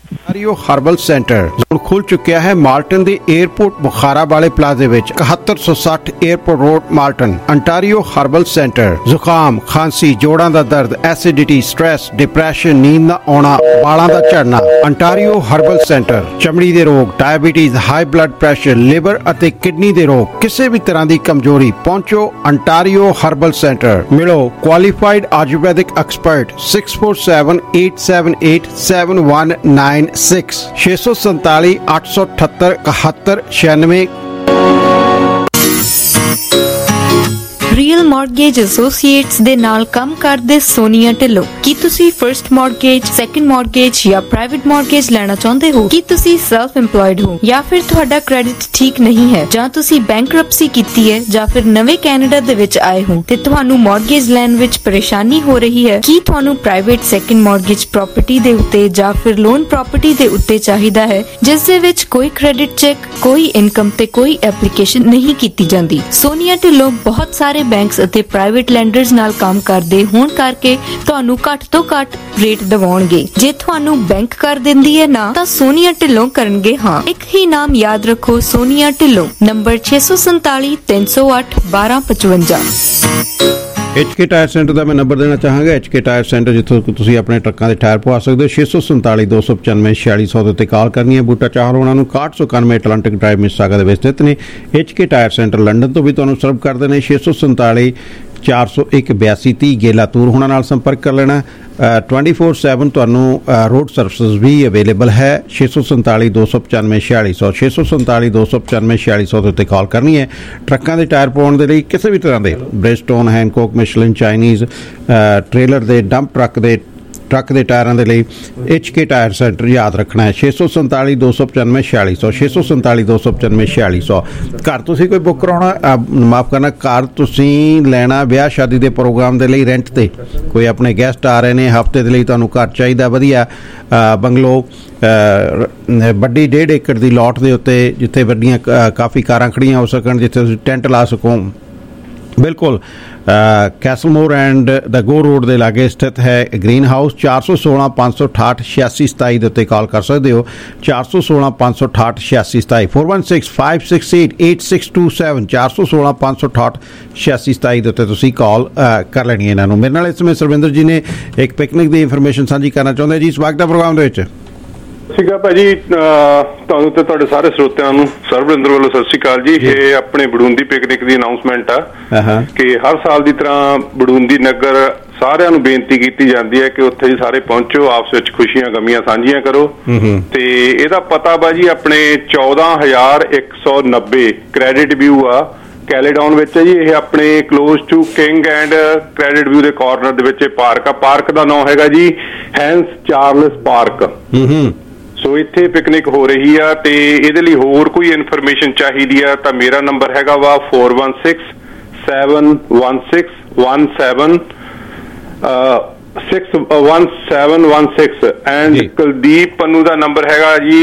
Ontario herbal centre ਹੁਣ ਖੁੱਲ ਚੁੱਕਿਆ ਹੈ ਮਾਲਟਨ ਦੇ 에ਅਰਪੋਰਟ ਬੁਖਾਰਾ ਵਾਲੇ ਪਲਾਜ਼ੇ ਵਿੱਚ 7160 airport road Malton. Ontario herbal centre ਜ਼ੁਕਾਮ, ਖਾਂਸੀ, ਜੋੜਾਂ ਦਾ ਦਰਦ, ਐਸਿਡਿਟੀ, ਸਟ੍ਰੈਸ, ਡਿਪਰੈਸ਼ਨ, ਨੀਂਦ ਨਾ ਆਉਣਾ, ਵਾਲਾਂ ਦਾ ਝੜਨਾ। ਅੰਟਾਰੀਓ ਹਰਬਲ ਸੈਂਟਰ ਚਮੜੀ ਦੇ ਰੋਗ, diabetes, high blood pressure, liver ਅਤੇ ਕਿਡਨੀ ਦੇ ਰੋਗ, ਕਿਸੇ ਵੀ ਤਰ੍ਹਾਂ ਦੀ ਕਮਜ਼ੋਰੀ, ਪਹੁੰਚੋ ਅੰਟਾਰੀਓ ਹਰਬਲ ਸੈਂਟਰ। ਮਿਲੋ qualified Ayurvedic expert 6478787196 647 878 7196। Real mortgage associates ਦੇ ਨਾਲ ਕੰਮ ਕਰਦੇ ਸੋਨੀਆ ਢਿੱਲੋਂ। ਕੀ ਤੁਸੀਂ ਫਰਸਟ ਮਾਰਗੇਜ, ਸੈਕੰਡ ਮਾਰਗੇਜ ਜਾਂ ਪ੍ਰਾਈਵੇਟ ਮਾਰਗੇਜ ਲੈਣਾ ਚਾਹੁੰਦੇ ਹੋ? ਕੀ ਤੁਸੀਂ ਸੈਲਫ ਇੰਪਲੋਇਡ ਹੋ ਜਾਂ ਫਿਰ ਤੁਹਾਡਾ ਕ੍ਰੈਡਿਟ ਠੀਕ ਨਹੀਂ ਹੈ, ਜਾਂ ਤੁਸੀਂ ਬੈਂਕਰਪਸੀ ਕੀਤੀ ਹੈ, ਜਾਂ ਫਿਰ ਨਵੇਂ ਕੈਨੇਡਾ ਦੇ ਵਿੱਚ ਆਏ ਹੋ ਤੇ ਤੁਹਾਨੂੰ ਮਾਰਗੇਜ ਲੈਣ ਵਿੱਚ ਪਰੇਸ਼ਾਨੀ ਹੋ ਰਹੀ ਹੈ? ਕੀ ਤੁਹਾਨੂੰ ਪ੍ਰਾਈਵੇਟ ਸੈਕੰਡ ਮਾਰਗੇਜ ਪ੍ਰਾਪਰਟੀ ਦੇ ਉੱਤੇ ਜਾਂ ਫਿਰ ਲੋਨ ਪ੍ਰਾਪਰਟੀ ਦੇ ਉੱਤੇ ਚਾਹੀਦਾ ਹੈ ਜਿਸ ਦੇ ਵਿੱਚ ਕੋਈ ਕ੍ਰੈਡਿਟ ਚੈੱਕ, ਕੋਈ ਇਨਕਮ ਤੇ ਕੋਈ ਐਪਲੀਕੇਸ਼ਨ ਨਹੀਂ ਕੀਤੀ ਜਾਂਦੀ? ਸੋਨੀਆ ਢਿੱਲੋਂ ਬਹੁਤ ਸਾਰੇ ਬੈਂਕਸ ਅਤੇ ਪ੍ਰਾਈਵੇਟ ਲੈਂਡਰਸ ਨਾਲ ਕੰਮ ਕਰਦੇ ਹੋਣ ਕਰਕੇ ਤੁਹਾਨੂੰ ਘੱਟ ਤੋਂ ਘੱਟ ਰੇਟ ਦਿਵਾਉਣਗੇ। ਜੇ ਤੁਹਾਨੂੰ ਬੈਂਕ ਕਰ ਦਿੰਦੀ ਹੈ ਨਾ, ਤਾਂ ਸੋਨੀਆ ਢਿੱਲੋਂ ਕਰਨਗੇ ਹਾਂ। ਇੱਕ ਹੀ ਨਾਮ ਯਾਦ ਰੱਖੋ, Sonia Dhillon. Number 647 308 1255। HK tyre centre ਦਾ ਮੈਂ ਨੰਬਰ ਦੇਣਾ ਚਾਹਾਂਗਾ। HK ਟਾਇਰ ਸੈਂਟਰ, ਜਿੱਥੋਂ ਤੁਸੀਂ ਆਪਣੇ ਟਰੱਕਾਂ ਦੇ ਟਾਇਰ ਪਵਾ ਸਕਦੇ ਹੋ। 647 295 4600 ਦੇ ਉੱਤੇ ਕਾਲ ਕਰਨੀ ਹੈ। ਬੂਟਾ ਚਾਹਲ ਉਹਨਾਂ ਨੂੰ 6191 ਐਟਲਾਂਟਿਕ ਡਰਾਈਵ ਮਿਸਿਸਾਗਾ ਦੇ ਵਿੱਚ ਸਥਿਤ ਨੇ। HK ਟਾਇਰ ਸੈਂਟਰ ਲੰਡਨ ਤੋਂ ਵੀ ਤੁਹਾਨੂੰ ਸਰਵ ਕਰਦੇ ਨੇ। 647 401 8230 ਗੇਲਾ ਤੂਰ ਹੋਣਾ ਨਾਲ ਸੰਪਰਕ ਕਰ ਲੈਣਾ। 24/7 ਤੁਹਾਨੂੰ ਰੋਡ ਸਰਵਿਸਿਜ਼ ਵੀ ਅਵੇਲੇਬਲ ਹੈ। 647 295 4600 647 295 4600 ਦੇ ਉੱਤੇ ਕਾਲ ਕਰਨੀ ਹੈ। ਟਰੱਕਾਂ ਦੇ ਟਾਇਰ ਪਾਉਣ ਦੇ ਲਈ ਕਿਸੇ ਵੀ ਤਰ੍ਹਾਂ ਦੇ Bridgestone, Hankook, Michelin, Chinese, trailer ਦੇ, ਡੰਪ ਟਰੱਕ ਦੇ ਟਾਇਰਾਂ ਦੇ ਲਈ HK ਟਾਇਰ ਸੈਂਟਰ ਯਾਦ ਰੱਖਣਾ ਹੈ। 647 295 4600 647 295 4600। ਘਰ ਤੁਸੀਂ ਕੋਈ ਬੁੱਕ ਕਰਾਉਣਾ, ਮਾਫ ਕਰਨਾ, ਘਰ ਤੁਸੀਂ ਲੈਣਾ ਵਿਆਹ ਸ਼ਾਦੀ ਦੇ ਪ੍ਰੋਗਰਾਮ ਦੇ ਲਈ ਰੈਂਟ ਤੇ, ਕੋਈ ਆਪਣੇ ਗੈਸਟ ਆ ਰਹੇ ਨੇ, ਹਫਤੇ ਦੇ ਲਈ ਤੁਹਾਨੂੰ ਘਰ ਚਾਹੀਦਾ ਵਧੀਆ ਬੰਗਲੋ, ਵੱਡੀ 1.5 ਏਕੜ ਦੀ ਲੋਟ ਦੇ ਉੱਤੇ ਜਿੱਥੇ ਵੱਡੀਆਂ ਕਾਫੀ ਕਾਰਾਂ ਖੜੀਆਂ ਹੋ ਸਕਣ, ਜਿੱਥੇ ਤੁਸੀਂ ਟੈਂਟ ਲਾ ਸਕੋ। ਬਿਲਕੁਲ ਕੈਸਲਮੋਰ ਐਂਡ ਦਾ ਗੋ ਰੋਡ ਦੇ ਲਾਗੇ ਸਥਿਤ ਹੈ ਗ੍ਰੀਨ ਹਾਊਸ। 416 568 8627 ਦੇ ਉੱਤੇ ਕਾਲ ਕਰ ਸਕਦੇ ਹੋ। 416 568 8627 416 568 8627 416 568 8627 ਦੇ ਉੱਤੇ ਤੁਸੀਂ ਕਾਲ ਕਰ ਲੈਣੀ ਹੈ ਇਹਨਾਂ ਨੂੰ। ਮੇਰੇ ਨਾਲ ਇਸ ਸਮੇਂ ਸਰਵਿੰਦਰ ਜੀ ਨੇ ਇੱਕ ਪਿਕਨਿਕ ਦੀ ਇਨਫੋਰਮੇਸ਼ਨ ਸਾਂਝੀ ਕਰਨਾ ਚਾਹੁੰਦੇ ਜੀ। ਸਵਾਗਤ ਹੈ ਪ੍ਰੋਗਰਾਮ ਦੇ ਵਿੱਚ। ਸੀਗਾ ਭਾਜੀ, ਤੁਹਾਨੂੰ ਤੇ ਤੁਹਾਡੇ ਸਾਰੇ ਸਰੋਤਿਆਂ ਨੂੰ ਸਰਵਿੰਦਰ ਵੱਲੋਂ ਸਤਿ ਸ਼੍ਰੀ ਅਕਾਲ ਜੀ। ਇਹ ਆਪਣੇ ਬੜੂੰਦੀ ਪਿਕਨਿਕ ਦੀ ਅਨਾਉਂਸਮੈਂਟ ਆ ਕਿ ਹਰ ਸਾਲ ਦੀ ਤਰ੍ਹਾਂ ਬੜੂੰਦੀ ਨਗਰ ਸਾਰਿਆਂ ਨੂੰ ਬੇਨਤੀ ਕੀਤੀ ਜਾਂਦੀ ਹੈ ਕਿ ਉੱਥੇ ਜੀ ਸਾਰੇ ਪਹੁੰਚੋ, ਆਪਸ ਵਿੱਚ ਖੁਸ਼ੀਆਂ ਗਮੀਆਂ ਸਾਂਝੀਆਂ ਕਰੋ। ਤੇ ਇਹਦਾ ਪਤਾ ਬਾਜੀ ਆਪਣੇ 14190 ਕ੍ਰੈਡਿਟ ਵਿਊ ਆ, ਕੈਲੇਡਾਊਨ ਵਿੱਚ ਹੈ ਜੀ। ਇਹ ਆਪਣੇ close to King and Credit View ਦੇ ਕਾਰਨਰ ਦੇ ਵਿੱਚ ਇਹ ਪਾਰਕ ਆ। ਪਾਰਕ ਦਾ ਨਾਮ ਹੈਗਾ ਜੀ ਹੈਂਸ ਚਾਰਲਸ ਪਾਰਕ। ਸੋ ਇੱਥੇ ਪਿਕਨਿਕ ਹੋ ਰਹੀ ਆ ਤੇ ਇਹਦੇ ਲਈ ਹੋਰ ਕੋਈ ਇਨਫੋਰਮੇਸ਼ਨ ਚਾਹੀਦੀ ਆ ਤਾਂ ਮੇਰਾ ਨੰਬਰ ਹੈਗਾ ਵਾ 416 716 1716 ਐਂਡ ਕੁਲਦੀਪ ਪੰਨੂ ਦਾ ਨੰਬਰ ਹੈਗਾ ਜੀ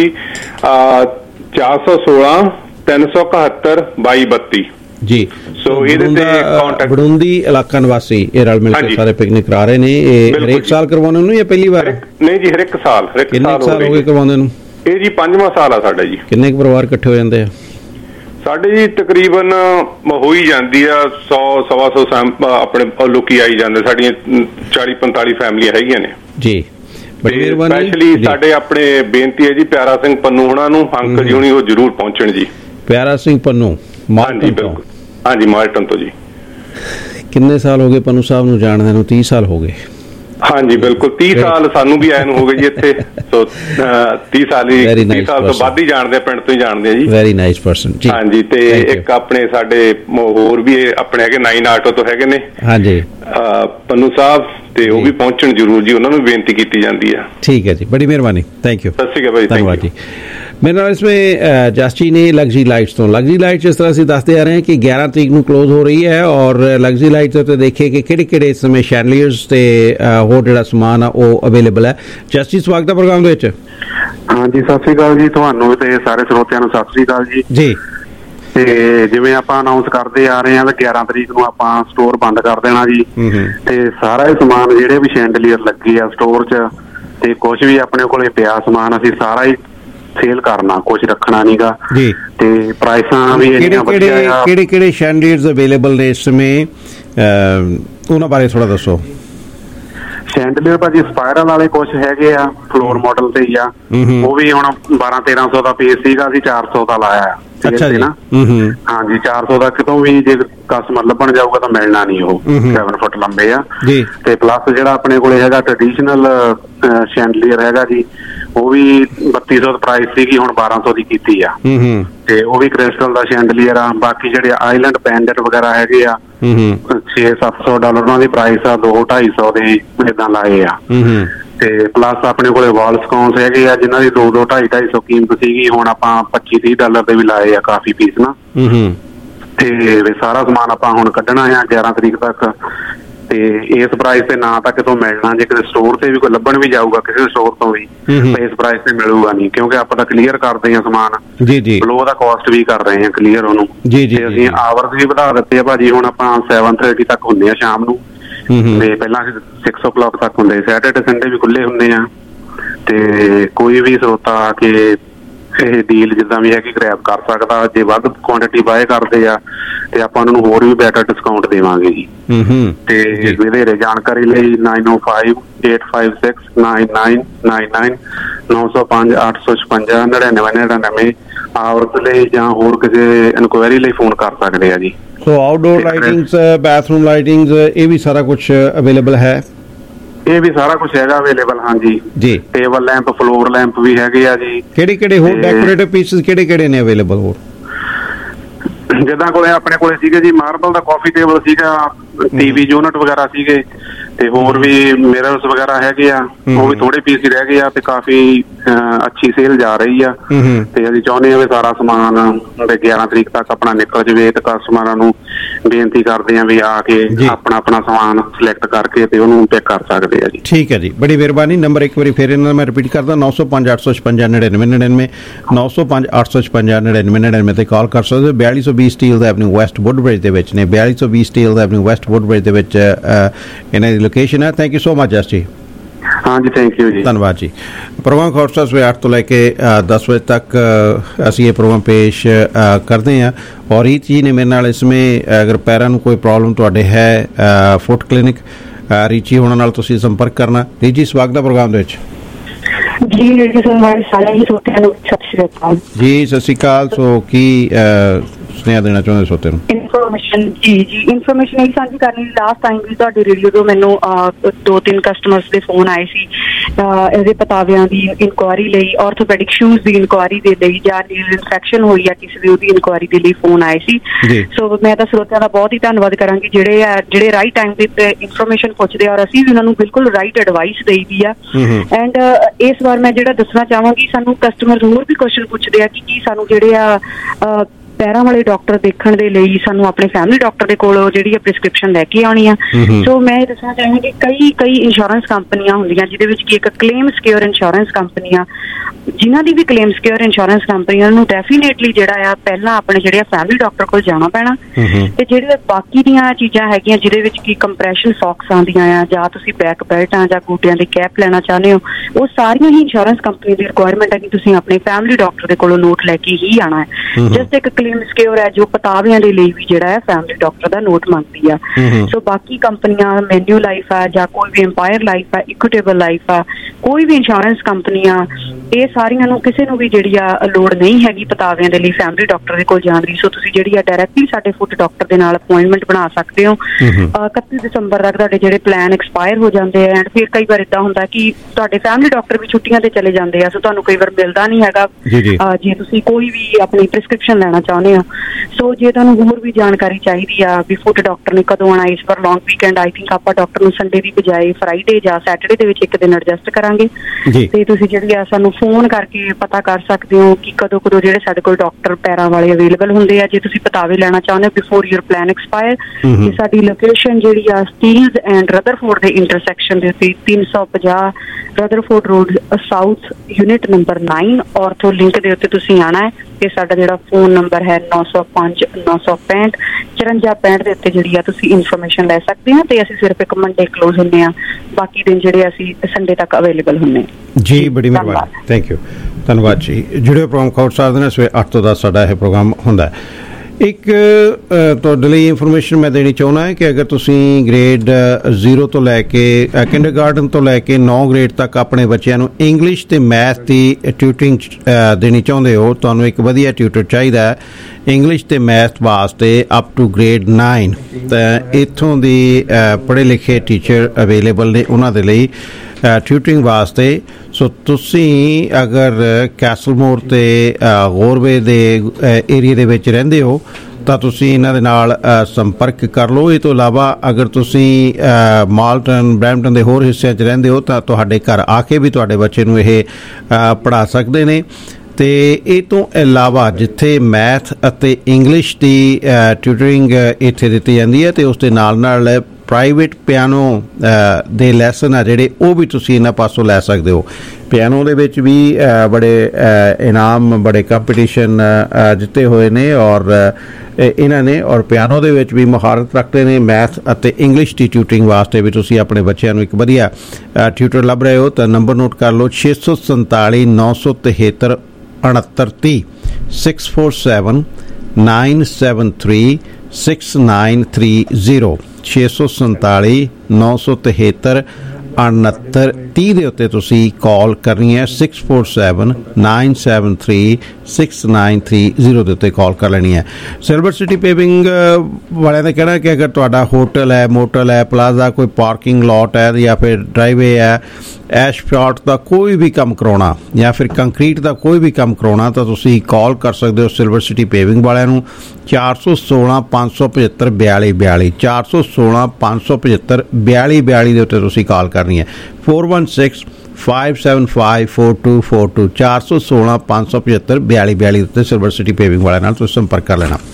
416 371 2232 ਜੀ। ਸੋ ਇਹਦੇ ਤੇ ਕੰਟੈਕਟ ਬੜੂੰਦੀ ਇਲਾਕਾ ਨਿਵਾਸੀ ਇਹ ਰਲ ਮਿਲ ਕੇ ਸਾਰੇ ਪਿਕਨਿਕ ਕਰਾ ਰਹੇ ਨੇ। ਇਹ ਹਰੇਕ ਸਾਲ ਕਰਵਾਉਣੇ ਨੂੰ ਜਾਂ ਪਹਿਲੀ ਵਾਰ? ਨਹੀਂ ਜੀ, ਹਰੇਕ ਸਾਲ। ਕਿੰਨੇ ਸਾਲ ਹੋ ਗਏ ਕਰਵਾਉਂਦੇ ਨੂੰ? ਇਹ ਜੀ 5ਵਾਂ ਸਾਲ ਆ ਸਾਡਾ ਜੀ। ਕਿੰਨੇ ਕੁ ਪਰਿਵਾਰ ਇਕੱਠੇ ਹੋ ਜਾਂਦੇ ਆ? ਸਾਡੇ ਜੀ ਤਕਰੀਬਨ ਹੋ ਹੀ ਜਾਂਦੀ ਆ 100-125 ਆਪਣੇ ਲੋਕੀ ਆਈ ਜਾਂਦੇ। ਸਾਡੀਆਂ 40-45 ਫੈਮਲੀਆਂ ਹੈਗੀਆਂ ਨੇ ਜੀ। ਸਪੈਸ਼ਲੀ ਸਾਡੇ ਆਪਣੇ ਬੇਨਤੀ ਹੈ ਜੀ ਪਿਆਰਾ ਸਿੰਘ ਪੰਨੂ ਹੋਣਾ ਨੂੰ, ਅੰਕਲ ਜੀ ਹੁਣੀ ਉਹ ਜ਼ਰੂਰ ਪਹੁੰਚਣ ਜੀ। ਪਿਆਰਾ ਸਿੰਘ ਪੰਨੂ, ਹਾਂਜੀ ਬਿਲਕੁਲ, ਹਾਂਜੀ ਮਾਲਟਨ ਤੋਂ ਜੀ। ਕਿੰਨੇ ਸਾਲ ਹੋ ਗਏ ਪੰਨੂ ਸਾਹਿਬ ਨੂੰ ਜਾਣਦੇ ਨੂੰ? 30 ਸਾਲ ਹੋ ਗਏ। ਹਾਂਜੀ ਬਿਲਕੁਲ, 30 ਸਾਲ ਸਾਨੂੰ ਵੀ ਆਏ ਨੂੰ ਹੋ ਗਏ ਜੀ ਇੱਥੇ। ਸੋ 30 ਸਾਲ ਤੋਂ ਵੱਧ ਹੀ ਜਾਣਦੇ ਆ, ਪਿੰਡ ਤੋਂ ਹੀ ਜਾਣਦੇ ਆ ਜੀ। ਵੈਰੀ ਨਾਈਸ ਪਰਸਨ ਜੀ। ਹਾਂਜੀ, ਤੇ ਇੱਕ ਆਪਣੇ ਸਾਡੇ ਹੋਰ ਵੀ ਆਪਣੇ ਹੈਗੇ 9 ਆਟੋ ਤੋਂ ਹੈਗੇ ਨੇ ਹਾਂਜੀ ਪੰਨੂ ਸਾਹਿਬ, ਤੇ ਉਹ ਵੀ ਪਹੁੰਚਣ ਜ਼ਰੂਰ ਜੀ, ਉਹਨਾਂ ਨੂੰ ਬੇਨਤੀ ਕੀਤੀ ਜਾਂਦੀ ਹੈ। ਠੀਕ ਹੈ ਜੀ, ਬੜੀ ਮਿਹਰਬਾਨੀ, ਥੈਂਕ ਯੂ। ਸਤਿ ਸ਼੍ਰੀ ਅਕਾਲ ਭਾਈ, ਧੰਨਵਾਦ ਜੀ। मेरे नाल इसमें जास्टी ने लग्जरी लाइट्स तो लग्जरी लाइट्स इस तरह से दसते आ रहे हैं कि 11 तरीक को क्लोज हो रही है और लग्जरी लाइट्स तो देखिए कि किहड़े इस समय शैंडलियर्स ते होर जिहड़ा समान आ वो अवेलेबल है। जस्टी स्वागत है प्रोग्राम दे विच। हाँ जी, सत श्री अकाल जी, तुहानू ते सारे ਸਰੋਤਿਆਂ ਨੂੰ सत श्री अकाल जी। जी ਤੇ ਜਿਵੇਂ ਆਪਾਂ ਅਨਾਉਂਸ ਕਰਦੇ ਆ ਰਹੇ ਹਾਂ ਤੇ 11 ਤਰੀਕ ਨੂੰ ਆਪਾਂ ਸਟੋਰ ਬੰਦ ਕਰ ਦੇਣਾ ਜੀ। ਤੇ ਸਾਰਾ ਇਹ ਸਮਾਨ ਜਿਹੜੇ ਵੀ ਸ਼ੈਂਡਲੀਅਰ ਲੱਗੇ ਆ ਸਟੋਰ 'ਚ ਤੇ ਕੁਛ ਵੀ ਆਪਣੇ ਕੋਲੇ ਪਿਆ ਸਮਾਨ ਅਸੀਂ ਸਾਰਾ ਹੀ ਸੇਲ ਕਰਨਾ, ਕੁਛ ਰੱਖਣਾ ਨੀਗਾ ਜੀ। ਤੇ ਪ੍ਰਾਈਸਾਂ ਵੀ ਕਿਹੜੇ ਸ਼ੈਂਡੀਅਰਸ ਅਵੇਲੇਬਲ ਨੇ ਇਸ ਸਮੇਂ, ਉਹਨਾਂ ਬਾਰੇ ਥੋੜਾ ਦੱਸੋ। ਸ਼ੈਂਡਲੀਅਰ ਭਾਜੀ ਸਪਾਇਰਲ ਵਾਲੇ ਕੁਛ ਹੈਗੇ ਆ, ਫਲੋਰ ਮਾਡਲ ਤੇ ਹੀ ਆ, ਉਹ ਵੀ ਹੁਣ 1200-1300 ਦਾ ਪੀਸ ਸੀਗਾ, ਅਸੀਂ 400 ਦਾ ਲਾਇਆ ਅੱਛਾ ਜੀ। ਹਾਂਜੀ 400 ਦਾ ਕਿਤੋਂ ਵੀ ਜੇ ਕਸਟਮਰ ਲੱਭਣ ਜਾਊਗਾ ਤਾਂ ਮਿਲਣਾ ਨਹੀਂ, ਉਹ 7 ਫੁੱਟ ਲੰਬੇ ਆ ਜੀ। ਤੇ ਪਲੱਸ ਜਿਹੜਾ ਆਪਣੇ ਕੋਲੇ ਹੈਗਾ ਟ੍ਰੈਡੀਸ਼ਨਲ ਸ਼ੈਂਡਲੀਅਰ ਹੈਗਾ ਜੀ, ਉਹ ਵੀ 3200 ਪ੍ਰਾਈਸ ਸੀਗੀ, ਹੁਣ 1200 ਦੀ ਕੀਤੀ ਆ ਤੇ ਉਹ ਵੀ ਕ੍ਰਿਸਟਲ ਦਾ ਸ਼ੈਂਡਲੀਅਰ ਆ। ਬਾਕੀ ਜਿਹੜੇ ਆਈਲੈਂਡ ਪੈਂਡੈਂਟ ਵਗੈਰਾ ਹੈਗੇ ਆ $600-700 ਉਹਨਾਂ ਦੀ ਪ੍ਰਾਈਸ ਆ, 200-250 ਦੇ ਏਦਾਂ ਲਾਏ ਆ। ਤੇ ਪਲੱਸ ਆਪਣੇ ਕੋਲੇ ਵਾਲ ਸਕਾਉਂਸ ਹੈਗੇ ਆ ਜਿਨ੍ਹਾਂ ਦੀ 200-250 ਕੀਮਤ ਸੀਗੀ, ਹੁਣ ਆਪਾਂ $25-30 ਦੇ ਵੀ ਲਾਏ ਆ ਕਾਫੀ ਪੀਸ ਨਾ। ਤੇ ਸਾਰਾ ਸਮਾਨ ਆਪਾਂ ਹੁਣ ਕੱਢਣਾ ਆ 11 ਤਰੀਕ ਤੱਕ, ਤੇ ਇਸ ਪ੍ਰਾਈਸ ਤੇ ਨਾ ਤਾਂ ਕਿਤੋਂ ਮਿਲਣਾ, ਜੇ ਕਿਸੇ ਸਟੋਰ ਤੇ ਵੀ ਕੋਈ ਲੱਭਣ ਵੀ ਜਾਊਗਾ ਕਿਸੇ ਸਟੋਰ ਤੋਂ ਵੀ ਇਸ ਪ੍ਰਾਈਸ ਤੇ ਮਿਲੂਗਾ ਨਹੀਂ, ਕਿਉਂਕਿ ਆਪਾਂ ਤਾਂ ਕਲੀਅਰ ਕਰਦੇ ਹਾਂ ਸਮਾਨ ਜੀ ਜੀ, ਬਲੋ ਦਾ ਕਾਸਟ ਵੀ ਕਰ ਰਹੇ ਹਾਂ ਕਲੀਅਰ ਉਹਨੂੰ ਜੀ ਜੀ। ਅਸੀਂ ਆਵਰਸ ਵੀ ਵਧਾ ਦਿੱਤੇ ਆ ਭਾਜੀ, ਹੁਣ ਆਪਾਂ 7:30 ਤੱਕ ਹੁੰਦੇ ਆ ਸ਼ਾਮ ਨੂੰ, ਤੇ ਪਹਿਲਾਂ 6 o'clock ਤੱਕ ਹੁੰਦੇ, ਸੈਟਰਡੇ ਸੰਡੇ ਵੀ ਖੁੱਲੇ ਹੁੰਦੇ ਆ। ਤੇ ਕੋਈ ਵੀ ਸਰੋਤਾ ਆ ਕੇ ਇਹ ਡੀਲ ਜਿੱਦਾਂ ਵੀ ਹੈ ਕਿ ਗ੍ਰੈਬ ਕਰ ਸਕਦਾ, ਜੇ ਵੱਧ ਕੁਆਂਟਿਟੀ ਬਾਏ ਕਰਦੇ ਆ ਤੇ ਆਪਾਂ ਉਹਨਾਂ ਨੂੰ ਹੋਰ ਵੀ ਬੈਟਰ ਡਿਸਕਾਊਂਟ ਦੇਵਾਂਗੇ ਜੀ। ਤੇ ਵਧੇਰੇ ਜਾਣਕਾਰੀ ਲਈ 9058569999 905-856-9999 ਆਵਰਤ ਲਈ ਜਾਂ ਹੋਰ ਕਿਸੇ ਇਨਕੁਆਇਰੀ ਲਈ ਫੋਨ ਕਰ ਸਕਦੇ ਆ ਜੀ। ਸੋ ਆਊਟਡੋਰ ਲਾਈਟਿੰਗਸ, ਬਾਥਰੂਮ ਲਾਈਟਿੰਗਸ, ਇਹ ਵੀ ਸਾਰਾ ਕੁਝ ਅਵੇਲੇਬਲ ਹੈ? ਇਹ ਵੀ ਸਾਰਾ ਕੁਝ ਹੈਗਾ ਅਵੇਲੇਬਲ ਹਾਂਜੀ ਜੀ। ਟੇਬਲ ਲੈਂਪ, ਫਲੋਰ ਲੈਂਪ ਵੀ ਹੈਗੇ ਆ ਜੀ। ਕਿਹੜੇ ਹੋਰ ਡੈਕੋਰੇਟਿਵ ਪੀਸਸ ਕਿਹੜੇ ਨੇ ਅਵੇਲੇਬਲ ਹੋਰ? ਜਿੱਦਾਂ ਕੋਲੇ ਆਪਣੇ ਕੋਲੇ ਸੀਗੇ ਜੀ ਮਾਰਬਲ ਦਾ ਕਾਫੀ ਟੇਬਲ ਸੀਗਾ, ਟੀਵੀ ਯੂਨਿਟ ਵਗੈਰਾ ਸੀਗੇ, ਤੇ ਹੋਰ ਵੀ ਮਿਰਰਸ ਵਗੈਰਾ ਹੈਗੇ ਆ, ਉਹ ਵੀ ਥੋੜੇ ਪੀਸ ਹੀ ਰਹਿ ਗਏ ਆ ਤੇ ਕਾਫੀ ਅੱਛੀ ਸੇਲ ਜਾ ਰਹੀ ਆ। ਤੇ ਅਸੀਂ ਚਾਹੁੰਦੇ ਆ ਵੀ ਸਾਰਾ ਸਮਾਨ 11 ਤਰੀਕ ਤੱਕ ਆਪਣਾ ਨਿਕਲ ਜਾਵੇ, ਤੇ ਕਸਟਮਰਾਂ ਨੂੰ ਬੇਨਤੀ ਕਰਦੇ ਆ ਵੀ ਆ ਕੇ ਆਪਣਾ ਸਮਾਨ ਸਿਲੈਕਟ ਕਰਕੇ ਤੇ ਉਹਨੂੰ ਪਿਕ ਕਰ ਸਕਦੇ ਆ ਜੀ। ਠੀਕ ਹੈ ਜੀ, ਬੜੀ ਮਿਹਰਬਾਨੀ। ਨੰਬਰ ਇੱਕ ਵਾਰੀ ਫਿਰ ਇਹਨਾਂ ਦਾ ਮੈਂ ਰਿਪੀਟ ਕਰਦਾ, 905-856-9999 905-856-9999 ਤੇ ਕਾਲ ਕਰ ਸਕਦੇ ਹੋ। 4220 ਸਟੀਲ ਦਾ ਐਵਨਿਊ ਵੈਸਟ ਵੁੱਡਬ੍ਰਿਜ ਦੇ ਵਿੱਚ ਨੇ, 4220 ਸਟੀਲ ਦਾ ਐਵਨਿਊ ਵੈਸਟ ਵੁੱਡਬ੍ਰਿਜ ਦੇ ਵਿੱਚ ਇਹਨਾਂ ਦੀ ਲੋਕੇਸ਼ਨ ਹੈ। Thank you so much Jas ji. ਹਾਂਜੀ ਥੈਂਕ ਯੂ ਜੀ, ਧੰਨਵਾਦ ਜੀ। ਪ੍ਰੋਗਰਾਮ ਖਾਲਸਾ ਸਵੇਰੇ 8 ਤੋਂ ਲੈ ਕੇ 10 ਵਜੇ ਤੱਕ ਅਸੀਂ ਇਹ ਪ੍ਰੋਗਰਾਮ ਪੇਸ਼ ਕਰਦੇ ਹਾਂ। ਔਰ ਰੀਤ ਜੀ ਨੇ ਮੇਰੇ ਨਾਲ ਇਸ ਸਮੇਂ, ਅਗਰ ਪੈਰਾਂ ਨੂੰ ਕੋਈ ਪ੍ਰੋਬਲਮ ਤੁਹਾਡੇ ਹੈ, ਫੁੱਟ ਕਲੀਨਿਕ ਰੀਚੀ ਉਹਨਾਂ ਨਾਲ ਤੁਸੀਂ ਸੰਪਰਕ ਕਰਨਾ। ਰੀਤ ਜੀ ਸਵਾਗਤ ਹੈ ਪ੍ਰੋਗਰਾਮ ਦੇ ਵਿੱਚ ਜੀ। ਸਾਰੇ ਹੀ ਸੋਤਿਆਂ ਨੂੰ ਸਤਿ ਸ਼੍ਰੀ ਅਕਾਲ ਜੀ। ਸਤਿ ਸ਼੍ਰੀ ਅਕਾਲ। ਸੋ ਕੀ ਸੁਨੇਹਾ ਦੇਣਾ ਚਾਹੁੰਦੇ ਸੋਤੇ ਨੂੰ? ਇਨਫੋਰਮੇਸ਼ਨ ਇਹ ਸਾਂਝੀ ਕਰਨੀ। ਲਾਸਟ ਟਾਈਮ ਵੀ ਤੁਹਾਡੇ ਰੇਡੀਓ ਤੋਂ ਮੈਨੂੰ 2-3 ਕਸਟਮਰਸ ਦੇ ਫੋਨ ਆਏ ਸੀ ਇਹਦੇ ਪਤਾਵਿਆਂ ਦੀ ਇਨਕੁਆਇਰੀ ਲਈ, ਆਰਥੋਪੈਡਿਕ ਸ਼ੂਜ਼ ਦੀ ਇਨਕੁਆਇਰੀ ਦੇ ਲਈ, ਜਾਂ ਨੀਲ ਇਨਫੈਕਸ਼ਨ ਹੋਈ ਆ ਕਿਸੇ ਦੀ, ਉਹਦੀ ਇਨਕੁਆਇਰੀ ਦੇ ਲਈ ਫੋਨ ਆਏ ਸੀ। ਸੋ ਮੈਂ ਤਾਂ ਸਰੋਤਿਆਂ ਦਾ ਬਹੁਤ ਹੀ ਧੰਨਵਾਦ ਕਰਾਂਗੀ ਜਿਹੜੇ ਰਾਈਟ ਟਾਈਮ ਤੇ ਇਨਫੋਰਮੇਸ਼ਨ ਪੁੱਛਦੇ ਆ, ਔਰ ਅਸੀਂ ਵੀ ਉਹਨਾਂ ਨੂੰ ਬਿਲਕੁਲ ਰਾਈਟ ਐਡਵਾਈਸ ਦੇਈਦੀ ਆ। ਐਂਡ ਇਸ ਵਾਰ ਮੈਂ ਜਿਹੜਾ ਦੱਸਣਾ ਚਾਹਾਂਗੀ, ਸਾਨੂੰ ਕਸਟਮਰ ਹੋਰ ਵੀ ਕੁਐਸਚਨ ਪੁੱਛਦੇ ਆ ਕਿ ਸਾਨੂੰ ਜਿਹੜੇ ਆ ਪੈਰਾਂ ਵਾਲੇ ਡਾਕਟਰ ਦੇਖਣ ਦੇ ਲਈ ਸਾਨੂੰ ਆਪਣੇ ਫੈਮਿਲੀ ਡਾਕਟਰ ਦੇ ਕੋਲ ਜਿਹੜੀ ਆ ਪ੍ਰਿਸਕ੍ਰਿਪਸ਼ਨ ਲੈ ਕੇ ਆਉਣੀ ਆ। ਸੋ ਮੈਂ ਇਹ ਦੱਸਣਾ ਚਾਹਾਂਗੀ ਕਈ ਇੰਸ਼ੋਰੈਂਸ ਕੰਪਨੀਆਂ ਹੁੰਦੀਆਂ ਜਿਹਦੇ ਵਿੱਚ ਕਿ ਇੱਕ ਕਲੇਮ ਸਿਕਿਉਰ ਇੰਸ਼ੋਰੈਂਸ ਕੰਪਨੀ ਆ, ਜਿਨ੍ਹਾਂ ਦੀ ਵੀ ਕਲੇਮ ਸਿਕਿਉਰ ਇੰਸ਼ੋਰੈਂਸ ਕੰਪਨੀਆਂ ਨੂੰ ਡੈਫੀਨੇਟਲੀ ਜਿਹੜਾ ਆ ਪਹਿਲਾਂ ਆਪਣੇ ਜਿਹੜੇ ਫੈਮਿਲੀ ਡਾਕਟਰ ਕੋਲ ਜਾਣਾ ਪੈਣਾ। ਤੇ ਜਿਹੜੇ ਬਾਕੀ ਦੀਆਂ ਚੀਜ਼ਾਂ ਹੈਗੀਆਂ ਜਿਹਦੇ ਵਿੱਚ ਕਿ ਕੰਪਰੈਸ਼ਨ ਸੌਕਸ ਆਉਂਦੀਆਂ ਆ, ਜਾਂ ਤੁਸੀਂ ਬੈਕ ਬੈਲਟਾਂ ਜਾਂ ਗੋਡਿਆਂ ਦੇ ਕੈਪ ਲੈਣਾ ਚਾਹੁੰਦੇ ਹੋ, ਉਹ ਸਾਰੀਆਂ ਹੀ ਇੰਸ਼ੋਰੈਂਸ ਕੰਪਨੀ ਦੀ ਰਿਕੁਆਇਰਮੈਂਟ ਹੈ ਕਿ ਤੁਸੀਂ ਆਪਣੇ ਫੈਮਿਲੀ ਡਾਕਟਰ ਦੇ ਕੋਲੋਂ ਨੋਟ ਲੈ ਕੇ ਹੀ ਆਉਣਾ ਹੈ। ਜਸਟ ਇੱਕ ਕਲੇਮ ਸਿਕਿਉਰ ਹੈ ਜੋ ਪਤਾਵਿਆਂ ਦੇ ਲਈ ਵੀ ਜਿਹੜਾ ਹੈ ਫੈਮਿਲੀ ਡਾਕਟਰ ਦਾ ਨੋਟ ਮੰਗਦੀ ਆ। ਸੋ ਬਾਕੀ ਕੰਪਨੀਆਂ ਮੈਨਿਊ ਲਾਈਫ ਆ ਜਾਂ ਕੋਈ ਵੀ ਐਮਪਾਇਰ ਲਾਈਫ ਆ, ਇਕੁਇਟੇਬਲ ਲਾਈਫ ਆ, ਕੋਈ ਵੀ ਇੰਸ਼ੋਰੈਂਸ ਕੰਪਨੀਆਂ, ਇਹ ਸਾਰੀਆਂ ਨੂੰ ਕਿਸੇ ਨੂੰ ਵੀ ਜਿਹੜੀ ਆ ਲੋੜ ਨਹੀਂ ਹੈਗੀ ਪਤਾਵਿਆਂ ਦੇ ਲਈ ਫੈਮਿਲੀ ਡਾਕਟਰ ਦੇ ਕੋਲ ਜਾਣ ਦੀ। ਸੋ ਤੁਸੀਂ ਜਿਹੜੀ ਆ ਡਾਇਰੈਕਟਲੀ ਸਾਡੇ ਫੁੱਟ ਡਾਕਟਰ ਦੇ ਨਾਲ ਅਪੁਆਇੰਟਮੈਂਟ ਬਣਾ ਸਕਦੇ ਹੋ। 31 ਦਸੰਬਰ ਤੱਕ ਤੁਹਾਡੇ ਜਿਹੜੇ ਪਲਾਨ ਐਕਸਪਾਇਰ ਹੋ ਜਾਂਦੇ ਆ, ਐਂਡ ਫਿਰ ਕਈ ਵਾਰ ਏਦਾਂ ਹੁੰਦਾ ਕਿ ਤੁਹਾਡੇ ਫੈਮਿਲੀ ਡਾਕਟਰ ਵੀ ਛੁੱਟੀਆਂ ਤੇ ਚਲੇ ਜਾਂਦੇ ਆ, ਸੋ ਤੁਹਾਨੂੰ ਕਈ ਵਾਰ ਮਿਲਦਾ ਨਹੀਂ ਹੈਗਾ ਜੇ ਤੁਸੀਂ ਕੋਈ ਵੀ ਆਪਣੀ ਪ੍ਰਿਸਕ੍ਰਿਪਸ਼ਨ ਲੈਣਾ ਚਾਹੁੰਦੇ ਹੋ। ਸੋ ਜੇ ਤੁਹਾਨੂੰ ਹੋਰ ਵੀ ਜਾਣਕਾਰੀ ਚਾਹੀਦੀ ਆ ਵੀ ਫੁੱਟ ਡਾਕਟਰ ਨੇ ਕਦੋਂ ਆਉਣਾ, ਇਸ ਵਾਰ ਲੌਂਗ ਵੀਕਐਂਡ ਆਈ ਥਿੰਕ ਆਪਾਂ ਡਾਕਟਰ ਨੂੰ ਸੰਡੇ ਦੀ ਬਜਾਏ ਫਰਾਈਡੇ ਜਾਂ ਸੈਟਰਡੇ ਦੇ ਵਿੱਚ ਇੱਕ ਦਿਨ ਐਡਜਸਟ ਕਰਾਂਗੇ, ਤੇ ਤੁਸੀਂ ਜਿਹੜੀ ਆ ਸਾਨੂੰ ਫੋਨ ਕਰਕੇ ਪਤਾ ਕਰ ਸਕਦੇ ਹੋ ਕਿ ਕਦੋਂ ਜਿਹੜੇ ਸਾਡੇ ਕੋਲ ਡਾਕਟਰ ਪੈਰਾਂ ਵਾਲੇ ਅਵੇਲੇਬਲ ਹੁੰਦੇ ਆ। ਜੇ ਤੁਸੀਂ ਪਤਾਵੇ ਲੈਣਾ ਚਾਹੁੰਦੇ ਹੋ ਬਿਫੋਰ ਯੂਰ ਪਲਾਨ ਐਕਸਪਾਇਰ, ਤੇ ਸਾਡੀ ਲੋਕੇਸ਼ਨ ਜਿਹੜੀ ਆ ਸਟੀਲਜ਼ ਐਂਡ ਰਦਰਫੋਰਡ ਦੇ ਇੰਟਰਸੈਕਸ਼ਨ ਦੇ ਉੱਤੇ 350 Rutherford road south, unit number 9 Ortho Link ਦੇ ਉੱਤੇ ਤੁਸੀਂ ਆਉਣਾ ਹੈ। ਕਿ ਸਾਡਾ ਜਿਹੜਾ ਫੋਨ ਨੰਬਰ ਹੈ 905 965 5465 ਦੇ ਉੱਤੇ ਜਿਹੜੀ ਆ ਤੁਸੀਂ ਇਨਫੋਰਮੇਸ਼ਨ ਲੈ ਸਕਦੇ ਆ। ਤੇ ਅਸੀਂ ਸਿਰਫ ਇੱਕ ਮੰਡੇ ਕਲੋਜ਼ ਹੁੰਦੇ ਆ, ਬਾਕੀ ਦਿਨ ਜਿਹੜੇ ਅਸੀਂ ਸੰਡੇ ਤੱਕ ਅਵੇਲੇਬਲ ਹੁੰਦੇ ਜੀ। ਬੜੀ ਮਿਹਰਬਾਨੀ, ਥੈਂਕ ਯੂ, ਧੰਨਵਾਦ ਜੀ। ਜੁੜਿਓ ਪ੍ਰੋਗਰਾਮ ਕਾਊਟ ਸਾਹਿਬ ਦੇ ਨਾਲ ਸਵੇਰੇ 8 ਤੋਂ 10 ਸਾਡਾ ਇਹ ਪ੍ਰੋਗਰਾਮ ਹੁੰਦਾ ਹੈ। ਇੱਕ ਤੁਹਾਡੇ ਲਈ ਇਨਫੋਰਮੇਸ਼ਨ ਮੈਂ ਦੇਣੀ ਚਾਹੁੰਦਾ ਹੈ ਕਿ ਅਗਰ ਤੁਸੀਂ ਗ੍ਰੇਡ 0 ਤੋਂ ਲੈ ਕੇ ਕਿੰਡਰਗਾਰਟਨ ਤੋਂ ਲੈ ਕੇ 9 ਗ੍ਰੇਡ ਤੱਕ ਆਪਣੇ ਬੱਚਿਆਂ ਨੂੰ ਇੰਗਲਿਸ਼ ਤੇ ਮੈਥ ਦੀ ਟਿਊਟਰਿੰਗ ਦੇਣੀ ਚਾਹੁੰਦੇ ਹੋ, ਤੁਹਾਨੂੰ ਇੱਕ ਵਧੀਆ ਟਿਊਟਰ ਚਾਹੀਦਾ ਹੈ ਇੰਗਲਿਸ਼ ਤੇ ਮੈਥ ਵਾਸਤੇ ਅਪ ਟੂ ਗ੍ਰੇਡ 9। ਤਾਂ ਇੱਥੋਂ ਦੀ ਪੜ੍ਹੇ ਲਿਖੇ ਟੀਚਰ ਅਵੇਲੇਬਲ ਨੇ ਉਹਨਾਂ ਦੇ ਲਈ ਟਿਊਟਰਿੰਗ ਵਾਸਤੇ। ਸੋ ਤੁਸੀਂ ਅਗਰ ਕੈਸਲਮੋਰ ਤੇ ਗੋਰਵੇ ਦੇ ਏਰੀਏ ਦੇ ਵਿੱਚ ਰਹਿੰਦੇ ਹੋ ਤਾਂ ਤੁਸੀਂ ਇਹਨਾਂ ਦੇ ਨਾਲ ਸੰਪਰਕ ਕਰ ਲਓ। ਇਹ ਤੋਂ ਇਲਾਵਾ ਅਗਰ ਤੁਸੀਂ ਮਾਲਟਨ ਬਰੈਂਪਟਨ ਦੇ ਹੋਰ ਹਿੱਸਿਆਂ 'ਚ ਰਹਿੰਦੇ ਹੋ ਤਾਂ ਤੁਹਾਡੇ ਘਰ ਆ ਕੇ ਵੀ ਤੁਹਾਡੇ ਬੱਚੇ ਨੂੰ ਇਹ ਪੜ੍ਹਾ ਸਕਦੇ ਨੇ। ਤੇ ਇਹ ਤੋਂ ਇਲਾਵਾ ਜਿੱਥੇ ਮੈਥ ਅਤੇ ਇੰਗਲਿਸ਼ ਦੀ ਟਿਊਟਰਿੰਗ ਇੱਥੇ ਦਿੱਤੀ ਜਾਂਦੀ ਹੈ ਤੇ ਉਸ ਦੇ ਨਾਲ ਨਾਲ ਪ੍ਰਾਈਵੇਟ ਪਿਆਨੋ ਦੇ ਲੈਸਨ ਆ ਜਿਹੜੇ ਉਹ ਵੀ ਤੁਸੀਂ ਇਹਨਾਂ ਪਾਸੋਂ ਲੈ ਸਕਦੇ ਹੋ। ਪਿਆਨੋ ਦੇ ਵਿੱਚ ਵੀ ਬੜੇ ਇਨਾਮ, ਬੜੇ ਕੰਪੀਟੀਸ਼ਨ ਜਿੱਤੇ ਹੋਏ ਨੇ ਔਰ ਇਹਨਾਂ ਨੇ, ਔਰ ਪਿਆਨੋ ਦੇ ਵਿੱਚ ਵੀ ਮਹਾਰਤ ਰੱਖਦੇ ਨੇ। ਮੈਥ ਅਤੇ ਇੰਗਲਿਸ਼ ਦੀ ਟਿਊਟਰਿੰਗ ਵਾਸਤੇ ਵੀ ਤੁਸੀਂ ਆਪਣੇ ਬੱਚਿਆਂ ਨੂੰ ਇੱਕ ਵਧੀਆ ਟਿਊਟਰ ਲੱਭ ਰਹੇ ਹੋ ਤਾਂ ਨੰਬਰ ਨੋਟ ਕਰ ਲਓ 647 973 6930 647 973 6930 647 973 6930 ਦੇ ਉੱਤੇ ਤੁਸੀਂ ਕਾਲ ਕਰਨੀ ਹੈ। 647 973 6930 ਦੇ ਉੱਤੇ ਕਾਲ ਕਰ ਲੈਣੀ ਹੈ। ਸਿਲਵਰ ਸਿਟੀ ਪੇਵਿੰਗ ਵਾਲਿਆਂ ਦਾ ਕਹਿਣਾ ਕਿ ਅਗਰ ਤੁਹਾਡਾ ਹੋਟਲ ਹੈ, ਮੋਟਲ ਹੈ, ਪਲਾਜ਼ਾ, ਕੋਈ ਪਾਰਕਿੰਗ ਲੋਟ ਹੈ ਜਾਂ ਫਿਰ ਡਰਾਈਵੇ ਹੈ, ਐਸ਼ਫਾਲਟ ਦਾ ਕੋਈ ਵੀ ਕੰਮ ਕਰਾਉਣਾ ਜਾਂ ਫਿਰ ਕੰਕਰੀਟ ਦਾ ਕੋਈ ਵੀ ਕੰਮ ਕਰਾਉਣਾ ਤਾਂ ਤੁਸੀਂ ਕਾਲ ਕਰ ਸਕਦੇ ਹੋ ਸਿਲਵਰ ਸਿਟੀ ਪੇਵਿੰਗ ਵਾਲਿਆਂ ਨੂੰ 416 575 4242 416 575 4242 ਦੇ ਉੱਤੇ ਤੁਸੀਂ ਕਾਲ ਕਰਨੀ ਹੈ। 416 575 4242 416 575 4242 ਉੱਤੇ ਸਿਲਵਰ ਸਿਟੀ ਪੇਵਿੰਗ ਵਾਲਿਆਂ ਨਾਲ ਤੁਸੀਂ ਸੰਪਰਕ ਕਰ ਲੈਣਾ।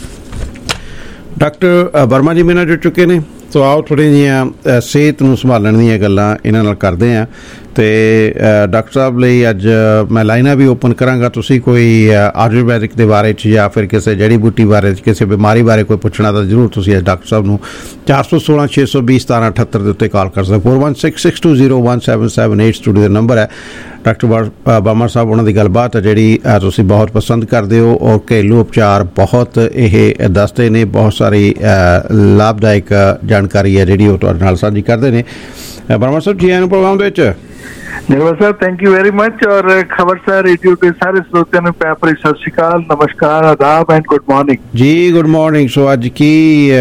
ਡਾਕਟਰ ਵਰਮਾ ਜੀ ਮੇਰੇ ਨਾਲ ਜੁੜ ਚੁੱਕੇ ਨੇ, ਸੋ ਆਓ ਥੋੜ੍ਹੀਆਂ ਜਿਹੀਆਂ ਸਿਹਤ ਨੂੰ ਸੰਭਾਲਣ ਦੀਆਂ ਗੱਲਾਂ ਇਹਨਾਂ ਨਾਲ ਕਰਦੇ ਹਾਂ। ਅਤੇ ਡਾਕਟਰ ਸਾਹਿਬ ਲਈ ਅੱਜ ਮੈਂ ਲਾਈਨਾਂ ਵੀ ਓਪਨ ਕਰਾਂਗਾ। ਤੁਸੀਂ ਕੋਈ ਆਯੁਰਵੈਦਿਕ ਦੇ ਬਾਰੇ 'ਚ ਜਾਂ ਫਿਰ ਕਿਸੇ ਜੜੀ ਬੂਟੀ ਬਾਰੇ 'ਚ ਕਿਸੇ ਬਿਮਾਰੀ ਬਾਰੇ ਕੋਈ ਪੁੱਛਣਾ ਤਾਂ ਜ਼ਰੂਰ ਤੁਸੀਂ ਅੱਜ ਡਾਕਟਰ ਸਾਹਿਬ ਨੂੰ 416 620 1778 ਦੇ ਉੱਤੇ ਕਾਲ ਕਰ ਸਕਦੇ। 416 620 1778 ਸਟੂਡੀਓ ਦਾ ਨੰਬਰ ਹੈ। ਡਾਕਟਰ ਬਾਮਾ ਸਾਹਿਬ ਉਹਨਾਂ ਦੀ ਗੱਲਬਾਤ ਹੈ ਜਿਹੜੀ ਤੁਸੀਂ ਬਹੁਤ ਪਸੰਦ ਕਰਦੇ ਹੋ ਔਰ ਘਰੇਲੂ ਉਪਚਾਰ ਬਹੁਤ ਇਹ ਦੱਸਦੇ ਨੇ, ਬਹੁਤ ਸਾਰੀ ਲਾਭਦਾਇਕ ਜਾਣਕਾਰੀ ਹੈ ਜਿਹੜੀ ਉਹ ਤੁਹਾਡੇ ਨਾਲ ਸਾਂਝੀ ਕਰਦੇ ਨੇ। ਬਾਮਾ ਸਾਹਿਬ ਜੀ ਆਇਆਂ ਨੂੰ ਪ੍ਰੋਗਰਾਮ ਦੇ ਵਿੱਚ। Nirmal sir, thank you very much. और खबरसार रेडियो के सारे श्रोतियों ने प्यार भरी सत श्री अकाल, नमस्कार, आदाब एंड गुड मॉर्निंग जी। Good morning. सो आज की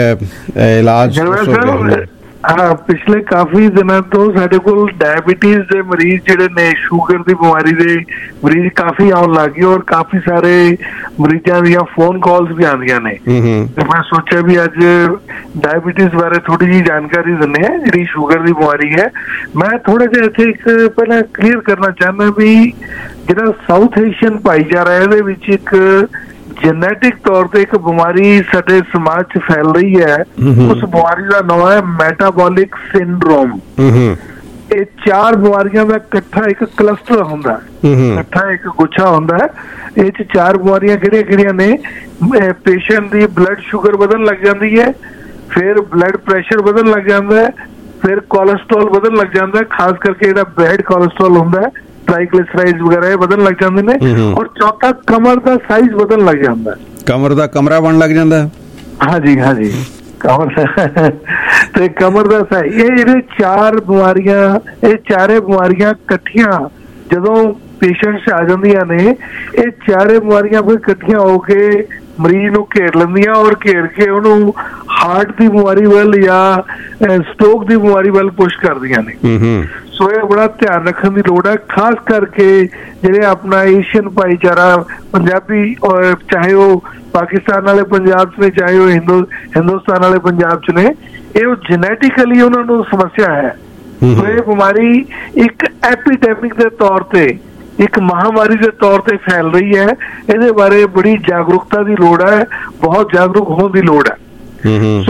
इलाज हाँ, पिछले काफी दिनों तो साडे कोल डायबिटीज दे मरीज जिहड़े ने, शुगर दी बीमारी दे मरीज काफी आउण लग गए और काफी सारे मरीजां दी फोन कॉल्स भी आंदियां ने। ते मैं सोचा भी अज डायबिटीज बारे थोड़ी जी जानकारी दिंदे हैं, जिहड़ी शुगर दी बीमारी है। मैं थोड़ा जिहा इत्थे एक पहला क्लीयर करना चाहना भी जिहड़ा साउथ एशियन भाईचारा है इहदे विच एक जेनेटिक तौर पर एक बीमारी साडे समाज च फैल रही है। उस बीमारी का नाम है मेटाबॉलिक सिंड्रोम। ये 4 बीमारियां का इकट्ठा एक क्लस्टर हुंदा है, इकट्ठा एक गुच्छा हुंदा है। ये 4 बीमारियां किहड़ियां ने, पेशेंट दी ब्लड शुगर बढ़न लग जाती है, फिर ब्लड प्रेशर बढ़न लग जाता है, फिर कोलेस्ट्रॉल बढ़न लग जाता है, खास करके जिहड़ा बैड कोलेस्ट्रॉल हुंदा है, ट्राइग्लिसराइड्स वगैरह बदन लग जाते हैं। और चौथा कमर का साइज बदन लग जाता है, कमर का कमरा बन लग जाता है। हाँ जी, हाँ जी, कमर तो कमर का साइज। ये 4 बीमारियां, ये 4 बीमारियां कट्ठियां जदों पेशेंट्स आ जांदियां ने, ये 4 बीमारियां फिर कट्ठियां होके मरीज नूं घेर लैंदियां और घेर के उहनूं हार्ट की बीमारी वाल या स्ट्रोक की बीमारी वाल पुश करदियां ने। सो ये बड़ा ध्यान रखने की लोड़ है, खास करके जिहड़े अपना एशियन भाईचारा पंजाबी, चाहे वो पाकिस्तान वाले पंजाब च ने, चाहे वो हिंदुस्तान वाले पंजाब च ने, ये जेनेटिकली उन्होंने समस्या है। तो ये बीमारी एक एपीडेमिक के तौर पर, एक महामारी के तौर पर फैल रही है। इहदे बारे बड़ी जागरूकता की लोड़ है, बहुत जागरूक होने की लोड़ है। सो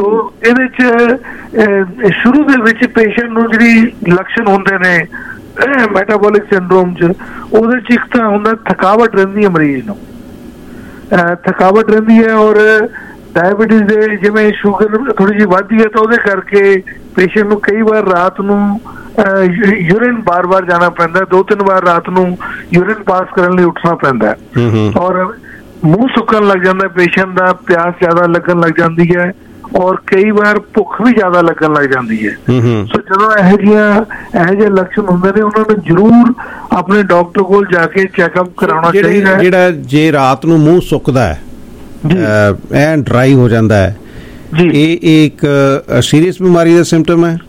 इहदे शुरू दे विच पेशेंट नूं जिहड़ी लक्षण हुंदे ने मेटाबॉलिक सिंड्रोम च, उहदे च इक तां हुंदा थकावट रहिंदी है मरीज नूं, ਥਕਾਵਟ ਰਹਿੰਦੀ ਹੈ। ਔਰ ਡਾਇਬਟੀਜ਼ ਦੇ ਜਿਵੇਂ ਸ਼ੂਗਰ ਥੋੜੀ ਜਿਹੀ ਵੱਧਦੀ ਹੈ ਤਾਂ ਉਹਦੇ ਕਰਕੇ ਪੇਸ਼ੈਂਟ ਨੂੰ ਕਈ ਵਾਰ ਰਾਤ ਨੂੰ ਯੂਰਿਨ ਬਾਰ-ਬਾਰ ਜਾਣਾ ਪੈਂਦਾ, 2-3 ਵਾਰ ਰਾਤ ਨੂੰ ਯੂਰਿਨ ਪਾਸ ਕਰਨ ਲਈ ਉੱਠਣਾ ਪੈਂਦਾ ਔਰ ਮੂੰਹ ਸੁੱਕਣ ਲੱਗ ਜਾਂਦਾ ਪੇਸ਼ੈਂਟ ਦਾ, ਪਿਆਸ ਜ਼ਿਆਦਾ ਲੱਗਣ ਲੱਗ ਜਾਂਦੀ ਹੈ ਔਰ ਕਈ ਵਾਰ ਭੁੱਖ ਵੀ ਜ਼ਿਆਦਾ ਲੱਗਣ ਲੱਗ ਜਾਂਦੀ ਹੈ। ਸੋ ਜਦੋਂ ਇਹੋ ਜਿਹੇ ਲੱਛਣ ਹੁੰਦੇ ਨੇ ਉਹਨਾਂ ਨੂੰ ਜ਼ਰੂਰ ਆਪਣੇ ਡਾਕਟਰ ਕੋਲ ਜਾ ਕੇ ਚੈੱਕਅਪ ਕਰਾਉਣਾ ਚਾਹੀਦਾ ਹੈ। ਜਿਹੜਾ ਜੇ ਰਾਤ ਨੂੰ ਮੂੰਹ ਸੁੱਕਦਾ ਹੈ, ਐਨ ਡਰਾਈ ਹੋ ਜਾਂਦਾ ਹੈ ਜੀ, ਇਹ ਇੱਕ ਸੀਰੀਅਸ ਬਿਮਾਰੀ ਦਾ ਸਿੰਪਟਮ ਹੈ?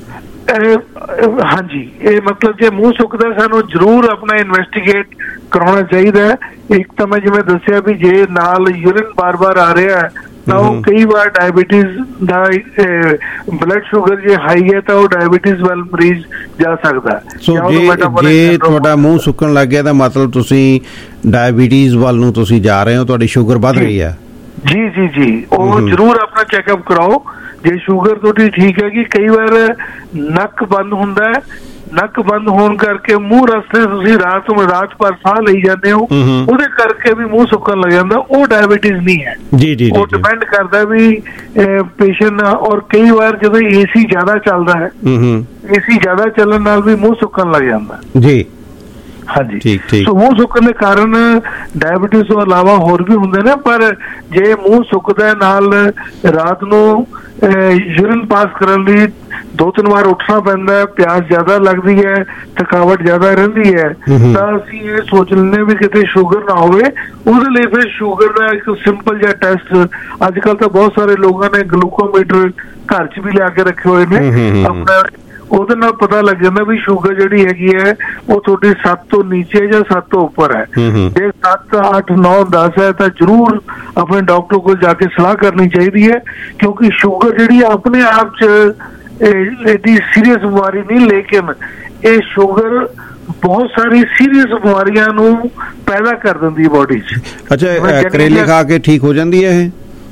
ਹਾਂਜੀ, ਇਹ ਮਤਲਬ ਜੇ ਮੂੰਹ ਸੁੱਕਦਾ ਸਾਨੂੰ ਜ਼ਰੂਰ ਆਪਣਾ ਇਨਵੈਸਟੀਗੇਟ ਕਰਾਉਣਾ ਚਾਹੀਦਾ ਹੈ। ਇੱਕ ਤਾਂ ਮੈਂ ਜਿਵੇਂ ਦੱਸਿਆ ਵੀ ਜੇ ਨਾਲ ਯੂਰਿਨ ਬਾਰ-ਬਾਰ ਆ ਰਿਹਾ ਹੈ ਤਾਂ ਉਹ ਕਈ ਵਾਰ ਡਾਇਬਟੀਜ਼ ਦਾ ਬਲੱਡ ਸ਼ੂਗਰ ਜੇ ਹਾਈ ਹੈ ਤਾਂ ਉਹ ਡਾਇਬਟੀਜ਼ ਵੱਲ ਮਰੀਜ਼ ਜਾ ਸਕਦਾ। ਸੋ ਜੇ ਤੁਹਾਡਾ ਮੂੰਹ ਸੁੱਕਣ ਲੱਗ ਗਿਆ ਤਾਂ ਮਤਲਬ ਤੁਸੀਂ ਡਾਇਬਟੀਜ਼ ਵੱਲ ਨੂੰ ਤੁਸੀਂ ਜਾ ਰਹੇ ਹੋ, ਤੁਹਾਡੀ ਸ਼ੂਗਰ ਵੱਧ ਰਹੀ ਹੈ? ਜੀ ਉਹ ਜ਼ਰੂਰ ਆਪਣਾ ਚੈੱਕਅਪ ਕਰਾਓ। ਜੇ ਸ਼ੂਗਰ ਤੁਹਾਡੀ ਠੀਕ ਹੈਗੀ, ਕਈ ਵਾਰ ਨੱਕ ਬੰਦ ਹੁੰਦਾ ਹੈ, ਨੱਕ ਬੰਦ ਹੋਣ ਕਰਕੇ ਮੂੰਹ ਰਸਤੇ ਤੁਸੀਂ ਰਾਤ ਭਰ ਸਾਹ ਲਈ ਜਾਂਦੇ ਹੋ, ਉਹਦੇ ਕਰਕੇ ਵੀ ਮੂੰਹ ਸੁੱਕਣ ਲੱਗ ਜਾਂਦਾ, ਉਹ ਡਾਇਬਟੀਜ਼ ਨਹੀਂ ਹੈ। ਉਹ ਡਿਪੈਂਡ ਕਰਦਾ ਵੀ ਪੇਸ਼ੈਂਟ। ਔਰ ਕਈ ਵਾਰ ਜਦੋਂ AC ਜ਼ਿਆਦਾ ਚੱਲਦਾ ਹੈ, AC ਜ਼ਿਆਦਾ ਚੱਲਣ ਨਾਲ ਵੀ ਮੂੰਹ ਸੁੱਕਣ ਲੱਗ ਜਾਂਦਾ ਜੀ। ਹਾਂਜੀ, ਸੋ ਮੂੰਹ ਸੁੱਕਣ ਦੇ ਕਾਰਨ ਡਾਇਬਟੀਜ਼ ਤੋਂ ਇਲਾਵਾ ਹੋਰ ਵੀ ਹੁੰਦੇ ਨੇ, ਪਰ ਜੇ ਮੂੰਹ ਸੁੱਕਦਾ ਨਾਲ ਰਾਤ ਨੂੰ ਯੂਰਿਨ ਪਾਸ ਕਰਨ ਲਈ 2-3 ਵਾਰ ਉੱਠਣਾ ਪੈਂਦਾ ਹੈ, ਪਿਆਸ ਜ਼ਿਆਦਾ ਲੱਗਦੀ ਹੈ, ਥਕਾਵਟ ਜ਼ਿਆਦਾ ਰਹਿੰਦੀ ਹੈ, ਤਾਂ ਅਸੀਂ ਇਹ ਸੋਚ ਲੈਂਦੇ ਵੀ ਕਿਤੇ ਸ਼ੂਗਰ ਨਾ ਹੋਵੇ। ਉਹਦੇ ਲਈ ਫਿਰ ਸ਼ੂਗਰ ਦਾ ਇੱਕ ਸਿੰਪਲ ਜਿਹਾ ਟੈਸਟ ਅੱਜ ਕੱਲ੍ਹ ਤਾਂ ਬਹੁਤ ਸਾਰੇ ਲੋਕਾਂ ਨੇ ਗਲੂਕੋਮੀਟਰ ਘਰ 'ਚ ਵੀ ਲਿਆ ਕੇ ਰੱਖੇ ਹੋਏ ਨੇ ਆਪਣਾ, ਉਹਦੇ ਨਾਲ ਪਤਾ ਲੱਗ ਜਾਂਦਾ ਵੀ ਸ਼ੂਗਰ ਜਿਹੜੀ ਹੈਗੀ ਹੈ ਉਹ ਤੁਹਾਡੀ 7 ਤੋਂ ਨੀਚੇ ਜਾਂ 7 ਤੋਂ ਉੱਪਰ ਹੈ। ਜੇ 7, 8, 9, 10 ਹੈ ਤਾਂ ਜ਼ਰੂਰ ਆਪਣੇ ਡਾਕਟਰ ਕੋਲ ਜਾ ਕੇ ਸਲਾਹ ਕਰਨੀ ਚਾਹੀਦੀ ਹੈ, ਕਿਉਂਕਿ ਸ਼ੂਗਰ ਜਿਹੜੀ ਆਪਣੇ ਆਪ 'ਚ ਐਡੀ ਸੀਰੀਅਸ ਬਿਮਾਰੀ ਨਹੀਂ, ਲੇਕਿਨ ਇਹ ਸ਼ੂਗਰ ਬਹੁਤ ਸਾਰੀ ਸੀਰੀਅਸ ਬਿਮਾਰੀਆਂ ਨੂੰ ਪੈਦਾ ਕਰ ਦਿੰਦੀ ਹੈ ਬੋਡੀ 'ਚ। ਅੱਛਾ, ਕਰੇਲੇ ਖਾ ਕੇ ਠੀਕ ਹੋ ਜਾਂਦੀ ਹੈ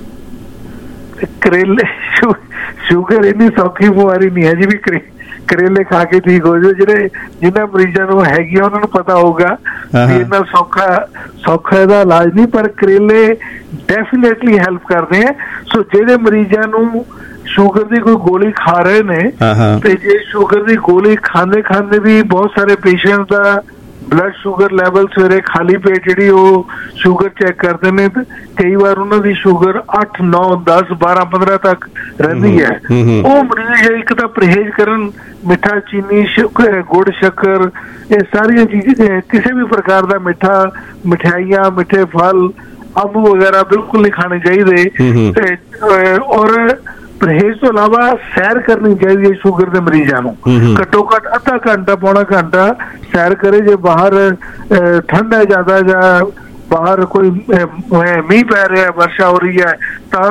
ਇਹ? ਕਰੇਲੇ ਸ਼ੂਗਰ ਇੰਨੀ ਸੌਖੀ ਬਿਮਾਰੀ ਨਹੀਂ ਹੈ ਜੀ ਵੀ ਕਰੇਲੇ ਖਾ ਕੇ ਠੀਕ ਹੋ ਜਾਓ। ਜਿਹਨਾਂ ਮਰੀਜ਼ਾਂ ਨੂੰ ਹੈਗੀ ਆ ਉਹਨਾਂ ਨੂੰ ਪਤਾ ਹੋਊਗਾ ਵੀ ਇੰਨਾ ਸੌਖਾ ਇਹਦਾ ਇਲਾਜ ਨਹੀਂ, ਪਰ ਕਰੇਲੇ ਡੈਫੀਨੇਟਲੀ ਹੈਲਪ ਕਰਦੇ ਆ। ਸੋ ਜਿਹੜੇ ਮਰੀਜ਼ਾਂ ਨੂੰ ਸ਼ੂਗਰ ਦੀ ਕੋਈ ਗੋਲੀ ਖਾ ਰਹੇ ਨੇ ਤੇ ਜੇ ਸ਼ੂਗਰ ਦੀ ਗੋਲੀ ਖਾਂਦੇ ਵੀ ਬਹੁਤ ਸਾਰੇ ਪੇਸ਼ੈਂਟ ਦਾ ਬਲੱਡ ਸ਼ੂਗਰ ਲੈਵਲ ਸਵੇਰੇ ਖਾਲੀ ਪੇਟ ਜਿਹੜੀ ਉਹ ਸ਼ੂਗਰ ਚੈੱਕ ਕਰਦੇ ਨੇ, ਕਈ ਵਾਰ ਉਹਨਾਂ ਦੀ ਸ਼ੂਗਰ 8, 9, 10, 12, 15 ਤੱਕ ਰਹਿੰਦੀ ਹੈ। ਉਹ ਮਰੀਜ਼ ਇੱਕ ਤਾਂ ਪਰਹੇਜ਼ ਕਰਨ, ਮਿੱਠਾ, ਚੀਨੀ, ਗੁੜ, ਸ਼ੱਕਰ, ਇਹ ਸਾਰੀਆਂ ਚੀਜ਼ਾਂ, ਕਿਸੇ ਵੀ ਪ੍ਰਕਾਰ ਦਾ ਮਿੱਠਾ, ਮਠਿਆਈਆਂ, ਮਿੱਠੇ ਫਲ, ਅੰਬ ਵਗੈਰਾ ਬਿਲਕੁਲ ਨਹੀਂ ਖਾਣੇ ਚਾਹੀਦੇ। ਔਰ ਪਰਹੇਜ਼ ਤੋਂ ਇਲਾਵਾ ਸੈਰ ਕਰਨੀ ਚਾਹੀਦੀ ਹੈ ਸ਼ੂਗਰ ਦੇ ਮਰੀਜ਼ਾਂ ਨੂੰ। ਘੱਟੋ ਘੱਟ ਅੱਧਾ ਘੰਟਾ, ਪੌਣਾ ਘੰਟਾ ਸੈਰ ਕਰੇ। ਜੇ ਬਾਹਰ ਠੰਡ ਹੈ ਜ਼ਿਆਦਾ ਜਾਂ ਬਾਹਰ ਕੋਈ ਮੀਂਹ ਪੈ ਰਿਹਾ, ਵਰਸ਼ਾ ਹੋ ਰਹੀ ਹੈ,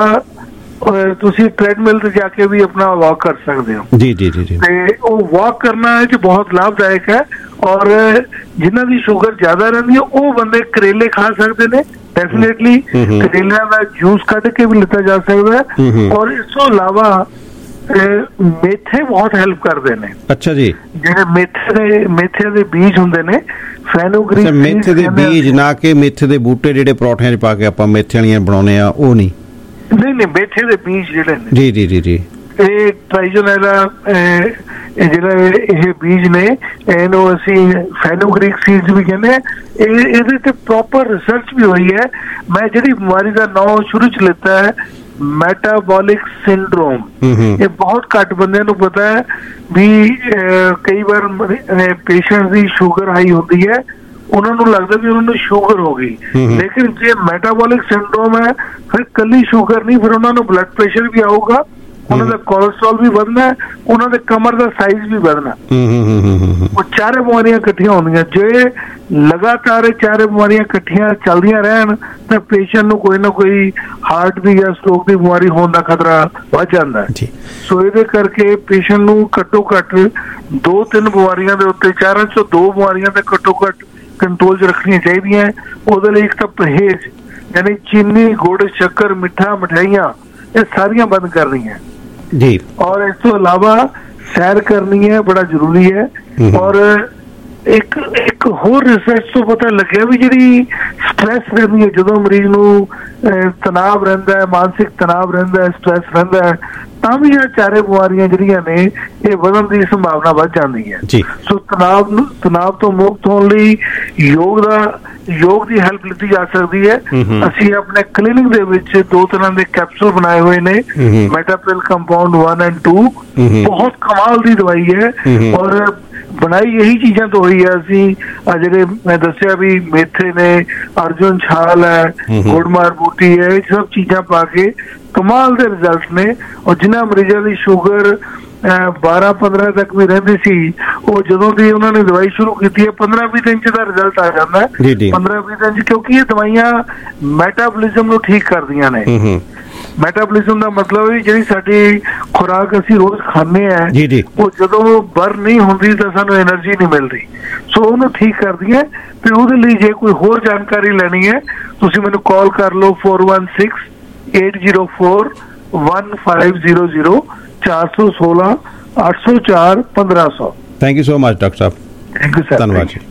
ਤਾਂ ਤੁਸੀਂ ਟ੍ਰੈਡਮਿਲ ਤੇ ਜਾ ਕੇ ਵੀ ਆਪਣਾ ਵਾਕ ਕਰ ਸਕਦੇ ਹੋ। ਜੀ। ਤੇ ਉਹ ਵਾਕ ਕਰਨਾ ਇਹ ਬਹੁਤ ਲਾਭਦਾਇਕ ਹੈ। ਔਰ ਜਿਨ੍ਹਾਂ ਦੀ ਸ਼ੂਗਰ ਜ਼ਿਆਦਾ ਰਹਿੰਦੀ ਹੈ ਉਹ ਬੰਦੇ ਕਰੇਲੇ ਖਾ ਸਕਦੇ ਨੇ, ਡੈਫੀਨੇਟਲੀ ਕਰੇਲਿਆਂ ਦਾ ਜੂਸ ਕੱਢ ਕੇ ਵੀ ਲਿੱਤਾ ਜਾ ਸਕਦਾ ਹੈ। ਔਰ ਇਸ ਤੋਂ ਇਲਾਵਾ ਮੇਥੇ ਬਹੁਤ ਹੈਲਪ ਕਰਦੇ ਨੇ। ਅੱਛਾ ਜੀ, ਜਿਹੜੇ ਮੇਥੇ ਦੇ ਬੀਜ ਹੁੰਦੇ ਨੇ, ਫੈਨੋਗ੍ਰੀਕ। ਮੇਥੇ ਦੇ ਬੀਜ ਨਾ ਕਿ ਮੇਥੇ ਦੇ ਬੂਟੇ ਜਿਹੜੇ ਪਰੌਠਿਆਂ 'ਚ ਪਾ ਕੇ ਆਪਾਂ ਮੇਥੇ ਵਾਲੀਆਂ ਬਣਾਉਂਦੇ ਆ, ਉਹ ਨਹੀਂ? ਨਹੀਂ, ਮੇਥੇ ਦੇ ਬੀਜ ਜਿਹੜੇ ਨੇ ਜੀ ਇਹ ਟ੍ਰਾਈਜ਼ੋਨੇਲਾ ਜਿਹੜਾ ਇਹ ਬੀਜ ਨੇ, ਇਹਨੂੰ ਅਸੀਂ ਫੈਨੋਗ੍ਰੀਕ ਸੀਡਸ ਵੀ ਕਹਿੰਦੇ ਆ। ਇਹਦੇ ਤੇ ਪ੍ਰੋਪਰ ਰਿਸਰਚ ਵੀ ਹੋਈ ਹੈ। ਮੈਂ ਜਿਹੜੀ ਬਿਮਾਰੀ ਦਾ ਨਾਮ ਸ਼ੁਰੂ 'ਚ ਲਿੱਤਾ ਹੈ ਮੈਟਾਬੋਲਿਕ ਸਿੰਡਰੋਮ, ਇਹ ਬਹੁਤ ਘੱਟ ਬੰਦਿਆਂ ਨੂੰ ਪਤਾ ਹੈ ਵੀ ਕਈ ਵਾਰ ਪੇਸ਼ੈਂਟ ਦੀ ਸ਼ੂਗਰ ਹਾਈ ਹੁੰਦੀ ਹੈ, ਉਹਨਾਂ ਨੂੰ ਲੱਗਦਾ ਵੀ ਉਹਨਾਂ ਨੂੰ ਸ਼ੂਗਰ ਹੋ ਗਈ, ਲੇਕਿਨ ਜੇ ਮੈਟਾਬੋਲਿਕ ਸਿੰਡਰੋਮ ਹੈ ਫਿਰ ਕੱਲੀ ਸ਼ੂਗਰ ਨਹੀਂ, ਫਿਰ ਉਹਨਾਂ ਨੂੰ ਬਲੱਡ ਪ੍ਰੈਸ਼ਰ ਵੀ ਆਊਗਾ, ਉਹਨਾਂ ਦਾ ਕੋਲੇਸਟ੍ਰੋਲ ਵੀ ਵਧਣਾ, ਉਹਨਾਂ ਦੇ ਕਮਰ ਦਾ ਸਾਈਜ਼ ਵੀ ਵਧਣਾ। ਉਹ ਚਾਰੇ ਬਿਮਾਰੀਆਂ ਇਕੱਠੀਆਂ ਹੁੰਦੀਆਂ। ਜੇ ਲਗਾਤਾਰ ਇਹ ਚਾਰੇ ਬਿਮਾਰੀਆਂ ਇਕੱਠੀਆਂ ਚੱਲਦੀਆਂ ਰਹਿਣ ਤਾਂ ਪੇਸ਼ੈਂਟ ਨੂੰ ਕੋਈ ਨਾ ਕੋਈ ਹਾਰਟ ਦੀ ਜਾਂ ਸਟ੍ਰੋਕ ਦੀ ਬਿਮਾਰੀ ਹੋਣ ਦਾ ਖਤਰਾ ਵੱਧ ਜਾਂਦਾ ਹੈ। ਸੋ ਇਹਦੇ ਕਰਕੇ ਪੇਸ਼ੈਂਟ ਨੂੰ ਘੱਟੋ ਘੱਟ 2-3 ਬਿਮਾਰੀਆਂ ਦੇ ਉੱਤੇ, 4 ਚੋਂ 2 ਬਿਮਾਰੀਆਂ ਤੇ ਘੱਟੋ ਘੱਟ ਕੰਟਰੋਲ 'ਚ ਰੱਖਣੀਆਂ ਚਾਹੀਦੀਆਂ। ਉਹਦੇ ਲਈ ਇੱਕ ਤਾਂ ਪਰਹੇਜ਼, ਯਾਨੀ ਚੀਨੀ, ਗੁੜ, ਸ਼ੱਕਰ, ਮਿੱਠਾ, ਮਠਿਆਈਆਂ, ਇਹ ਸਾਰੀਆਂ ਬੰਦ ਕਰਨੀਆਂ ਜੀ। ਔਰ ਇਸ ਤੋਂ ਇਲਾਵਾ ਸੈਰ ਕਰਨੀ ਹੈ, ਬੜਾ ਜ਼ਰੂਰੀ ਹੈ। ਔਰ ਇੱਕ ਹੋਰ ਰਿਸਰਚ ਤੋਂ ਪਤਾ ਲੱਗਿਆ ਵੀ ਜਿਹੜੀ ਸਟ੍ਰੈਸ ਰਹਿੰਦੀ ਹੈ, ਜਦੋਂ ਮਰੀਜ਼ ਨੂੰ ਤਣਾਅ ਰਹਿੰਦਾ ਹੈ, ਮਾਨਸਿਕ ਤਣਾਅ ਰਹਿੰਦਾ ਹੈ, ਸਟ੍ਰੈਸ ਰਹਿੰਦਾ ਹੈ, ਤਾਂ ਵੀ ਇਹ ਚਾਰੇ ਬਿਮਾਰੀਆਂ ਜਿਹੜੀਆਂ ਨੇ ਇਹ ਵਧਣ ਦੀ ਸੰਭਾਵਨਾ ਵੱਧ ਜਾਂਦੀ ਹੈ। ਸੋ ਤਣਾਅ ਤੋਂ ਮੁਕਤ ਹੋਣ ਲਈ ਯੋਗ ਦੀ ਹੈਲਪ ਲਿੱਤੀ ਜਾ ਸਕਦੀ ਹੈ। ਅਸੀਂ ਆਪਣੇ ਕਲੀਨਿਕ ਦੇ ਵਿੱਚ 2 ਤਰ੍ਹਾਂ ਦੇ ਕੈਪਸੂਲ ਬਣਾਏ ਹੋਏ ਨੇ, ਮੈਟਾਪਿਲ ਕੰਪਾਊਂਡ 1 ਐਂਡ 2, ਬਹੁਤ ਕਮਾਲ ਦੀ ਦਵਾਈ ਹੈ ਔਰ ਬਣਾਈ ਇਹੀ ਚੀਜ਼ਾਂ ਤੋਂ ਹੋਈ ਹੈ। ਅਸੀਂ ਜਿਹੜੇ ਮੈਂ ਦੱਸਿਆ ਵੀ ਮੇਥੇ ਨੇ, ਅਰਜੁਨ ਛਾਲ ਹੈ, ਗੁੜਮਾਰ ਬੂਟੀ ਹੈ, ਇਹ ਸਭ ਚੀਜ਼ਾਂ ਪਾ ਕੇ ਕਮਾਲ ਦੇ ਰਿਜ਼ਲਟ ਨੇ। ਔਰ ਜਿਨ੍ਹਾਂ ਮਰੀਜ਼ਾਂ ਦੀ ਸ਼ੂਗਰ 12-15 ਤੱਕ ਵੀ ਰਹਿੰਦੀ ਸੀ, ਉਹ ਜਦੋਂ ਦੀ ਉਹਨਾਂ ਨੇ ਦਵਾਈ ਸ਼ੁਰੂ ਕੀਤੀ ਹੈ 15-20 ਦਿਨ ਚ ਦਾ ਰਿਜ਼ਲਟ ਆ ਜਾਂਦਾ ਹੈ। 15-20 ਦਿਨ ਚ, ਕਿਉਂਕਿ ਇਹ ਦਵਾਈਆਂ ਮੈਟਾਬੋਲਿਜ਼ਮ ਨੂੰ ਠੀਕ ਕਰਦੀਆਂ ਨੇ। ਮੈਟਾਬੋਲਿਜ਼ਮ ਦਾ ਮਤਲਬ ਹੈ ਜਿਹੜੀ ਸਾਡੀ ਖੁਰਾਕ ਅਸੀਂ ਰੋਜ਼ ਖਾਂਦੇ ਆ, ਉਹ ਜਦੋਂ ਬਰਨ ਨਹੀਂ ਹੁੰਦੀ ਤਾਂ ਸਾਨੂੰ એનર્ਜੀ ਨਹੀਂ ਮਿਲਦੀ, ਸੋ ਉਹਨੂੰ ਠੀਕ ਕਰਦੀਆਂ। ਤੇ ਉਹਦੇ ਲਈ ਜੇ ਕੋਈ ਹੋਰ ਜਾਣਕਾਰੀ ਲੈਣੀ ਹੈ ਤੁਸੀਂ ਮੈਨੂੰ ਕਾਲ ਕਰ ਲਓ 4168041500 416 804 1500। Thank you so much doctor Sahib. Thank you sir. ਧੰਨਵਾਦ ਜੀ।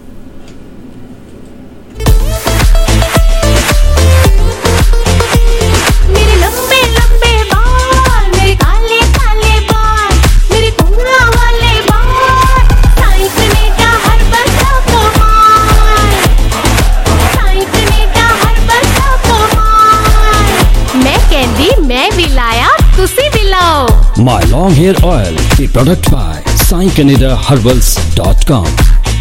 My Long Hair Oil, a product by SaiCanadaHerbals.com।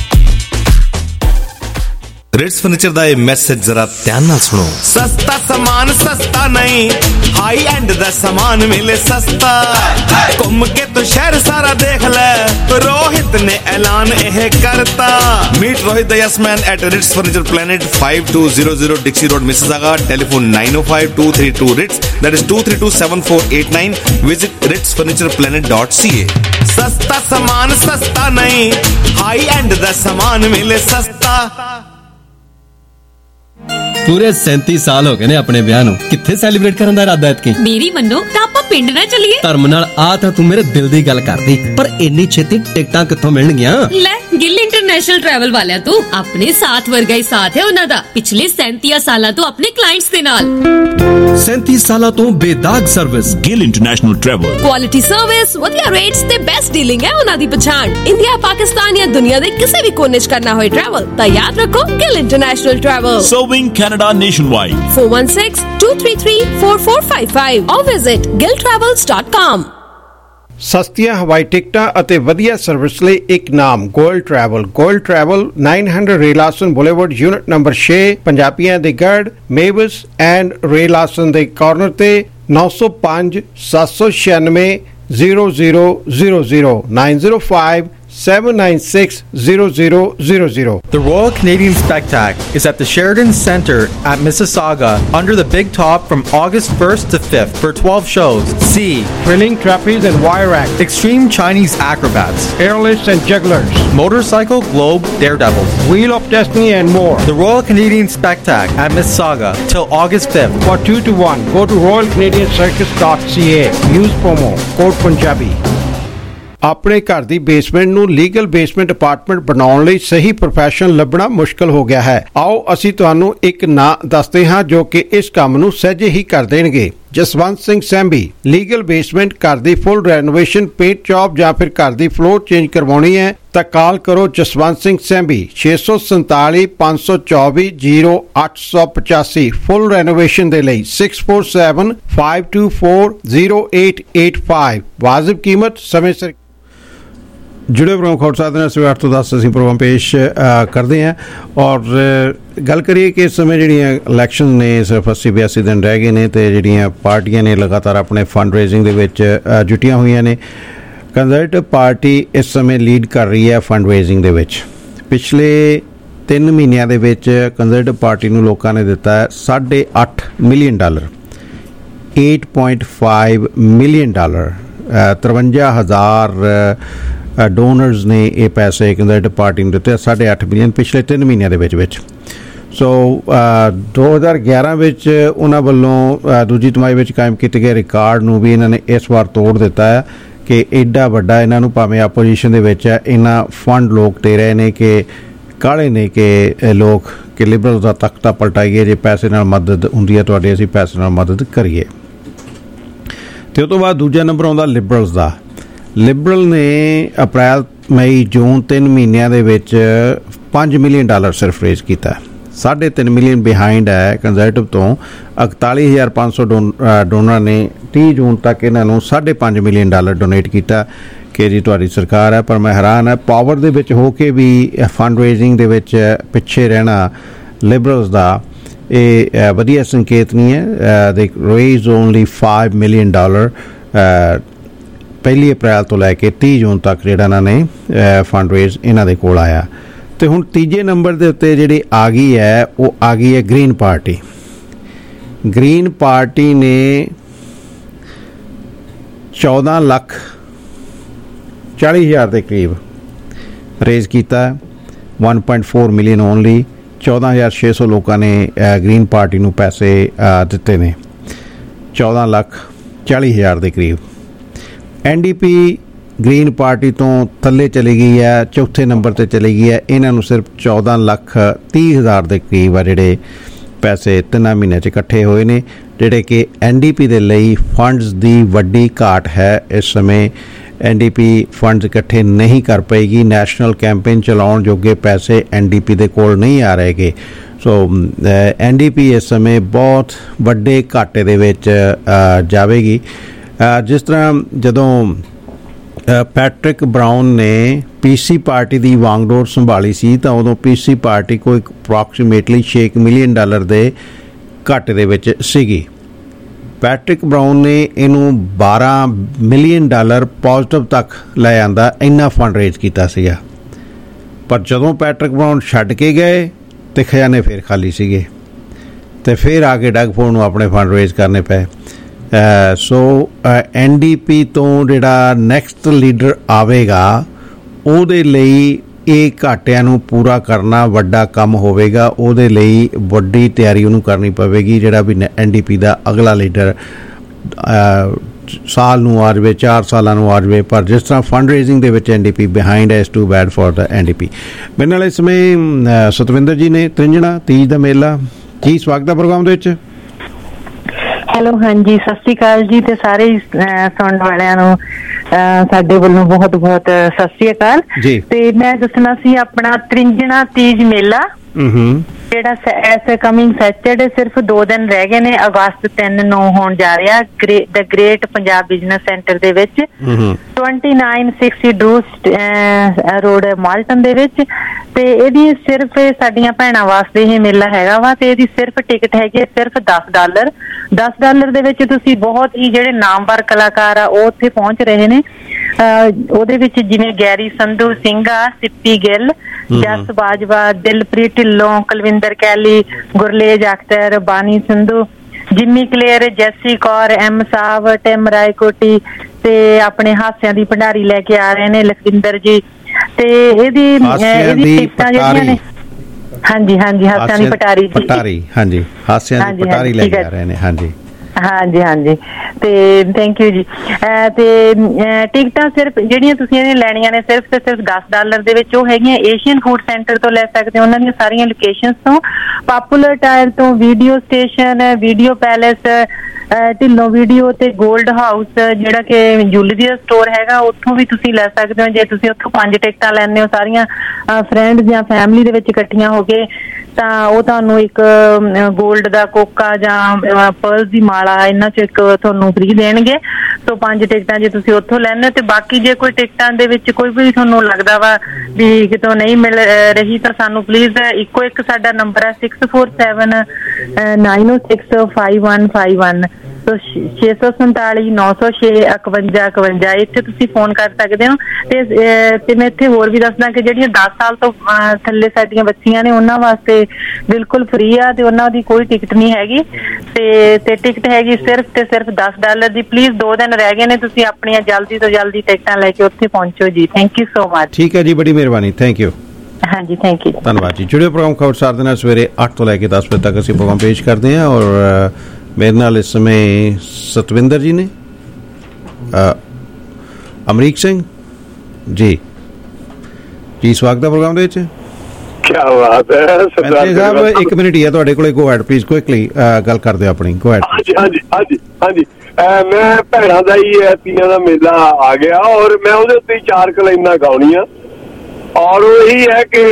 Rits furniture दा मैसेज जरा ध्यान नाल सुनो। सस्ता सामान सस्ता नहीं, हाई एंड दा सामान मिले सस्ता। घूम के तो शहर सारा देख ले, रोहित ने ऐलान यह करता। Meet Rohit the yes man at Rits furniture planet 5200 Dixie road Mississauga. Telephone 905-232 Rits, that is 232-7489। Visit ritsfurnitureplanet.ca। सस्ता सामान सस्ता नहीं, हाई एंड दा सामान मिले सस्ता। पूरे 37 साल हो गए ने अपने ब्याह नूं, कित्थे सैलीब्रेट करन दा इरादा ऐतकी? मेरी मन्नो तां आपां पिंड ना चलीए। धर्म नाल आ तां तू मेरे दिल दी गल करदी, पर इन्नी छेती टिकटां कित्थों मिलणगीਆਂ? ले गिल इंटरनेशनल ट्रैवल वालियां तू अपने साथ वर्गा ही साथ है उन्हां दा, पिछले 37 सालां तो अपने क्लाइंट्स दे नाल। 37 सालां तो बेदाग service. Gill international travel, quality service, वधिया रेट्स ते बेस्ट डीलिंग है उन्हां दी पहचान। इंडिया, पाकिस्तान या दुनिया दे किसी भी कोने च करना होए ट्रैवल तां याद रखो Gill international travel. Serving Canada nationwide। 416-233-4455 or visit giltravels.com। ਸਸਤੀਆਂ ਹਵਾਈ ਟਿਕਟਾਂ ਅਤੇ ਵਧੀਆ ਸਰਵਿਸ ਲਈ ਇੱਕ ਨਾਮ ਗੋਲਡ ਟਰੈਵਲ। ਗੋਲਡ ਟਰੈਵਲ 900 ਰੇਲਾਸਨ ਬੁਲੇਵਰਡ, ਯੂਨਿਟ ਨੰਬਰ 6, ਪੰਜਾਬੀਆਂ ਦੇ ਗੜ, ਮੇਵਸ ਐਂਡ ਰੇਲਾਸਨ ਦੇ ਕਾਰਨਰ ਤੇ 905 796 0000 905 796-0000. The Royal Canadian Spectac is at the Sheridan Centre at Mississauga under the Big Top from August 1st to 5th for 12 shows. See thrilling trapeze and wire act, extreme Chinese acrobats, airlifts and jugglers, motorcycle globe daredevils, wheel of destiny and more. The Royal Canadian Spectac at Mississauga till August 5th. For 2 to 1, go to royalcanadiancircus.ca. Use promo code Punjabi. ਆਪਣੇ ਘਰ ਦੀ basement ਨੂੰ legal basement apartment ਬਣਾਉਣ ਲਈ ਸਹੀ professional ਲੱਭਣਾ ਮੁਸ਼ਕਲ ਹੋ ਗਿਆ ਹੈ। ਆਓ ਅਸੀਂ ਤੁਹਾਨੂੰ ਇੱਕ ਨਾਂ ਦੱਸਦੇ ਹਾਂ ਜੋ ਕਿ ਇਸ ਕੰਮ ਨੂੰ ਸਹਿਜੇ ਹੀ ਕਰ ਦੇਣਗੇ। ਜਸਵੰਤ ਸਿੰਘ ਸੈਂਬੀ, ਲੀਗਲ ਬੇਸਮੈਂਟ, ਘਰ ਦੀ ਫੁੱਲ ਰੈਨੋਵੇਸ਼ਨ, ਪੇਂਟ ਜੌਬ ਜਾਂ ਫਿਰ ਘਰ ਦੀ ਫਲੋਰ ਚੇਂਜ ਕਰਵਾਉਣੀ ਹੈ ਤਾਂ ਕਾਲ ਕਰੋ ਜਸਵੰਤ ਸਿੰਘ ਸੈਂਬੀ 647 524 0885 ਫੁੱਲ ਰੈਨੋਵੇਸ਼ਨ ਦੇ ਲਈ 647 524 0885। ਵਾਜਿਬ ਕੀਮਤ, ਸਮੇਂ ਸਿਰ। जुड़े प्रमुख खबर साथ हैं सवेरे 8 ਤੋਂ 10 ਅਸੀਂ ਪ੍ਰੋਗਰਾਮ ਪੇਸ਼ ਕਰਦੇ ਹਾਂ ਔਰ ਗੱਲ ਕਰੀਏ ਕਿ ਇਸ ਸਮੇਂ ਜਿਹੜੀਆਂ ਇਲੈਕਸ਼ਨ ਨੇ ਸਿਰਫ 80-82 ਦਿਨ ਰਹਿ ਗਏ ਨੇ ਤੇ ਜਿਹੜੀਆਂ ਪਾਰਟੀਆਂ ਨੇ ਲਗਾਤਾਰ ਆਪਣੇ ਫੰਡ ਰੇਜ਼ਿੰਗ ਦੇ ਵਿੱਚ ਜੁਟੀਆਂ ਹੋਈਆਂ ਨੇ। ਕੰਜ਼ਰਵੇਟਿਵ ਪਾਰਟੀ ਇਸ ਸਮੇਂ ਲੀਡ ਕਰ ਰਹੀ ਹੈ ਫੰਡ ਰੇਜ਼ਿੰਗ ਦੇ ਵਿੱਚ। ਪਿਛਲੇ 3 ਮਹੀਨਿਆਂ ਦੇ ਵਿੱਚ ਕੰਜ਼ਰਵੇਟਿਵ ਪਾਰਟੀ ਨੂੰ ਲੋਕਾਂ ਨੇ ਦਿੱਤਾ ਹੈ $8.5 ਮਿਲੀਅਨ, $8.5 ਮਿਲੀਅਨ, 53,000 ਡੋਨਰਸ ਨੇ ਇਹ ਪੈਸੇ ਕੰਜ਼ਰਵੇਟਿਵ ਪਾਰਟੀ ਨੂੰ ਦਿੱਤੇ, 8.5 ਮਿਲੀਅਨ ਪਿਛਲੇ 3 ਮਹੀਨਿਆਂ ਦੇ ਵਿੱਚ। ਸੋ 2011 ਵਿੱਚ ਉਹਨਾਂ ਵੱਲੋਂ ਦੂਜੀ ਤਿਮਾਹੀ ਵਿੱਚ ਕਾਇਮ ਕੀਤੇ ਗਏ ਰਿਕਾਰਡ ਨੂੰ ਵੀ ਇਹਨਾਂ ਨੇ ਇਸ ਵਾਰ ਤੋੜ ਦਿੱਤਾ ਹੈ ਕਿ ਐਡਾ ਵੱਡਾ ਇਹਨਾਂ ਨੂੰ ਭਾਵੇਂ ਆਪੋਜੀਸ਼ਨ ਦੇ ਵਿੱਚ ਹੈ, ਇੰਨਾ ਫੰਡ ਲੋਕ ਦੇ ਰਹੇ ਨੇ ਕਿ ਕਾਹਲੇ ਨੇ ਕਿ ਲੋਕ ਕਿ ਲਿਬਰਲ ਦਾ ਤਖਤਾ ਪਲਟਾਈਏ, ਜੇ ਪੈਸੇ ਨਾਲ ਮਦਦ ਹੁੰਦੀ ਹੈ ਤੁਹਾਡੀ ਅਸੀਂ ਪੈਸੇ ਨਾਲ ਮਦਦ ਕਰੀਏ। ਅਤੇ ਉਹ ਤੋਂ ਬਾਅਦ ਦੂਜਾ ਨੰਬਰ ਆਉਂਦਾ ਲਿਬਰਲਸ ਦਾ। ਲਿਬਰਲ ਨੇ ਅਪ੍ਰੈਲ ਮਈ ਜੂਨ 3 ਮਹੀਨਿਆਂ ਦੇ ਵਿੱਚ $5 ਮਿਲੀਅਨ ਸਿਰਫ ਰੇਜ਼ ਕੀਤਾ। 3.5 ਮਿਲੀਅਨ ਬਿਹਾਈਂਡ ਹੈ ਕੰਜ਼ਰਵੇਟਿਵ ਤੋਂ। 41,500 ਡੋਨਰ ਨੇ 30 ਜੂਨ ਤੱਕ ਇਹਨਾਂ ਨੂੰ $5.5 ਮਿਲੀਅਨ ਡੋਨੇਟ ਕੀਤਾ ਕਿ ਜੀ ਤੁਹਾਡੀ ਸਰਕਾਰ ਹੈ। ਪਰ ਮੈਂ ਹੈਰਾਨ ਹੈ ਪਾਵਰ ਦੇ ਵਿੱਚ ਹੋ ਕੇ ਵੀ ਫੰਡ ਰੇਜ਼ਿੰਗ ਦੇ ਵਿੱਚ ਪਿੱਛੇ ਰਹਿਣਾ ਲਿਬਰਲਸ ਦਾ ਇਹ ਵਧੀਆ ਸੰਕੇਤ ਨਹੀਂ ਹੈ। ਦੇ ਰੇਜ਼ ਓਨਲੀ $5 ਮਿਲੀਅਨ 1 ਅਪ੍ਰੈਲ ਤੋਂ ਲੈ ਕੇ 30 ਜੂਨ ਤੱਕ ਜਿਹੜਾ ਇਹਨਾਂ ਨੇ ਫੰਡ ਰੇਜ਼ ਇਹਨਾਂ ਦੇ ਕੋਲ ਆਇਆ। ਅਤੇ ਹੁਣ ਤੀਜੇ ਨੰਬਰ ਦੇ ਉੱਤੇ ਜਿਹੜੀ ਆ ਗਈ ਹੈ ਉਹ ਆ ਗਈ ਹੈ ਗ੍ਰੀਨ ਪਾਰਟੀ। ਗ੍ਰੀਨ ਪਾਰਟੀ ਨੇ 14,40,000 ਦੇ ਕਰੀਬ ਰੇਜ਼ ਕੀਤਾ। 1.4 ਮਿਲੀਅਨ ਓਨਲੀ। 14,600 ਲੋਕਾਂ ਨੇ ਗ੍ਰੀਨ ਪਾਰਟੀ ਨੂੰ ਪੈਸੇ ਦਿੱਤੇ ਨੇ। 14,40,000 ਦੇ ਕਰੀਬ। NDP ਗ੍ਰੀਨ ਪਾਰਟੀ ਤੋਂ ਥੱਲੇ ਚਲੀ ਗਈ ਹੈ, ਚੌਥੇ ਨੰਬਰ 'ਤੇ ਚਲੀ ਗਈ ਹੈ। ਇਹਨਾਂ ਨੂੰ ਸਿਰਫ 14,30,000 ਦੇ ਕਰੀਬ ਆ ਜਿਹੜੇ ਪੈਸੇ 3 ਮਹੀਨਿਆਂ 'ਚ ਇਕੱਠੇ ਹੋਏ ਨੇ, ਜਿਹੜੇ ਕਿ NDP ਦੇ ਲਈ ਫੰਡਸ ਦੀ ਵੱਡੀ ਘਾਟ ਹੈ। ਇਸ ਸਮੇਂ NDP ਫੰਡਸ ਇਕੱਠੇ ਨਹੀਂ ਕਰ ਪਏਗੀ। ਨੈਸ਼ਨਲ ਕੈਂਪੇਨ ਚਲਾਉਣ ਜੋਗੇ ਪੈਸੇ NDP ਦੇ ਕੋਲ ਨਹੀਂ ਆ ਰਹੇਗੇ। ਸੋ NDP ਇਸ ਸਮੇਂ ਬਹੁਤ ਵੱਡੇ ਘਾਟੇ ਦੇ ਵਿੱਚ ਜਾਵੇਗੀ। ਜਿਸ ਤਰ੍ਹਾਂ ਜਦੋਂ ਪੈਟਰਿਕ ਬਰਾਊਨ ਨੇ PC ਪਾਰਟੀ ਦੀ ਵਾਂਗਡੋਰ ਸੰਭਾਲੀ ਸੀ ਤਾਂ ਉਦੋਂ PC ਪਾਰਟੀ ਕੋਈ ਅਪਰੋਕਸੀਮੇਟਲੀ $6 ਮਿਲੀਅਨ ਦੇ ਘਾਟੇ ਦੇ ਵਿੱਚ ਸੀਗੀ। ਪੈਟਰਿਕ ਬਰਾਊਨ ਨੇ ਇਹਨੂੰ $12 ਮਿਲੀਅਨ ਪੋਜ਼ਿਟਿਵ ਤੱਕ ਲੈ ਆਂਦਾ, ਇੰਨਾ ਫੰਡ ਰੇਜ਼ ਕੀਤਾ ਸੀਗਾ। ਪਰ ਜਦੋਂ ਪੈਟਰਿਕ ਬਰਾਊਨ ਛੱਡ ਕੇ ਗਏ ਤੇ ਖਜ਼ਾਨੇ ਫਿਰ ਖਾਲੀ ਸੀਗੇ ਤੇ ਫਿਰ ਆ ਕੇ ਡਗ ਫੋਰਡ ਨੂੰ ਆਪਣੇ ਫੰਡ ਰੇਜ਼ ਕਰਨੇ ਪਏ। ਸੋ NDP ਤੋਂ ਜਿਹੜਾ ਨੈਕਸਟ ਲੀਡਰ ਆਵੇਗਾ ਉਹਦੇ ਲਈ ਇਹ ਘਾਟਿਆਂ ਨੂੰ ਪੂਰਾ ਕਰਨਾ ਵੱਡਾ ਕੰਮ ਹੋਵੇਗਾ। ਉਹਦੇ ਲਈ ਵੱਡੀ ਤਿਆਰੀ ਉਹਨੂੰ ਕਰਨੀ ਪਵੇਗੀ। ਜਿਹੜਾ ਵੀ NDP ਦਾ ਅਗਲਾ ਲੀਡਰ ਸਾਲ ਨੂੰ ਆ ਜਾਵੇ, 4 ਸਾਲਾਂ ਨੂੰ ਆ ਜਾਵੇ, ਪਰ ਜਿਸ ਤਰ੍ਹਾਂ ਫੰਡ ਰੇਜ਼ਿੰਗ ਦੇ ਵਿੱਚ NDP ਬਿਹਾਈਂਡ ਹੈ, it's too bad for the NDP। ਮੇਰੇ ਨਾਲ ਇਸ ਸਮੇਂ ਸਤਵਿੰਦਰ ਜੀ ਨੇ ਤ੍ਰਿੰਜਣਾ ਤੀਜ ਦਾ ਮੇਲਾ ਜੀ। ਸਵਾਗਤ ਹੈ ਪ੍ਰੋਗਰਾਮ ਦੇ ਵਿੱਚ। ਹੈਲੋ, ਹਾਂਜੀ, ਸਤਿ ਸ਼੍ਰੀ ਅਕਾਲ ਜੀ ਤੇ ਸਾਰੇ ਸੁਣਨ ਵਾਲਿਆਂ ਨੂੰ ਸਾਡੇ ਵੱਲੋਂ ਬਹੁਤ ਬਹੁਤ ਸਤਿ ਸ਼੍ਰੀ ਅਕਾਲ। ਤੇ ਮੈਂ ਦੱਸਣਾ ਸੀ ਆਪਣਾ ਤ੍ਰਿੰਜਣਾ ਤੀਜ ਮੇਲਾ ਜਿਹੜਾ ਐਸ ਕਮਿੰਗ ਸੈਟਰਡੇ ਸਿਰਫ 2 ਦਿਨ ਰਹਿ ਗਏ ਨੇ। ਅਗਸਤ 3 ਨੂੰ ਹੋਣ ਜਾ ਰਿਹਾ the great Punjab business centre ਦੇ ਵਿੱਚ 2960 ਡਰੂਸ ਰੋਡ ਮਾਲਟਨ ਦੇ ਵਿੱਚ। ਤੇ ਇਹਦੀ ਸਿਰਫ ਸਾਡੀਆਂ ਭੈਣਾਂ ਵਾਸਤੇ ਇਹ ਮੇਲਾ ਹੈਗਾ ਵਾ ਤੇ ਇਹਦੀ ਸਿਰਫ ਟਿਕਟ ਹੈਗੀ ਸਿਰਫ $10। $10 ਦੇ ਵਿੱਚ ਤੁਸੀਂ ਬਹੁਤ ਹੀ ਜਿਹੜੇ ਨਾਮਵਰ ਕਲਾਕਾਰ ਆ ਉਹ ਉੱਥੇ ਪਹੁੰਚ ਰਹੇ ਨੇ। ਉਹਦੇ ਵਿੱਚ ਜਿਵੇਂ Garry Sandhu, Singha, Sippy Gill, Jas Bajwa, Dilpreet Dhillon, Kulwinder Kally, Gurlej Akhtar, Baani Sandhu, Jimmy Kaler, Jessie Kaur, M Sahib, Tim Raikoti ਤੇ ਆਪਣੇ ਹਾਸਿਆਂ ਦੀ ਭੰਡਾਰੀ ਲੈ ਕੇ ਆ ਰਹੇ ਨੇ ਲਖਵਿੰਦਰ ਜੀ। ਤੇ ਇਹਦੀ ਟਿਕਟਾਂ ਜਿਹੜੀਆਂ ਨੇ ਹਾਂਜੀ ਹਾਸਿਆਂ ਦੀ ਪਟਾਰੀ ਹਾਂਜੀ ਹਾਸਿਆਂ ਦੀ ਪਟਾਰੀ ਲੈ ਕੇ ਆ ਰਹੇ ਨੇ ਹਾਂਜੀ ਤੇ ਥੈਂਕ ਯੂ ਜੀ। ਤੇ ਟਿਕਟਾਂ ਸਿਰਫ ਜਿਹੜੀਆਂ ਤੁਸੀਂ ਇਹਨੇ ਲੈਣੀਆਂ ਨੇ ਸਿਰਫ ਤੇ ਸਿਰਫ $10 ਦੇ ਵਿੱਚ ਉਹ ਹੈਗੀਆਂ ਏਸ਼ੀਅਨ ਫੂਡ ਸੈਂਟਰ ਤੋਂ ਲੈ ਸਕਦੇ ਹੋ। ਉਹਨਾਂ ਦੀਆਂ ਸਾਰੀਆਂ ਲੋਕੇਸ਼ਨਸ ਤੋਂ, ਪਾਪੂਲਰ ਟਾਇਰ ਤੋਂ, video station, video palace, Dhillon video ਤੇ ਗੋਲਡ ਹਾਊਸ ਜਿਹੜਾ ਕਿ ਜੁਐਲਰੀ ਦਾ ਸਟੋਰ ਹੈਗਾ ਉੱਥੋਂ ਵੀ ਤੁਸੀਂ ਲੈ ਸਕਦੇ ਹੋ। ਜੇ ਤੁਸੀਂ ਉੱਥੋਂ 5 ਟਿਕਟਾਂ ਲੈਂਦੇ ਹੋ ਸਾਰੀਆਂ ਫਰੈਂਡ ਜਾਂ ਫੈਮਿਲੀ ਦੇ ਵਿੱਚ ਇਕੱਠੀਆਂ ਹੋ ਕੇ ਤਾਂ ਉਹ ਤੁਹਾਨੂੰ ਇੱਕ ਗੋਲਡ ਦਾ ਕੋਕਾ ਜਾਂ ਪਰਲਸ ਦੀ ਮਾਲਾ ਇਹਨਾਂ 'ਚ ਇੱਕ ਤੁਹਾਨੂੰ ਫ੍ਰੀ ਦੇਣਗੇ। ਸੋ 5 ਟਿਕਟਾਂ ਜੇ ਤੁਸੀਂ ਉੱਥੋਂ ਲੈਂਦੇ ਹੋ। ਤੇ ਬਾਕੀ ਜੇ ਕੋਈ ਟਿਕਟਾਂ ਦੇ ਵਿੱਚ ਕੋਈ ਵੀ ਤੁਹਾਨੂੰ ਲੱਗਦਾ ਵਾ ਵੀ ਕਿਤੋਂ ਨਹੀਂ ਮਿਲ ਰਹੀ ਤਾਂ ਸਾਨੂੰ ਪਲੀਜ਼ ਇੱਕੋ ਇੱਕ ਸਾਡਾ ਨੰਬਰ ਹੈ 647 906 5151 647 906 5151 ਇੱਥੇ ਤੁਸੀਂ ਫੋਨ ਕਰ ਸਕਦੇ ਹੋ। ਤੇ ਮੈਂ ਇੱਥੇ ਹੋਰ ਵੀ ਦੱਸਦਾ ਕਿ ਜਿਹੜੀਆਂ 10 ਸਾਲ ਤੋਂ ਥੱਲੇ ਸਾਡੀਆਂ ਬੱਚੀਆਂ ਨੇ ਉਹਨਾਂ ਵਾਸਤੇ ਬਿਲਕੁਲ ਫ੍ਰੀ ਆ ਤੇ ਉਹਨਾਂ ਦੀ ਕੋਈ ਟਿਕਟ ਨਹੀਂ ਹੈਗੀ। ਤੇ ਟਿਕਟ ਹੈਗੀ ਸਿਰਫ ਤੇ ਸਿਰਫ $10 ਦੀ। ਪਲੀਜ਼ 2 ਦਿਨ ਰਹਿ ਗਏ ਨੇ, ਤੁਸੀਂ ਆਪਣੀਆਂ ਜਲਦੀ ਤੋਂ ਜਲਦੀ ਟਿਕਟਾਂ ਲੈ ਕੇ ਉੱਥੇ ਪਹੁੰਚੋ ਜੀ। Thank you so much. ਠੀਕ ਹੈ ਜੀ, ਬੜੀ ਮਿਹਰਬਾਨੀ, ਥੈਂਕ ਯੂ। ਹਾਂਜੀ, ਥੈਂਕ ਯੂ, ਧੰਨਵਾਦ ਜੀ। ਜੁੜਿਓ ਪ੍ਰੋਗਰਾਮ ਖਬਰਸਾਰ ਦੇ ਨਾਲ ਸਵੇਰੇ 8 ਤੋਂ ਲੈ ਕੇ 10 ਵਜੇ ਤੱਕ ਅਸੀਂ ਪ੍ਰੋਗਰਾਮ ਪੇਸ਼ ਕਰਦੇ ਹਾਂ। ਔਰ ਮੇਰੇ ਨਾਲ ਇਸ ਸਮੇਂ ਸਤਵਿੰਦਰ ਜੀ ਨੇ ਅਮਰੀਕ ਸਿੰਘ ਜੀ ਜੀ, ਸਵਾਗਤ ਹੈ ਪ੍ਰੋਗਰਾਮ ਦੇ ਵਿੱਚ। ਕਿਆ ਬਾਤ ਹੈ ਸਰਦਾਰ ਸਾਹਿਬ, 1 ਮਿੰਟ ਹੀ ਹੈ ਤੁਹਾਡੇ ਕੋਲ, ਗੋ ਹੈਡ ਪਲੀਜ਼, ਕੁਇਕਲੀ ਗੱਲ ਕਰ ਦਿਓ ਆਪਣੀ, ਗੋ ਹੈਡ। ਹਾਂਜੀ ਮੈਂ ਭੈਣਾਂ ਦਾ ਹੀ ਤੀਆਂ ਦਾ ਮੇਲਾ ਆ ਗਿਆ ਔਰ ਮੈਂ ਉਹਦੇ ਉੱਤੇ 4 ਲਾਈਨਾਂ ਗਾਉਣੀਆਂ ਔਰ ਉਹ ਇਹੀ ਹੈ ਕਿ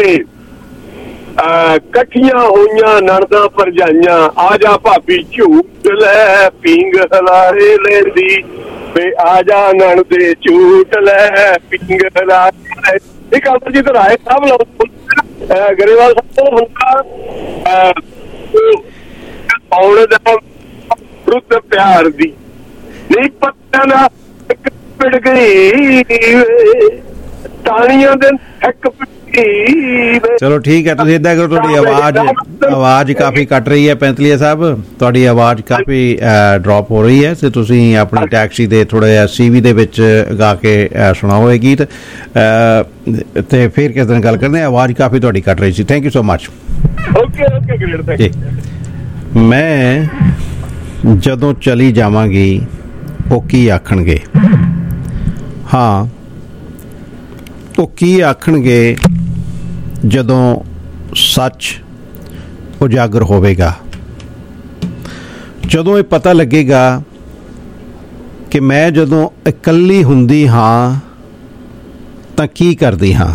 ਇਕੱਠੀਆਂ ਹੋਈਆਂ ਨਣਦਾਂ ਭਰਜਾਈਆਂ, ਆ ਜਾ ਭਾਬੀ ਝੂਟ ਲੈ ਪੀਂਗ ਹਲਾਰੇ ਲੈਂਦੀ ਵੇ, ਆ ਜਾ ਨਣਦੇ ਝੂਟ ਲੈ ਪੀਂਗ ਹਲਾਰੇ। ਇੱਕ ਅਮਰਜੀਤ ਰਾਏ ਸਾਹਿਬ ਗਰੇਵਾਲ ਸਾਹਿਬ ਹੁੰਦਾ ਆਉਣ ਦਾ ਰੁੱਤ ਪਿਆਰ ਦੀ ਨਹੀਂ ਪੱਤਿਆਂ ਦਾ ਇੱਕ ਪਿੜ ਗਈ ਤਾਣੀਆਂ ਦੇ ਇੱਕ ਚਲੋ ਠੀਕ ਹੈ, ਤੁਸੀਂ ਏਦਾਂ ਕਰੋ, ਤੁਹਾਡੀ ਆਵਾਜ਼ ਕਾਫੀ ਕੱਟ ਰਹੀ ਹੈ ਪੈਂਤਲੀਆ ਸਾਹਿਬ, ਤੁਹਾਡੀ ਆਵਾਜ਼ ਕਾਫੀ ਡ੍ਰੌਪ ਹੋ ਰਹੀ ਹੈ, ਤੇ ਤੁਸੀਂ ਆਪਣੀ ਟੈਕਸੀ ਦੇ ਥੋੜਾ ਜਿਹਾ CV ਦੇ ਵਿੱਚ ਗਾ ਕੇ ਸੁਣਾਓ ਇਹ ਗੀਤ, ਤੇ ਫਿਰ ਕਿਸ ਦਿਨ ਗੱਲ ਕਰਦੇ ਹਾਂ। ਆਵਾਜ਼ ਕਾਫੀ ਤੁਹਾਡੀ ਕੱਟ ਰਹੀ ਸੀ। Thank you so much. Okay. ਮੈਂ ਜਦੋਂ ਚਲੀ ਜਾਵਾਂਗੀ ਉਹ ਕੀ ਆਖਣਗੇ, ਹਾਂ ਉਹ ਕੀ ਆਖਣਗੇ ਜਦੋਂ ਸੱਚ ਉਜਾਗਰ ਹੋਵੇਗਾ, ਜਦੋਂ ਇਹ ਪਤਾ ਲੱਗੇਗਾ ਕਿ ਮੈਂ ਜਦੋਂ ਇਕੱਲੀ ਹੁੰਦੀ ਹਾਂ ਤਾਂ ਕੀ ਕਰਦੀ ਹਾਂ।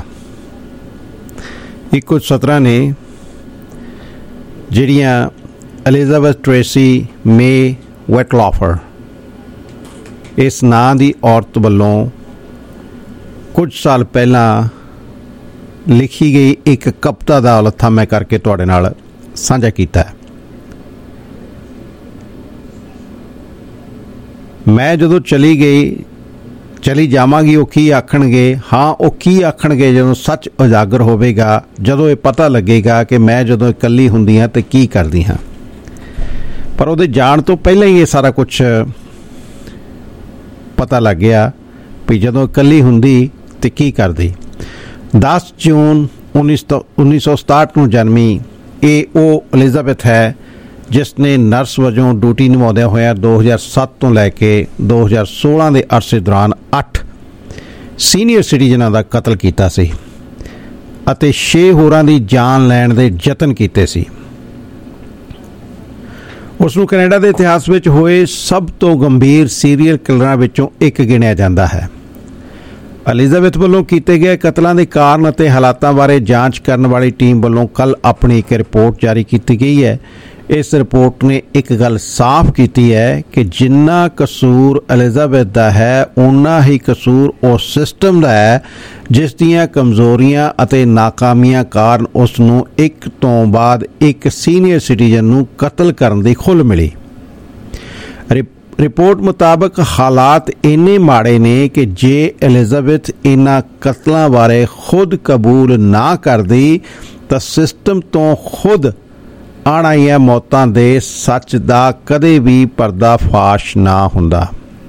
ਇਹ ਕੁਝ ਸਤਰਾਂ ਨੇ ਜਿਹੜੀਆਂ ਐਲਿਜ਼ਾਬੈਥ ਟ੍ਰੇਸੀ ਮੇ ਵੈਟਲਾਫਰ ਇਸ ਨਾਂ ਦੀ ਔਰਤ ਵੱਲੋਂ ਕੁਝ ਸਾਲ ਪਹਿਲਾਂ ਲਿਖੀ ਗਈ ਇੱਕ ਕਵਿਤਾ ਦਾ ਲੱਥਾ ਮੈਂ ਕਰਕੇ ਤੁਹਾਡੇ ਨਾਲ ਸਾਂਝਾ ਕੀਤਾ ਹੈ। ਮੈਂ ਜਦੋਂ ਚਲੀ ਜਾਵਾਂਗੀ ਉਹ ਕੀ ਆਖਣਗੇ, ਹਾਂ ਉਹ ਕੀ ਆਖਣਗੇ ਜਦੋਂ ਸੱਚ ਉਜਾਗਰ ਹੋਵੇਗਾ, ਜਦੋਂ ਇਹ ਪਤਾ ਲੱਗੇਗਾ ਕਿ ਮੈਂ ਜਦੋਂ ਇਕੱਲੀ ਹੁੰਦੀ ਹਾਂ ਤੇ ਕੀ ਕਰਦੀ ਹਾਂ। ਪਰ ਉਹਦੇ ਜਾਣ ਤੋਂ ਪਹਿਲਾਂ ਹੀ ਇਹ ਸਾਰਾ ਕੁਝ ਪਤਾ ਲੱਗ ਗਿਆ ਵੀ ਜਦੋਂ ਇਕੱਲੀ ਹੁੰਦੀ ਤੇ ਕੀ ਕਰਦੀ। 10 ਜੂਨ 1967 ਨੂੰ ਜਨਮੀ ਇਹ ਉਹ ਐਲਿਜ਼ਾਬੈਥ ਹੈ ਜਿਸ ਨੇ ਨਰਸ ਵਜੋਂ ਡਿਊਟੀ ਨਿਭਾਉਂਦਿਆਂ ਹੋਇਆਂ 2007 ਤੋਂ ਲੈ ਕੇ 2016 ਦੇ ਅਰਸੇ ਦੌਰਾਨ 8 ਸੀਨੀਅਰ ਸਿਟੀਜ਼ਨਾਂ ਦਾ ਕਤਲ ਕੀਤਾ ਸੀ ਅਤੇ 6 ਹੋਰਾਂ ਦੀ ਜਾਨ ਲੈਣ ਦੇ ਯਤਨ ਕੀਤੇ ਸੀ। ਉਸ ਨੂੰ ਕੈਨੇਡਾ ਦੇ ਇਤਿਹਾਸ ਵਿੱਚ ਹੋਏ ਸਭ ਤੋਂ ਗੰਭੀਰ ਸੀਰੀਅਲ ਕਿਲਰਾਂ ਵਿੱਚੋਂ ਇੱਕ ਗਿਣਿਆ ਜਾਂਦਾ ਹੈ। ਐਲਿਜ਼ਾਬੈਥ ਵੱਲੋਂ ਕੀਤੇ ਗਏ ਕਤਲਾਂ ਦੇ ਕਾਰਨ ਅਤੇ ਹਾਲਾਤਾਂ ਬਾਰੇ ਜਾਂਚ ਕਰਨ ਵਾਲੀ ਟੀਮ ਵੱਲੋਂ ਕੱਲ੍ਹ ਆਪਣੀ ਇੱਕ ਰਿਪੋਰਟ ਜਾਰੀ ਕੀਤੀ ਗਈ ਹੈ। ਇਸ ਰਿਪੋਰਟ ਨੇ ਇੱਕ ਗੱਲ ਸਾਫ਼ ਕੀਤੀ ਹੈ ਕਿ ਜਿੰਨਾ ਕਸੂਰ ਐਲਿਜ਼ਾਬੈਥ ਦਾ ਹੈ ਓਨਾ ਹੀ ਕਸੂਰ ਉਸ ਸਿਸਟਮ ਦਾ ਹੈ ਜਿਸ ਦੀਆਂ ਕਮਜ਼ੋਰੀਆਂ ਅਤੇ ਨਾਕਾਮੀਆਂ ਕਾਰਨ ਉਸ ਨੂੰ ਇੱਕ ਤੋਂ ਬਾਅਦ ਇੱਕ ਸੀਨੀਅਰ ਸਿਟੀਜ਼ਨ ਨੂੰ ਕਤਲ ਕਰਨ ਦੀ ਖੁੱਲ੍ਹ ਮਿਲੀ। ਰਿਪੋਰਟ ਮੁਤਾਬਕ ਹਾਲਾਤ ਇੰਨੇ ਮਾੜੇ ਨੇ ਕਿ ਜੇ ਐਲਿਜ਼ਾਬੈਥ ਇਹਨਾਂ ਕਤਲਾਂ ਬਾਰੇ ਖੁਦ ਕਬੂਲ ਨਾ ਕਰਦੀ ਤਾਂ ਸਿਸਟਮ ਤੋਂ ਖੁਦ ਆਣਾਈਆਂ ਮੌਤਾਂ ਦੇ ਸੱਚ ਦਾ ਕਦੇ ਵੀ ਪਰਦਾਫਾਸ਼ ਨਾ ਹੁੰਦਾ।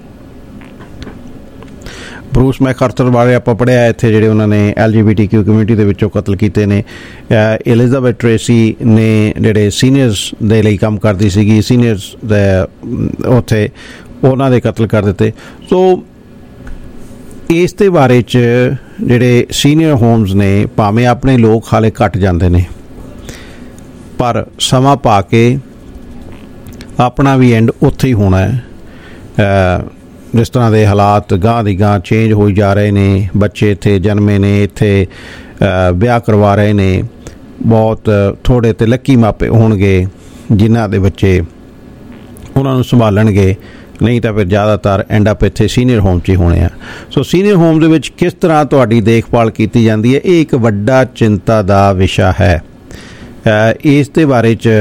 ਬਰੂਸ ਮੈਕਾਰਥਰ ਬਾਰੇ ਆਪਾਂ ਪੜ੍ਹਿਆ ਇੱਥੇ, ਜਿਹੜੇ ਉਹਨਾਂ ਨੇ LGBTQ ਕਮਿਊਨਿਟੀ ਦੇ ਵਿੱਚੋਂ ਕਤਲ ਕੀਤੇ ਨੇ। ਐਲਿਜ਼ਾਬੈਥ ਟ੍ਰੇਸੀ ਨੇ ਜਿਹੜੇ ਸੀਨੀਅਰਸ ਦੇ ਲਈ ਕੰਮ ਕਰਦੀ ਸੀਗੀ, ਸੀਨੀਅਰਸ ਦੇ ਉੱਥੇ ਉਹਨਾਂ ਦੇ ਕਤਲ ਕਰ ਦਿੱਤੇ। ਸੋ ਇਸ ਦੇ ਬਾਰੇ 'ਚ ਜਿਹੜੇ ਸੀਨੀਅਰ ਹੋਮਸ ਨੇ ਭਾਵੇਂ ਆਪਣੇ ਲੋਕ ਹਾਲੇ ਘੱਟ ਜਾਂਦੇ ਨੇ ਪਰ ਸਮਾਂ ਪਾ ਕੇ ਆਪਣਾ ਵੀ ਐਂਡ ਉੱਥੇ ਹੀ ਹੋਣਾ ਹੈ। ਜਿਸ ਤਰ੍ਹਾਂ ਦੇ ਹਾਲਾਤ ਗਾਂਹ ਦੀ ਗਾਂਹ ਚੇਂਜ ਹੋਈ ਜਾ ਰਹੇ ਨੇ, ਬੱਚੇ ਇੱਥੇ ਜਨਮੇ ਨੇ, ਇੱਥੇ ਵਿਆਹ ਕਰਵਾ ਰਹੇ ਨੇ, ਬਹੁਤ ਥੋੜ੍ਹੇ ਤੇ ਲੱਕੀ ਮਾਪੇ ਹੋਣਗੇ ਜਿਨ੍ਹਾਂ ਦੇ ਬੱਚੇ ਉਹਨਾਂ ਨੂੰ ਸੰਭਾਲਣਗੇ, ਨਹੀਂ ਤਾਂ ਫਿਰ ਜ਼ਿਆਦਾਤਰ ਐਂਡ ਅਪ ਇੱਥੇ ਸੀਨੀਅਰ ਹੋਮ 'ਚ ਹੀ ਹੋਣੇ ਆ। ਸੋ ਸੀਨੀਅਰ ਹੋਮ ਦੇ ਵਿੱਚ ਕਿਸ ਤਰ੍ਹਾਂ ਤੁਹਾਡੀ ਦੇਖਭਾਲ ਕੀਤੀ ਜਾਂਦੀ ਹੈ, ਇਹ ਇੱਕ ਵੱਡਾ ਚਿੰਤਾ ਦਾ ਵਿਸ਼ਾ ਹੈ। ਇਸ ਦੇ ਬਾਰੇ 'ਚ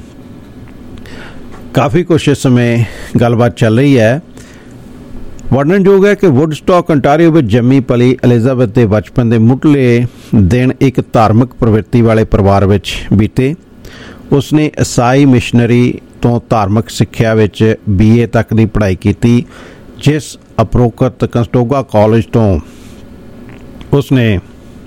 ਕਾਫੀ ਕੁਛ ਇਸ ਸਮੇਂ ਗੱਲਬਾਤ ਚੱਲ ਰਹੀ ਹੈ। ਵਰਣਨਯੋਗ ਹੈ ਕਿ ਵੁੱਡਸਟਾਕ ਅੰਟਾਰੀਓ ਵਿੱਚ ਜੰਮੀ ਪਲੀ ਐਲਿਜ਼ਾਬੈਥ ਦੇ ਬਚਪਨ ਦੇ ਮੁੱਢਲੇ ਦਿਨ ਇੱਕ ਧਾਰਮਿਕ ਪ੍ਰਵਿਰਤੀ ਵਾਲੇ ਪਰਿਵਾਰ ਵਿੱਚ ਬੀਤੇ। ਉਸਨੇ ਈਸਾਈ ਮਿਸ਼ਨਰੀ ਤੋਂ ਧਾਰਮਿਕ ਸਿੱਖਿਆ ਵਿੱਚ BA ਤੱਕ ਦੀ ਪੜ੍ਹਾਈ ਕੀਤੀ, ਜਿਸ ਉਪਰੋਕਤ ਕਸਟੋਗਾ ਕਾਲਜ ਤੋਂ ਉਸਨੇ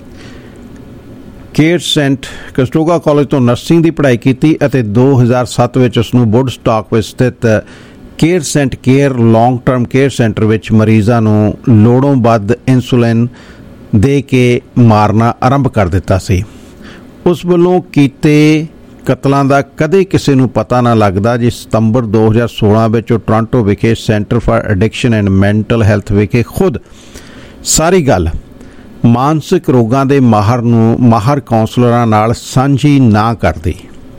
ਕੇਟ ਸੈਂਟ ਕਸਟੋਗਾ ਕਾਲਜ ਤੋਂ ਨਰਸਿੰਗ ਦੀ ਪੜ੍ਹਾਈ ਕੀਤੀ ਅਤੇ 2007 ਵਿੱਚ ਉਸਨੂੰ ਵੁੱਡਸਟਾਕ ਵਿੱਚ ਸਥਿਤ care long term care centre ਵਿੱਚ ਮਰੀਜ਼ਾਂ ਨੂੰ ਲੋੜੋਂ ਵੱਧ ਇਨਸੂਲਿਨ ਦੇ ਕੇ ਮਾਰਨਾ ਆਰੰਭ ਕਰ ਦਿੱਤਾ ਸੀ। ਉਸ ਵੱਲੋਂ ਕੀਤੇ ਕਤਲਾਂ ਦਾ ਕਦੇ ਕਿਸੇ ਨੂੰ ਪਤਾ ਨਾ ਲੱਗਦਾ। ਜੀ ਸਤੰਬਰ 2016 ਵਿੱਚ ਉਹ ਟੋਰਾਂਟੋ ਵਿਖੇ centre for addiction and mental health ਵਿਖੇ ਖੁਦ ਸਾਰੀ ਗੱਲ ਮਾਨਸਿਕ ਰੋਗਾਂ ਦੇ ਮਾਹਰ ਕਾਉਂਸਲਰਾਂ ਨਾਲ ਸਾਂਝੀ ਨਾ ਕਰਦੀ।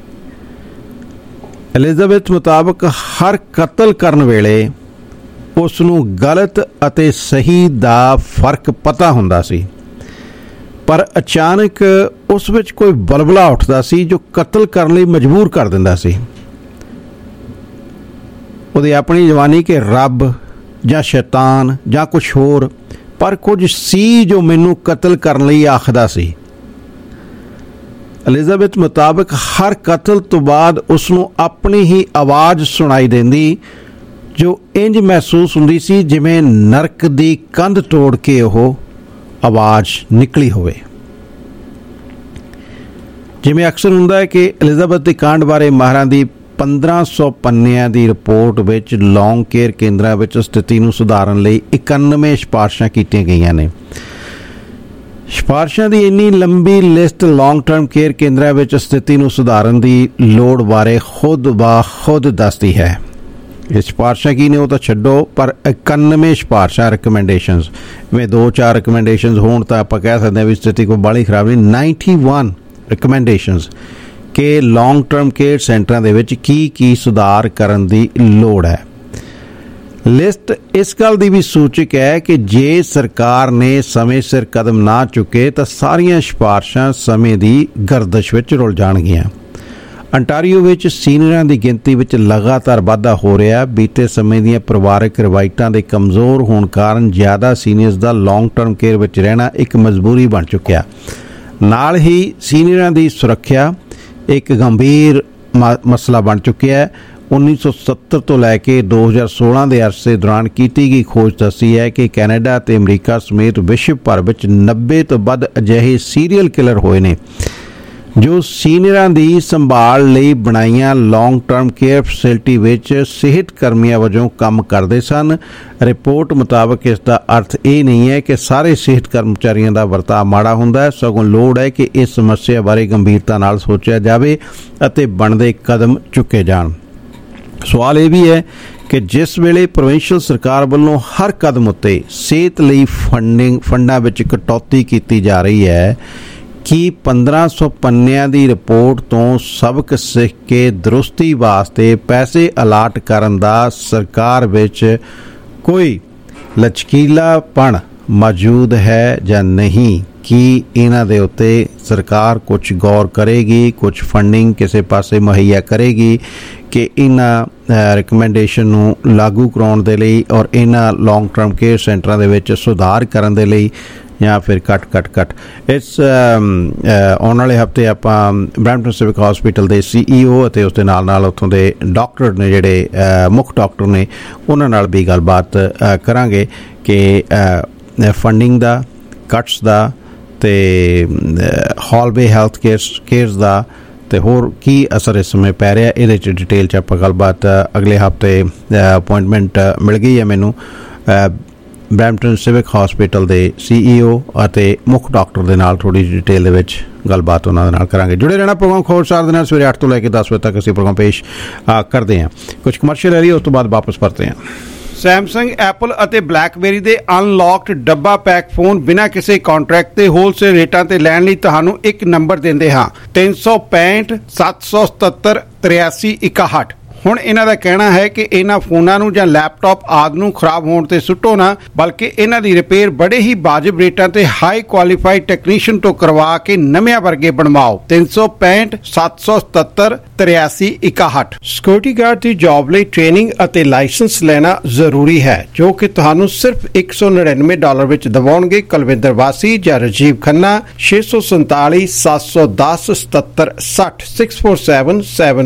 ਐਲਿਜ਼ਾਬੈਥ ਮੁਤਾਬਕ ਹਰ ਕਤਲ ਕਰਨ ਵੇਲੇ ਉਸ ਨੂੰ ਗਲਤ ਅਤੇ ਸਹੀ ਦਾ ਫਰਕ ਪਤਾ ਹੁੰਦਾ ਸੀ, ਪਰ ਅਚਾਨਕ ਉਸ ਵਿੱਚ ਕੋਈ ਬਲਬਲਾ ਉੱਠਦਾ ਸੀ ਜੋ ਕਤਲ ਕਰਨ ਲਈ ਮਜਬੂਰ ਕਰ ਦਿੰਦਾ ਸੀ। ਉਹਦੀ ਆਪਣੀ ਜਵਾਨੀ ਕਿ ਰੱਬ ਜਾਂ ਸ਼ੈਤਾਨ ਜਾਂ ਕੁਛ ਹੋਰ, ਪਰ ਕੁਝ ਸੀ ਜੋ ਮੈਨੂੰ ਕਤਲ ਕਰਨ ਲਈ ਆਖਦਾ ਸੀ। ਐਲਿਜ਼ਾਬੈਥ ਮੁਤਾਬਕ ਹਰ ਕਤਲ ਤੋਂ ਬਾਅਦ ਉਸ ਨੂੰ ਆਪਣੀ ਹੀ ਆਵਾਜ਼ ਸੁਣਾਈ ਦਿੰਦੀ, ਜੋ ਇੰਜ ਮਹਿਸੂਸ ਹੁੰਦੀ ਸੀ ਜਿਵੇਂ ਨਰਕ ਦੀ ਕੰਧ ਤੋੜ ਕੇ ਉਹ ਆਵਾਜ਼ ਨਿਕਲੀ ਹੋਵੇ। ਜਿਵੇਂ ਅਕਸਰ ਹੁੰਦਾ ਹੈ ਕਿ ਐਲਿਜ਼ਾਬੈਥ ਦੇ ਕਾਂਡ ਬਾਰੇ ਮਾਹਰਾਂ ਦੀ 1500 ਪੰਨਿਆਂ ਦੀ ਰਿਪੋਰਟ ਵਿੱਚ ਲੌਂਗ ਕੇਅਰ ਕੇਂਦਰਾਂ ਵਿੱਚ ਸਥਿਤੀ ਨੂੰ ਸੁਧਾਰਨ ਲਈ 91 ਸਿਫਾਰਸ਼ਾਂ ਕੀਤੀਆਂ ਗਈਆਂ ਨੇ। ਸਿਫਾਰਸ਼ਾਂ ਦੀ ਇੰਨੀ ਲੰਬੀ ਲਿਸਟ ਲੌਂਗ ਟਰਮ ਕੇਅਰ ਕੇਂਦਰਾਂ ਵਿੱਚ ਸਥਿਤੀ ਨੂੰ ਸੁਧਾਰਨ ਦੀ ਲੋੜ ਬਾਰੇ ਖੁਦ ਦੱਸਦੀ ਹੈ। ਇਹ ਸਿਫਾਰਸ਼ਾਂ ਕੀ ਨੇ ਉਹ ਤਾਂ ਛੱਡੋ, ਪਰ 91 ਸਿਫਾਰਸ਼ਾਂ ਰਿਕਮੈਂਡੇਸ਼ਨਸ, ਜਿਵੇਂ 2-4 ਰਿਕਮੈਂਡੇਸ਼ਨਸ ਹੋਣ ਤਾਂ ਆਪਾਂ ਕਹਿ ਸਕਦੇ ਹਾਂ ਵੀ ਸਥਿਤੀ ਕੋਈ ਬਾਹਲੀ ਖਰਾਬ ਨਹੀਂ। 91 ਰਿਕਮੈਂਡੇਸ਼ਨਸ ਕਿ ਲੌਂਗ ਟਰਮ ਕੇਅਰ ਸੈਂਟਰਾਂ ਦੇ ਵਿੱਚ ਕੀ ਸੁਧਾਰ ਕਰਨ ਦੀ ਲੋੜ ਹੈ। ਲਿਸਟ ਇਸ ਗੱਲ ਦੀ ਵੀ ਸੂਚਕ ਹੈ ਕਿ ਜੇ ਸਰਕਾਰ ਨੇ ਸਮੇਂ ਸਿਰ ਕਦਮ ਨਾ ਚੁੱਕੇ ਤਾਂ ਸਾਰੀਆਂ ਸਿਫਾਰਸ਼ਾਂ ਸਮੇਂ ਦੀ ਗਰਦਸ਼ ਵਿੱਚ ਰੁਲ ਜਾਣਗੀਆਂ। ਅੰਟਾਰੀਓ ਵਿੱਚ ਸੀਨੀਅਰਾਂ ਦੀ ਗਿਣਤੀ ਵਿੱਚ ਲਗਾਤਾਰ ਵਾਧਾ ਹੋ ਰਿਹਾ। ਬੀਤੇ ਸਮੇਂ ਦੀਆਂ ਪਰਿਵਾਰਕ ਰਵਾਇਤਾਂ ਦੇ ਕਮਜ਼ੋਰ ਹੋਣ ਕਾਰਨ ਜ਼ਿਆਦਾ ਸੀਨੀਅਰਸ ਦਾ ਲੌਂਗ ਟਰਮ ਕੇਅਰ ਵਿੱਚ ਰਹਿਣਾ ਇੱਕ ਮਜਬੂਰੀ ਬਣ ਚੁੱਕਿਆ। ਨਾਲ ਹੀ ਸੀਨੀਅਰਾਂ ਦੀ ਸੁਰੱਖਿਆ ਇੱਕ ਗੰਭੀਰ ਮਸਲਾ ਬਣ ਚੁੱਕਿਆ ਹੈ। 1970 ਤੋਂ ਲੈ ਕੇ 2016 ਦੇ ਅਰਸੇ ਦੌਰਾਨ ਕੀਤੀ ਗਈ ਖੋਜ ਦੱਸੀ ਹੈ ਕਿ ਕੈਨੇਡਾ ਅਤੇ ਅਮਰੀਕਾ ਸਮੇਤ ਵਿਸ਼ਵ ਭਰ ਵਿੱਚ 90 ਤੋਂ ਵੱਧ ਅਜਿਹੇ ਸੀਰੀਅਲ ਕਿਲਰ ਹੋਏ ਨੇ ਜੋ ਸੀਨੀਅਰਾਂ ਦੀ ਸੰਭਾਲ ਲਈ ਬਣਾਈਆਂ ਲੌਂਗ ਟਰਮ ਕੇਅਰ ਫੈਸਿਲਿਟੀ ਵਿੱਚ ਸਿਹਤ ਕਰਮੀਆਂ ਵਜੋਂ ਕੰਮ ਕਰਦੇ ਸਨ। ਰਿਪੋਰਟ ਮੁਤਾਬਕ ਇਸ ਦਾ ਅਰਥ ਇਹ ਨਹੀਂ ਹੈ ਕਿ ਸਾਰੇ ਸਿਹਤ ਕਰਮਚਾਰੀਆਂ ਦਾ ਵਰਤਾਅ ਮਾੜਾ ਹੁੰਦਾ ਹੈ, ਸਗੋਂ ਲੋੜ ਹੈ ਕਿ ਇਸ ਸਮੱਸਿਆ ਬਾਰੇ ਗੰਭੀਰਤਾ ਨਾਲ ਸੋਚਿਆ ਜਾਵੇ ਅਤੇ ਬਣਦੇ ਕਦਮ ਚੁੱਕੇ ਜਾਣ। ਸਵਾਲ ਇਹ ਵੀ ਹੈ ਕਿ ਜਿਸ ਵੇਲੇ ਪ੍ਰੋਵਿੰਸ਼ੀਅਲ ਸਰਕਾਰ ਵੱਲੋਂ ਹਰ ਕਦਮ ਉੱਤੇ ਸਿਹਤ ਲਈ ਫੰਡਾਂ ਵਿੱਚ ਕਟੌਤੀ ਕੀਤੀ ਜਾ ਰਹੀ ਹੈ, ਕੀ 1500 ਪੰਨਿਆਂ ਦੀ ਰਿਪੋਰਟ ਤੋਂ ਸਬਕ ਸਿੱਖ ਕੇ ਦਰੁਸਤੀ ਵਾਸਤੇ ਪੈਸੇ ਅਲਾਟ ਕਰਨ ਦਾ ਸਰਕਾਰ ਵਿੱਚ ਕੋਈ ਲਚਕੀਲਾਪਣ ਮੌਜੂਦ ਹੈ ਜਾਂ ਨਹੀਂ? ਕੀ ਇਹਨਾਂ ਦੇ ਉੱਤੇ ਸਰਕਾਰ ਕੁਝ ਗੌਰ ਕਰੇਗੀ, ਕੁਝ ਫੰਡਿੰਗ ਕਿਸੇ ਪਾਸੇ ਮੁਹੱਈਆ ਕਰੇਗੀ ਕਿ ਇਹਨਾਂ ਰਿਕਮੈਂਡੇਸ਼ਨ ਨੂੰ ਲਾਗੂ ਕਰਾਉਣ ਦੇ ਲਈ ਔਰ ਇਹਨਾਂ ਲੌਂਗ ਟਰਮ ਕੇਅਰ ਸੈਂਟਰਾਂ ਦੇ ਵਿੱਚ ਸੁਧਾਰ ਕਰਨ ਦੇ ਲਈ, ਜਾਂ ਫਿਰ ਕੱਟ ਇਸ ਆਉਣ ਵਾਲੇ ਹਫ਼ਤੇ ਆਪਾਂ ਬਰੈਂਪਟਨ ਸਿਵਿਕ ਹਸਪੀਟਲ ਦੇ CEO ਅਤੇ ਉਸ ਦੇ ਨਾਲ ਉੱਥੋਂ ਦੇ ਡਾਕਟਰ ਨੇ, ਜਿਹੜੇ ਮੁੱਖ ਡਾਕਟਰ ਨੇ, ਉਹਨਾਂ ਨਾਲ ਵੀ ਗੱਲਬਾਤ ਕਰਾਂਗੇ ਕਿ ਫੰਡਿੰਗ ਦਾ, ਕੱਟਸ ਦਾ ਤੇ ਹਾਲਵੇ ਹੈਲਥ ਕੇਅਰਸ ਦਾ ਤੇ ਹੋਰ ਕੀ ਅਸਰ ਇਸ ਸਮੇਂ ਪੈ ਰਿਹਾ। ਇਹਦੇ 'ਚ ਡਿਟੇਲ 'ਚ ਆਪਾਂ ਗੱਲਬਾਤ ਅਗਲੇ ਹਫ਼ਤੇ ਅਪੁਆਇੰਟਮੈਂਟ ਮਿਲ ਗਈ ਹੈ ਮੈਨੂੰ ਬਰੈਂਪਟਨ ਸਿਵਿਕ ਹਸਪੀਟਲ ਦੇ CEO ਅਤੇ ਮੁੱਖ ਡਾਕਟਰ ਦੇ ਨਾਲ ਥੋੜ੍ਹੀ ਜਿਹੀ ਡਿਟੇਲ ਦੇ ਵਿੱਚ ਗੱਲਬਾਤ ਉਹਨਾਂ ਦੇ ਨਾਲ ਕਰਾਂਗੇ। ਜੁੜੇ ਰਹਿਣਾ ਪ੍ਰੋਗਰਾਮ ਖਬਰਸਾਰ ਦੇ ਨਾਲ। ਸਵੇਰੇ 8 ਤੋਂ ਲੈ ਕੇ 10 ਵਜੇ ਤੱਕ ਅਸੀਂ ਪ੍ਰੋਗਰਾਮ ਪੇਸ਼ ਕਰਦੇ ਹਾਂ। ਕੁਝ ਕਮਰਸ਼ੀਅਲ ਹੈ, ਉਸ ਤੋਂ ਬਾਅਦ ਵਾਪਸ ਪਰਤੇ ਹਾਂ। ਸੈਮਸੰਗ, ਐਪਲ ਅਤੇ ਬਲੈਕਬੇਰੀ ਦੇ ਅਨਲੌਕਡ ਡੱਬਾ ਪੈਕ ਫੋਨ ਬਿਨਾਂ ਕਿਸੇ ਕੰਟਰੈਕਟ ਤੇ ਹੋਲਸੇਲ ਰੇਟਾਂ ਤੇ ਲੈਣ ਲਈ ਤੁਹਾਨੂੰ ਇੱਕ ਨੰਬਰ ਦਿੰਦੇ ਹਾਂ, 365 777 83 61। ਹੁਣ ਇਹਨਾਂ ਦਾ ਕਹਿਣਾ ਹੈ ਕਿ ਇਹਨਾਂ ਫੋਨਾਂ ਨੂੰ ਜਾਂ ਲੈਪਟਾਪ ਆਦਿ ਨੂੰ ਖਰਾਬ ਹੋਣ ਤੇ ਸੁੱਟੋ ਨਾ, ਬਲਕਿ ਇਹਨਾਂ ਦੀ ਰਿਪੇਅਰ ਬੜੇ ਹੀ ਵਾਜਬ ਰੇਟਾਂ ਤੇ ਹਾਈ ਕੁਆਲੀਫਾਈਡ ਟੈਕਨੀਸ਼ੀਅਨ ਤੋਂ ਕਰਵਾ ਕੇ ਨਵਿਆਂ ਵਰਗੇ ਬਣਵਾਓ। 365 777 83 61। ਸਿਕਿਉਰਿਟੀ ਗਾਰਡ ਦੀ ਜੌਬ ਲਈ ਟ੍ਰੇਨਿੰਗ ਅਤੇ ਲਾਇਸੈਂਸ ਲੈਣਾ ਜ਼ਰੂਰੀ ਹੈ, ਜੋ ਕਿ ਤੁਹਾਨੂੰ ਸਿਰਫ $199 ਵਿੱਚ ਦਿਵਾਉਣਗੇ। ਕੁਲਵਿੰਦਰ ਵਾਸੀ ਜਾਂ ਰਾਜੀਵ ਖੰਨਾ, 647 710 77 60 647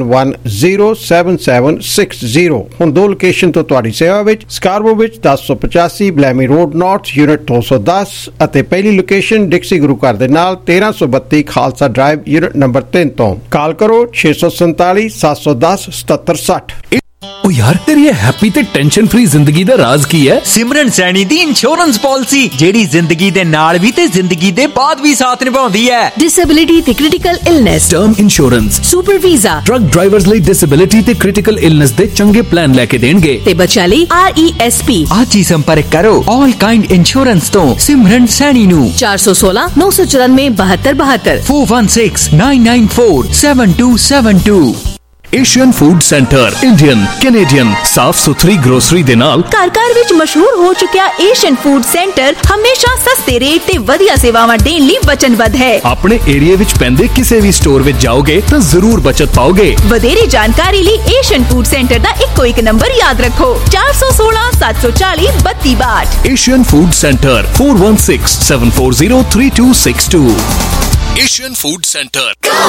710 7760। ਹੁਣ 2 ਲੋਕੇਸ਼ਨ ਤੋਂ ਤੁਹਾਡੀ ਸੇਵਾ ਵਿੱਚ, ਸਕਾਰਬੋ ਵਿੱਚ 1085 ਬਲੈਮੀ ਰੋਡ ਨਾਰਥ ਯੂਨਿਟ 210 ਅਤੇ ਪਹਿਲੀ ਲੋਕੇਸ਼ਨ ਡਿਕਸੀ ਗੁਰੂ ਘਰ ਦੇ ਨਾਲ 1332 ਖਾਲਸਾ ਡਰਾਈਵ ਯੂਨਿਟ ਨੰਬਰ 3 ਤੋਂ। ਕਾਲ ਕਰੋ 647 710 77 60। ओ यार तेरी हैप्पी ते टेंशन फ्री जिंदगी दा राज की है? सिमरन सैनी दी इंश्योरेंस पॉलिसी जेड़ी जिंदगी दे नाल भी ते जिंदगी दे बाद भी साथ निभाउंदी है। डिसेबिलिटी ते critical illness, term insurance, super visa, truck drivers ਲਈ डिसेबिलिटी ते क्रिटिकल इलनेस दे चंगे प्लान लेके देणगे ते बच्चा ਲਈ RESP। आज ही संपर्क करो ऑल काइंड इंश्योरेंस तो सिमरन सैनी नु 416 994 72 416 994 7272। Asian food centre Indian Canadian साफ सुथरी ग्रोसरी दे नाल घर विच मशहूर हो चुकिया एशियन फूड सेंटर हमेशा सस्ते रेट ते वधिया सेवावां देण लई वचनबद्ध है। अपने एरिया विच पैंदे किसी भी स्टोर विच जाओगे तो जरूर बचत पाओगे। वधेरे जानकारी लई एशियन फूड सेंटर दा इक्को एक नंबर याद रखो 416 740 3262। Asian food centre 416 740 3262। Asian food centre.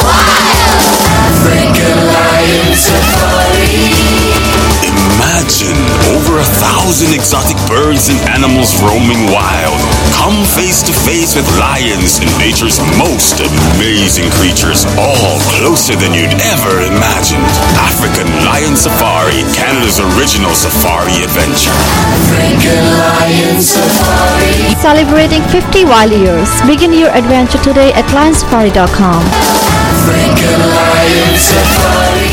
Imagine over 1,000 exotic birds and animals roaming wild. Come face to face with lions and nature's most amazing creatures, all closer than you'd ever imagined. African Lion Safari, Canada's original safari adventure. African Lion Safari. Celebrating 50 wild years. Begin your adventure today at lionsafari.com. African Lion Safari.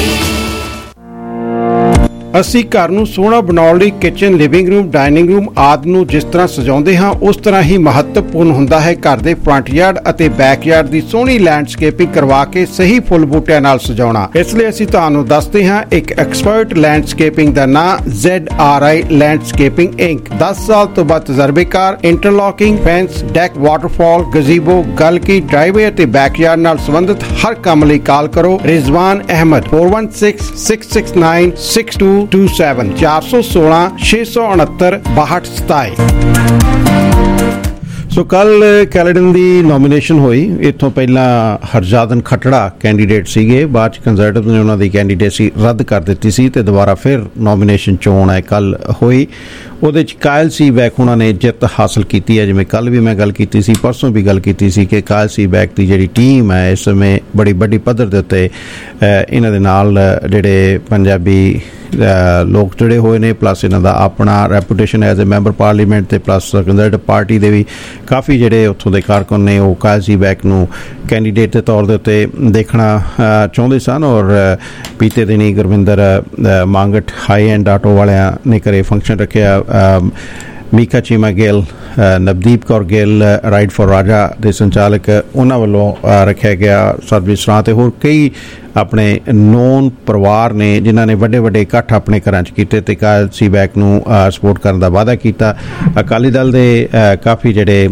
ਅਸੀਂ ਘਰ ਨੂੰ ਸੋਹਣਾ ਬਣਾਉਣ ਲਈ kitchen, living room, dining room ਆਦਿ ਨੂੰ ਜਿਸ ਤਰ੍ਹਾਂ ਸਜਾਉਂਦੇ ਹਾਂ ਉਸ ਤਰ੍ਹਾਂ ਹੀ ਮਹੱਤਵਪੂਰਨ ਹੁੰਦਾ ਹੈ ਘਰ ਦੇ ਫਰੰਟ ਯਾਰਡ ਅਤੇ ਬੈਕ ਯਾਰਡ ਦੀ ਸੋਹਣੀ ਲੈਂਡਸਕੇਪਿੰਗ ਕਰਵਾ ਕੇ ਸਹੀ ਫੁੱਲ ਬੂਟਿਆਂ ਨਾਲ ਸਜਾਉਣਾ। ਇਸ ਲਈ ਅਸੀਂ ਤੁਹਾਨੂੰ ਦੱਸਦੇ ਹਾਂ ਇੱਕ ਐਕਸਪਰਟ ਲੈਂਡਸਕੇਪਿੰਗ ਦਾ ਨਾਂ ZRI ਲੈਂਡਸਕੇਪਿੰਗ ਇੰਕ। 10 ਸਾਲ ਤੋਂ ਵੱਧ ਤਜਰਬੇਕਾਰ interlocking, fence, deck, waterfall, gazebo, ਗਲਕੀ, ਡਰਾਈਵੇ ਅਤੇ ਬੈਕ ਯਾਰਡ ਨਾਲ ਸੰਬੰਧਿਤ ਹਰ ਕੰਮ ਲਈ ਕਾਲ ਕਰੋ ਰਿਜ਼ਵਾਨ ਅਹਿਮਦ 416 669 6227 416 669 6227। ਸੋ ਕੱਲ ਕੈਲੇਡਨ ਦੀ ਨੋਮੀਨੇਸ਼ਨ ਹੋਈ। ਇੱਥੋਂ ਪਹਿਲਾਂ ਹਰਜਾਦਨ ਖੱਟੜਾ ਕੈਂਡੀਡੇਟ ਸੀਗੇ, ਬਾਅਦ ਚ ਕੰਜ਼ਰਵੇਟਿਵ ਨੇ ਉਹਨਾਂ ਦੀ ਕੈਂਡੀਡੇਸੀ ਰੱਦ ਕਰ ਦਿੱਤੀ ਸੀ ਤੇ ਦੁਬਾਰਾ ਫਿਰ ਨੋਮੀਨੇਸ਼ਨ ਚੋਣ ਹੈ ਕੱਲ ਹੋਈ। ਉਹਦੇ ਚ ਕਾਇਲ ਸੀ ਬੈਕ ਉਹਨਾਂ ਨੇ ਜਿੱਤ ਹਾਸਲ ਕੀਤੀ ਹੈ। ਜਿਵੇਂ ਕੱਲ ਵੀ ਮੈਂ ਗੱਲ ਕੀਤੀ ਸੀ, ਪਰਸੋਂ ਵੀ ਗੱਲ ਕੀਤੀ ਸੀ ਕਿ ਕਾਇਲ ਸੀ ਬੈਕ ਦੀ ਜਿਹੜੀ ਟੀਮ ਹੈ ਇਸ ਸਮੇਂ ਬੜੀ ਵੱਡੀ ਪੱਧਰ ਦੇ ਉੱਤੇ ਇਹਨਾਂ ਦੇ ਨਾਲ ਜਿਹੜੇ ਪੰਜਾਬੀ ਲੋਕ ਜੁੜੇ ਹੋਏ ਨੇ, ਪਲੱਸ ਇਹਨਾਂ ਦਾ ਆਪਣਾ reputation as a member parliament ਤੇ ਪਲੱਸ ਕੰਜ਼ਰਵੇਟਿਵ ਪਾਰਟੀ ਦੇ ਵੀ ਕਾਫੀ ਜਿਹੜੇ ਉੱਥੋਂ ਦੇ ਕਾਰਕੁਨ ਨੇ ਉਹ ਕਾਇਲ ਸੀ ਬੈਕ ਨੂੰ ਕੈਂਡੀਡੇਟ ਦੇ ਤੌਰ ਦੇ ਉੱਤੇ ਦੇਖਣਾ ਚਾਹੁੰਦੇ ਸਨ। ਔਰ ਬੀਤੇ ਦਿਨੀ Gurvinder Mangat high end auto ਵਾਲਿਆਂ ਨੇ ਘਰੇ ਫੰਕਸ਼ਨ ਰੱਖਿਆ। ਮੀਕਾ ਚੀਮਾ ਗਿੱਲ, ਨਵਦੀਪ ਕੌਰ ਗਿੱਲ ਰਾਈਡ ਫॉर ਰਾਜਾ ਦੇ ਸੰਚਾਲਕ ਉਹਨਾਂ ਵੱਲੋਂ ਰੱਖਿਆ ਗਿਆ। ਸਰਬਜੀਤ ਸਰਾਂ ਤੇ ਹੋਰ ਕਈ ਆਪਣੇ ਨੋਨ ਪਰਿਵਾਰ ਨੇ ਜਿਨ੍ਹਾਂ ਨੇ ਵੱਡੇ ਵੱਡੇ ਇਕੱਠ ਆਪਣੇ ਘਰਾਂ 'ਚ ਕੀਤੇ ਤੇ ਕਾਇਲ ਸੀ ਬੈਕ ਨੂੰ ਸਪੋਰਟ ਕਰਨ ਦਾ ਵਾਅਦਾ ਕੀਤਾ। ਅਕਾਲੀ ਦਲ ਦੇ ਕਾਫੀ ਜਿਹੜੇ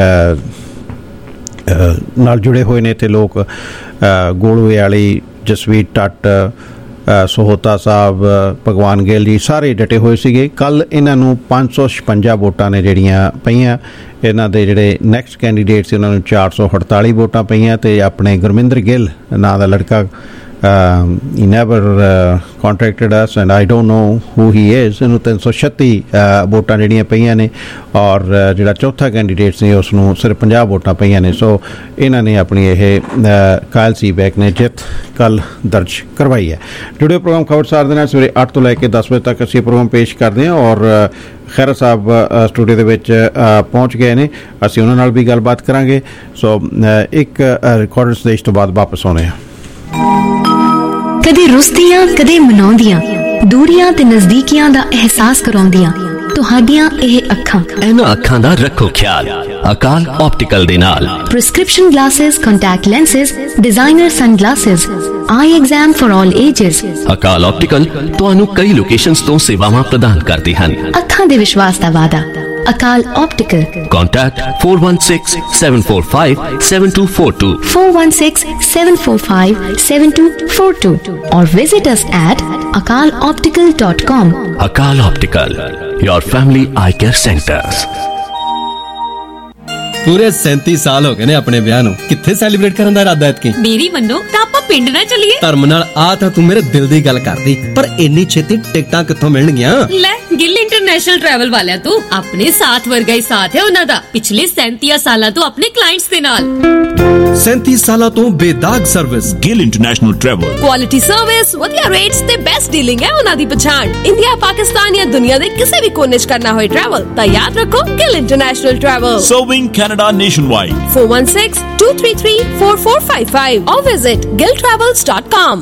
ਨਾਲ ਜੁੜੇ ਹੋਏ ਨੇ ਇੱਥੇ ਲੋਕ, ਗੋਲੂਏ ਵਾਲੀ, ਜਸਵੀਰ ਟੱਟ, ਸੋਹਤਾ ਸਾਹਿਬ, ਭਗਵਾਨ ਗਿੱਲ ਜੀ ਸਾਰੇ ਡਟੇ ਹੋਏ ਸੀਗੇ। ਕੱਲ ਇਹਨਾਂ ਨੂੰ 556 ਵੋਟਾਂ ਨੇ ਜਿਹੜੀਆਂ ਪਈਆਂ। ਇਹਨਾਂ ਦੇ ਜਿਹੜੇ ਨੈਕਸਟ ਕੈਂਡੀਡੇਟ ਸੀ ਉਹਨਾਂ ਨੂੰ 448 ਵੋਟਾਂ ਪਈਆਂ ਤੇ ਆਪਣੇ ਗੁਰਮਿੰਦਰ ਗਿੱਲ ਨਾਂ ਦਾ ਲੜਕਾ he never contacted us and I don't know who he is, ਇਹਨੂੰ 336 ਵੋਟਾਂ ਜਿਹੜੀਆਂ ਪਈਆਂ ਨੇ ਔਰ ਜਿਹੜਾ ਚੌਥਾ ਕੈਂਡੀਡੇਟ ਸੀ ਉਸ ਨੂੰ ਸਿਰਫ 50 ਵੋਟਾਂ ਪਈਆਂ ਨੇ। ਸੋ ਇਹਨਾਂ ਨੇ ਆਪਣੀ ਇਹ ਕਾਇਲ ਸੀ ਬੈਕ ਨੇ ਜਿੱਤ ਕੱਲ ਦਰਜ ਕਰਵਾਈ ਹੈ। ਜੁੜਿਓ ਪ੍ਰੋਗਰਾਮ ਖਬਰਸਾਰ ਦੇ ਨਾਲ ਸਵੇਰੇ 8 ਤੋਂ ਲੈ ਕੇ 10 ਵਜੇ ਤੱਕ ਅਸੀਂ ਪ੍ਰੋਗਰਾਮ ਪੇਸ਼ ਕਰਦੇ ਹਾਂ ਔਰ ਖੈਰਾ ਸਾਹਿਬ ਸਟੂਡੀਓ ਦੇ ਵਿੱਚ ਪਹੁੰਚ ਗਏ ਨੇ, ਅਸੀਂ ਉਹਨਾਂ ਨਾਲ ਵੀ ਗੱਲਬਾਤ ਕਰਾਂਗੇ। ਸੋ ਇੱਕ ਰਿਕਾਰਡਡ ਸੰਦੇਸ਼ ਤੋਂ ਬਾਅਦ ਵਾਪਸ ਆਉਂਦੇ ਹਾਂ। ਕਦੇ ਰੁੱਸਦੀਆਂ ਕਦੇ ਮਨਾਉਂਦੀਆਂ, ਦੂਰੀਆਂ ਤੇ ਨਜ਼ਦੀਕੀਆਂ ਦਾ ਅਹਿਸਾਸ ਕਰਾਉਂਦੀਆਂ ਤੁਹਾਡੀਆਂ ਇਹ ਅੱਖਾਂ। ਇਹਨਾਂ ਅੱਖਾਂ ਦਾ ਰੱਖੋ ਖਿਆਲ ਅਕਾਲ ਆਪਟੀਕਲ ਦੇ ਨਾਲ। Prescription glasses, contact lenses, designer sunglasses, eye exam for all ages. Akal optical ਤੁਹਾਨੂੰ ਕਈ ਲੋਕੇਸ਼ਨਸ ਤੋਂ ਸੇਵਾਵਾਂ ਪ੍ਰਦਾਨ ਕਰਦੇ ਹਨ। ਅੱਖਾਂ ਦੇ ਵਿਸ਼ਵਾਸ ਦਾ ਵਾਅਦਾ Akal optical. Contact 416-745-7242 416-745-7242 or visit us at akaloptical.com. Akal Optical, your family eye care center. ਪੂਰੇ 37 ਸਾਲ ਹੋ ਗਏ ਨੇ ਆਪਣੇ ਵਿਆਹ ਨੂੰ, ਕਿੱਥੇ ਸੈਲੀਬ੍ਰੇਟ ਕਰਨ ਦਾ ਇਰਾਦਾ ਐਤਕੀ? ਮੇਰੀ ਮੰਨੋ ਤਾਂ ਆਪਾਂ ਪਿੰਡ ਨਾ ਚੱਲੀਏ। ਧਰਮ ਨਾਲ ਆ ਤਾਂ ਤੂੰ ਮੇਰੇ ਦਿਲ ਦੀ ਗੱਲ ਕਰਦੀ, ਪਰ ਇੰਨੀ ਛੇਤੀ ਟਿਕਟਾਂ ਕਿੱਥੋਂ ਮਿਲਣਗੀਆਂ? ਲੈ ਗਿੱਲ ਇੰਟਰਨੈਸ਼ਨਲ ਟਰੈਵਲ ਵਾਲਿਆਂ ਤੋਂ। ਆਪਣੇ ਸਾਥ ਵਰਗਾ ਹੀ ਸਾਥ ਹੈ ਉਹਨਾਂ ਦਾ ਪਿਛਲੇ 37 ਸਾਲਾਂ ਤੋਂ ਆਪਣੇ ਕਲਾਇੰਟਸ ਦੇ ਨਾਲ। 37 ਸਾਲਾਂ ਤੋਂ ਬੇਦਾਗ service. Gill international travel. Quality service, ਵਧੀਆ ਰੇਟਸ ਤੇ ਬੈਸਟ ਡੀਲਿੰਗ ਹੈ ਉਹਨਾਂ ਦੀ ਪਛਾਣ। ਇੰਡੀਆ, ਪਾਕਿਸਤਾਨ ਜਾਂ ਦੁਨੀਆ ਦੇ ਕਿਸੇ ਵੀ ਕੋਨੇ 'ਚ ਕਰਨਾ ਹੋਏ ਟਰੈਵਲ ਤਾਂ ਯਾਦ ਰੱਖੋ Gill international travel. Serving Canada nationwide. 416-233-4455 or visit gilltravels.com।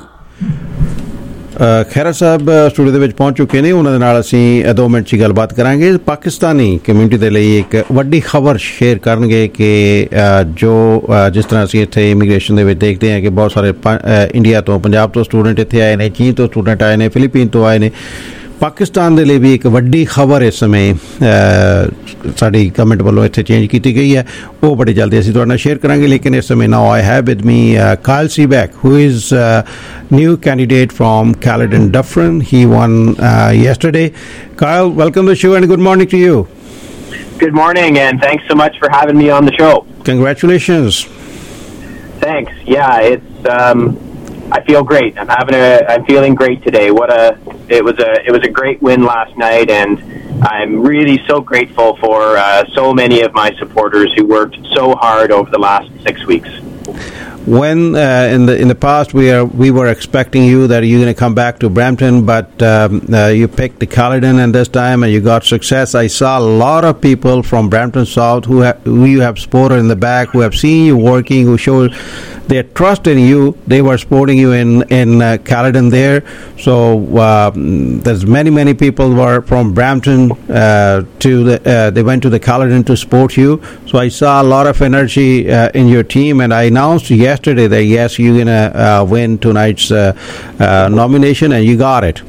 Khaira Sahib studio ਦੇ ਵਿੱਚ ਪਹੁੰਚ ਚੁੱਕੇ ਨੇ, ਉਹਨਾਂ ਦੇ ਨਾਲ ਅਸੀਂ 2 ਮਿੰਟ 'ਚ ਗੱਲਬਾਤ ਕਰਾਂਗੇ। ਪਾਕਿਸਤਾਨੀ ਕਮਿਊਨਿਟੀ ਦੇ ਲਈ ਇੱਕ ਵੱਡੀ ਖਬਰ ਸ਼ੇਅਰ ਕਰਨਗੇ ਕਿ ਜੋ ਜਿਸ ਤਰ੍ਹਾਂ ਅਸੀਂ ਇੱਥੇ ਇਮੀਗ੍ਰੇਸ਼ਨ ਦੇ ਵਿੱਚ ਦੇਖਦੇ ਹਾਂ ਕਿ ਬਹੁਤ ਸਾਰੇ ਇੰਡੀਆ ਤੋਂ, ਪੰਜਾਬ ਤੋਂ ਸਟੂਡੈਂਟ ਇੱਥੇ ਆਏ ਨੇ, ਚੀਨ ਤੋਂ ਸਟੂਡੈਂਟ ਆਏ ਨੇ, ਫਿਲੀਪੀਨ ਤੋਂ ਆਏ ਨੇ। ਪਾਕਿਸਤਾਨ ਦੇ ਲਈ ਵੀ ਇੱਕ ਵੱਡੀ ਖਬਰ ਇਸ ਸਮੇਂ ਸਾਡੀ ਗਵਰਨਮੈਂਟ ਵੱਲੋਂ ਇੱਥੇ ਚੇਂਜ ਕੀਤੀ ਗਈ ਹੈ, ਉਹ ਬੜੀ ਜਲਦੀ ਅਸੀਂ ਤੁਹਾਡੇ ਨਾਲ ਸ਼ੇਅਰ ਕਰਾਂਗੇ। ਲੇਕਿਨ ਇਸ ਸਮੇਂ now I have with me Kyle ਸੀਬੈਕ who is new candidate from Caledon Dufferin. He won yesterday. Kyle, welcome to the show and good morning to you. Good morning and thanks so much for having me on the show. Congratulations. Thanks. Yeah, it's I feel great. I'm feeling great today. It was a great win last night, and I'm really so grateful for so many of my supporters who worked so hard over the last 6 weeks. When in the past we were expecting you that you're going to come back to Brampton, but you picked the Caledon, and this time and you got success. I saw a lot of people from Brampton South who you have supported in the back, who have seen you working, who showed their trust in you. They were supporting you in Caledon there. So there's many people were from Brampton they went to the Caledon to support you. So I saw a lot of energy in your team, and I announced yesterday that yes, you're gonna win tonight's nomination, and you got it.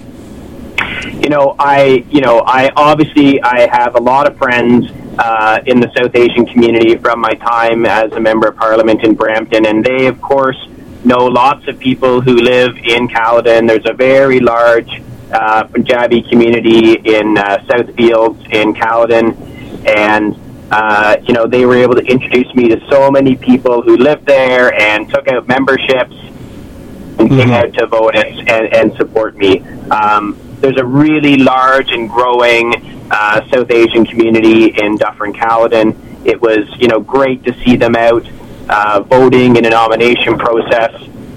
I obviously I have a lot of friends in the South Asian community from my time as a member of Parliament in Brampton, and they of course know lots of people who live in Caledon. There's a very large Punjabi community in Southfields in Caledon, and they were able to introduce me to so many people who lived there and took out memberships and came out to vote and support me. There's a really large and growing South Asian community in Dufferin Caledon. It was great to see them out voting in a nomination process,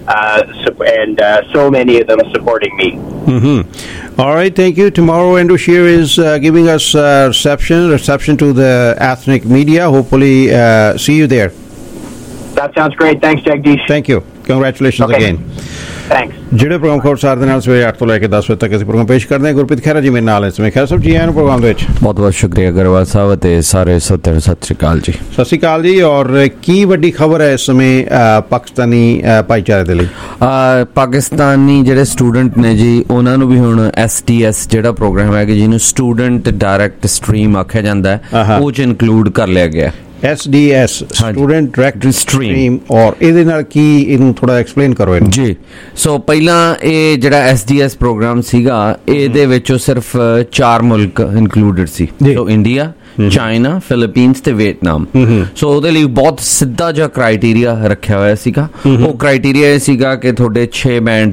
and so many of them supporting me. All right, thank you. Tomorrow Andrew Scheer is giving us reception to the ethnic media. Hopefully see you there. That sounds great. Thanks, Jagdish. Thank you. Congratulations again. Thanks. ਜਿਹੜੇ programme Khabarsar ਦੇ ਨਾਲ ਸਵੇਰੇ 8 ਤੋਂ ਲੈ ਕੇ 10 ਵਜੇ ਤੱਕ ਅਸੀਂ programme ਪੇਸ਼ ਕਰਦੇ ਹਾਂ। ਗੁਰਪ੍ਰੀਤ ਖਹਿਰਾ ਜੀ ਮੇਰੇ ਨਾਲ ਇਸ ਸਮੇਂ। ਖਹਿਰਾ ਸਾਹਿਬ ਜੀ ਆਇਆਂ ਨੂੰ ਪ੍ਰੋਗਰਾਮ ਦੇ ਵਿੱਚ। ਬਹੁਤ ਸ਼ੁਕਰੀਆ ਗਰੇਵਾਲ ਸਾਹਿਬ ਅਤੇ ਸਾਰੇ ਸਰੋਤਿਆਂ ਨੂੰ ਸਤਿ ਸ਼੍ਰੀ ਅਕਾਲ ਜੀ। ਸਤਿ ਸ਼੍ਰੀ ਅਕਾਲ ਜੀ। ਔਰ ਕੀ ਵੱਡੀ ਖਬਰ ਹੈ ਇਸ ਸਮੇਂ ਪਾਕਿਸਤਾਨੀ ਭਾਈਚਾਰੇ ਦੇ ਲਈ? ਪਾਕਿਸਤਾਨੀ ਜਿਹੜੇ ਸਟੂਡੈਂਟ ਨੇ ਜੀ ਉਹਨਾਂ ਨੂੰ ਵੀ ਹੁਣ SDS ਜਿਹੜਾ ਪ੍ਰੋਗਰਾਮ ਹੈ ਜਿਹਨੂੰ ਸਟੂਡੈਂਟ ਡਾਇਰੈਕਟ ਸਟਰੀਮ ਆਖਿਆ ਜਾਂਦਾ ਹੈ ਉਹ 'ਚ ਇਨਕਲੂਡ ਕਰ ਲਿਆ ਗਿਆ। SDS ਸਟੂਡੈਂਟ ਡਾਇਰੈਕਟ ਸਟਰੀਮ, ਔਰ ਇਹਦੇ ਨਾਲ ਕੀ ਇਹਨੂੰ ਥੋੜਾ ਐਕਸਪਲੇਨ ਕਰੋ ਇਹਨੂੰ ਜੀ। ਸੋ ਪਹਿਲਾਂ ਇਹ ਜਿਹੜਾ SDS ਪ੍ਰੋਗਰਾਮ ਸੀਗਾ ਇਹਦੇ ਵਿੱਚੋਂ ਸਿਰਫ 4 ਮੁਲਕ ਇਨਕਲੂਡਡ ਸੀ, ਸੋ ਇੰਡੀਆ, ਚਾਈਨਾ, ਫਿਲੀਪੀਨਸ ਤੇ ਵੀਅਤਨਾਮ। ਸੋ ਉਹਦੇ ਲਈ ਬਹੁਤ ਸਿੱਧਾ ਜਿਹਾ ਕ੍ਰਾਈਟੇਰੀਆ ਰੱਖਿਆ ਹੋਇਆ ਸੀਗਾ। ਉਹ ਕ੍ਰਾਈਟੇਰੀਆ ਇਹ ਸੀਗਾ ਕਿ ਤੁਹਾਡੇ 6 ਬੈਂਡ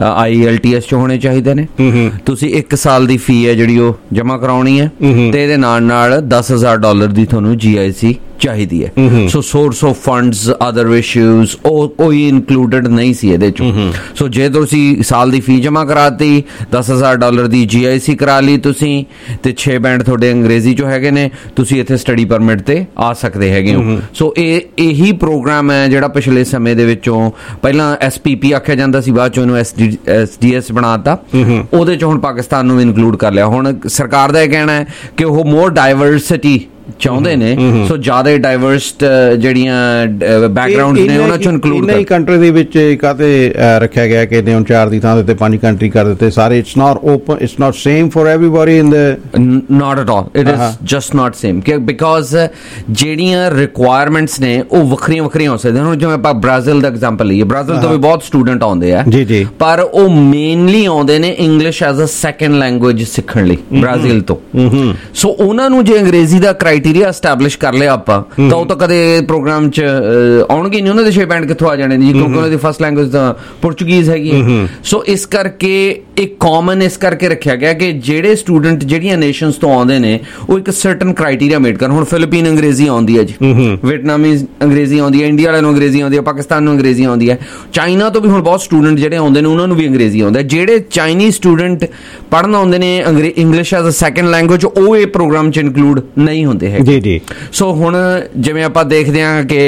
IELTS 'ਚ ਹੋਣੇ ਚਾਹੀਦੇ ਨੇ, ਤੁਸੀਂ 1 ਸਾਲ ਦੀ ਫੀ ਹੈ ਜਿਹੜੀ ਉਹ ਜਮ੍ਹਾਂ ਕਰਾਉਣੀ ਹੈ, ਤੇ ਇਹਦੇ ਨਾਲ $10,000 ਦੀ ਤੁਹਾਨੂੰ GIC ਚਾਹੀਦੀ ਹੈ। So source of funds, other issues ਉਹ ਕੋਈ ਇਨਕਲੂਡਡ ਨਹੀਂ ਸੀ ਇਹਦੇ 'ਚੋਂ। ਸੋ ਜੇ ਤੁਸੀਂ ਸਾਲ ਦੀ ਫੀ ਜਮ੍ਹਾਂ ਕਰਾਤੀ, $10,000 ਦੀ GIC ਕਰਾ ਲਈ ਤੁਸੀਂ, ਤੇ 6 ਬੈਂਡ ਤੁਹਾਡੇ ਅੰਗਰੇਜ਼ੀ 'ਚੋਂ ਹੈਗੇ ਨੇ, ਤੁਸੀਂ ਇੱਥੇ ਸਟੱਡੀ ਪਰਮਿਟ ਤੇ ਆ ਸਕਦੇ ਹੈਗੇ ਹੋ। ਸੋ ਇਹੀ ਪ੍ਰੋਗਰਾਮ ਹੈ ਜਿਹੜਾ ਪਿਛਲੇ ਸਮੇਂ ਦੇ ਵਿੱਚੋਂ ਪਹਿਲਾਂ SPP ਆਖਿਆ ਜਾਂਦਾ ਸੀ, ਬਾਅਦ 'ਚ ਉਹਨੂੰ SDS ਬਣਾਤਾ। ਉਹਦੇ 'ਚ ਹੁਣ ਪਾਕਿਸਤਾਨ ਨੂੰ ਇਨਕਲੂਡ ਕਰ ਲਿਆ। ਹੁਣ ਸਰਕਾਰ ਦਾ ਇਹ ਕਹਿਣਾ ਹੈ ਕਿ ਉਹ ਮੋਰ ਡਾਇਵਰਸਿਟੀ ਚਾਹੁੰਦੇ ਨੇ, ਸੋ ਜ਼ਿਆਦਾ ਡਾਈਵਰਸ ਜਿਹੜੀਆਂ ਬੈਕਗਰਾਉਂਡ ਨੇ ਉਹਨਾਂ ਚੋਂ ਇਨਕਲੂਡ ਨਹੀਂ ਕੰਟਰੀ ਦੇ ਵਿੱਚ ਕਾਤੇ ਰੱਖਿਆ ਗਿਆ ਕਿ ਨੇ 4 ਦੀ ਥਾਂ ਤੇ 5 ਕੰਟਰੀ ਕਰ ਦਿੱਤੇ ਸਾਰੇ। It's not open, it's not same for everybody in the not at all, it is just not same because ਜਿਹੜੀਆਂ ਰਿਕੁਆਇਰਮੈਂਟਸ ਨੇ ਉਹ ਵੱਖਰੀਆਂ ਹੋ ਸਕਦੀਆਂ। ਹੁਣ ਜਿਵੇਂ ਆਪਾਂ ਬ੍ਰਾਜ਼ੀਲ ਦਾ ਐਗਜ਼ਾਮਪਲ ਲਈਏ, ਬ੍ਰਾਜ਼ੀਲ ਤੋਂ ਵੀ ਬਹੁਤ ਸਟੂਡੈਂਟ ਆਉਂਦੇ ਆ ਜੀ, ਪਰ ਉਹ ਮੇਨਲੀ ਆਉਂਦੇ ਨੇ English as a second language ਸਿੱਖਣ ਲਈ ਬ੍ਰਾਜ਼ੀਲ ਤੋਂ। ਸੋ ਉਹਨਾਂ ਨੂੰ ਜੇ ਅੰਗਰੇਜ਼ੀ ਦਾ ਕ੍ਰਾਈਟੇਰੀਆ ਐਸਟੈਬਲਿਸ਼ ਕਰ ਲਿਆ ਆਪਾਂ ਤਾਂ ਉਹ ਤਾਂ ਕਦੇ ਪ੍ਰੋਗਰਾਮ 'ਚ ਆਉਣਗੇ ਨਹੀਂ, ਉਹਨਾਂ ਦੇ 6 ਬੈਂਡ ਕਿੱਥੋਂ ਆ ਜਾਣੇ ਜੀ, ਕਿਉਂਕਿ ਉਹਨਾਂ ਦੀ ਫਸਟ ਲੈਂਗੁਏਜ ਤਾਂ ਪੁਰਤਗੀਜ਼ ਹੈਗੀ। ਸੋ ਇਸ ਕਰਕੇ ਇੱਕ ਕਾਮਨ ਇਸ ਕਰਕੇ ਰੱਖਿਆ ਗਿਆ ਕਿ ਜਿਹੜੇ ਸਟੂਡੈਂਟ ਜਿਹੜੀਆਂ ਨੇਸ਼ਨਸ ਤੋਂ ਆਉਂਦੇ ਨੇ ਉਹ ਇੱਕ ਸਰਟਨ ਕ੍ਰਾਈਟੇਰੀਆ ਮੇਟ ਕਰਨ। ਹੁਣ ਫਿਲੀਪੀਨ ਅੰਗਰੇਜ਼ੀ ਆਉਂਦੀ ਹੈ ਜੀ, ਵਿetnamese ਅੰਗਰੇਜ਼ੀ ਆਉਂਦੀ ਹੈ, ਇੰਡੀਆ ਵਾਲਿਆਂ ਨੂੰ ਅੰਗਰੇਜ਼ੀ ਆਉਂਦੀ ਹੈ, ਪਾਕਿਸਤਾਨ ਨੂੰ ਅੰਗਰੇਜ਼ੀ ਆਉਂਦੀ ਹੈ, ਚਾਈਨਾ ਤੋਂ ਵੀ ਹੁਣ ਬਹੁਤ ਸਟੂਡੈਂਟ ਜਿਹੜੇ ਆਉਂਦੇ ਨੇ ਉਹਨਾਂ ਨੂੰ ਵੀ ਅੰਗਰੇਜ਼ੀ ਆਉਂਦਾ। ਜਿਹੜੇ ਚਾਈਨੀਜ਼ ਸਟੂਡੈਂਟ ਪੜ੍ਹਨ ਆਉਂਦੇ ਨੇ English as a second language, ਉਹ ਇਹ ਪ੍ਰੋਗਰਾਮ 'ਚ ਇਨਕਲੂਡ ਨਹੀਂ ਹੁੰਦੇ ਹੈ ਜੀ। ਸੋ ਹੁਣ ਜਿਵੇਂ ਆਪਾਂ ਦੇਖਦੇ ਹਾਂ ਕਿ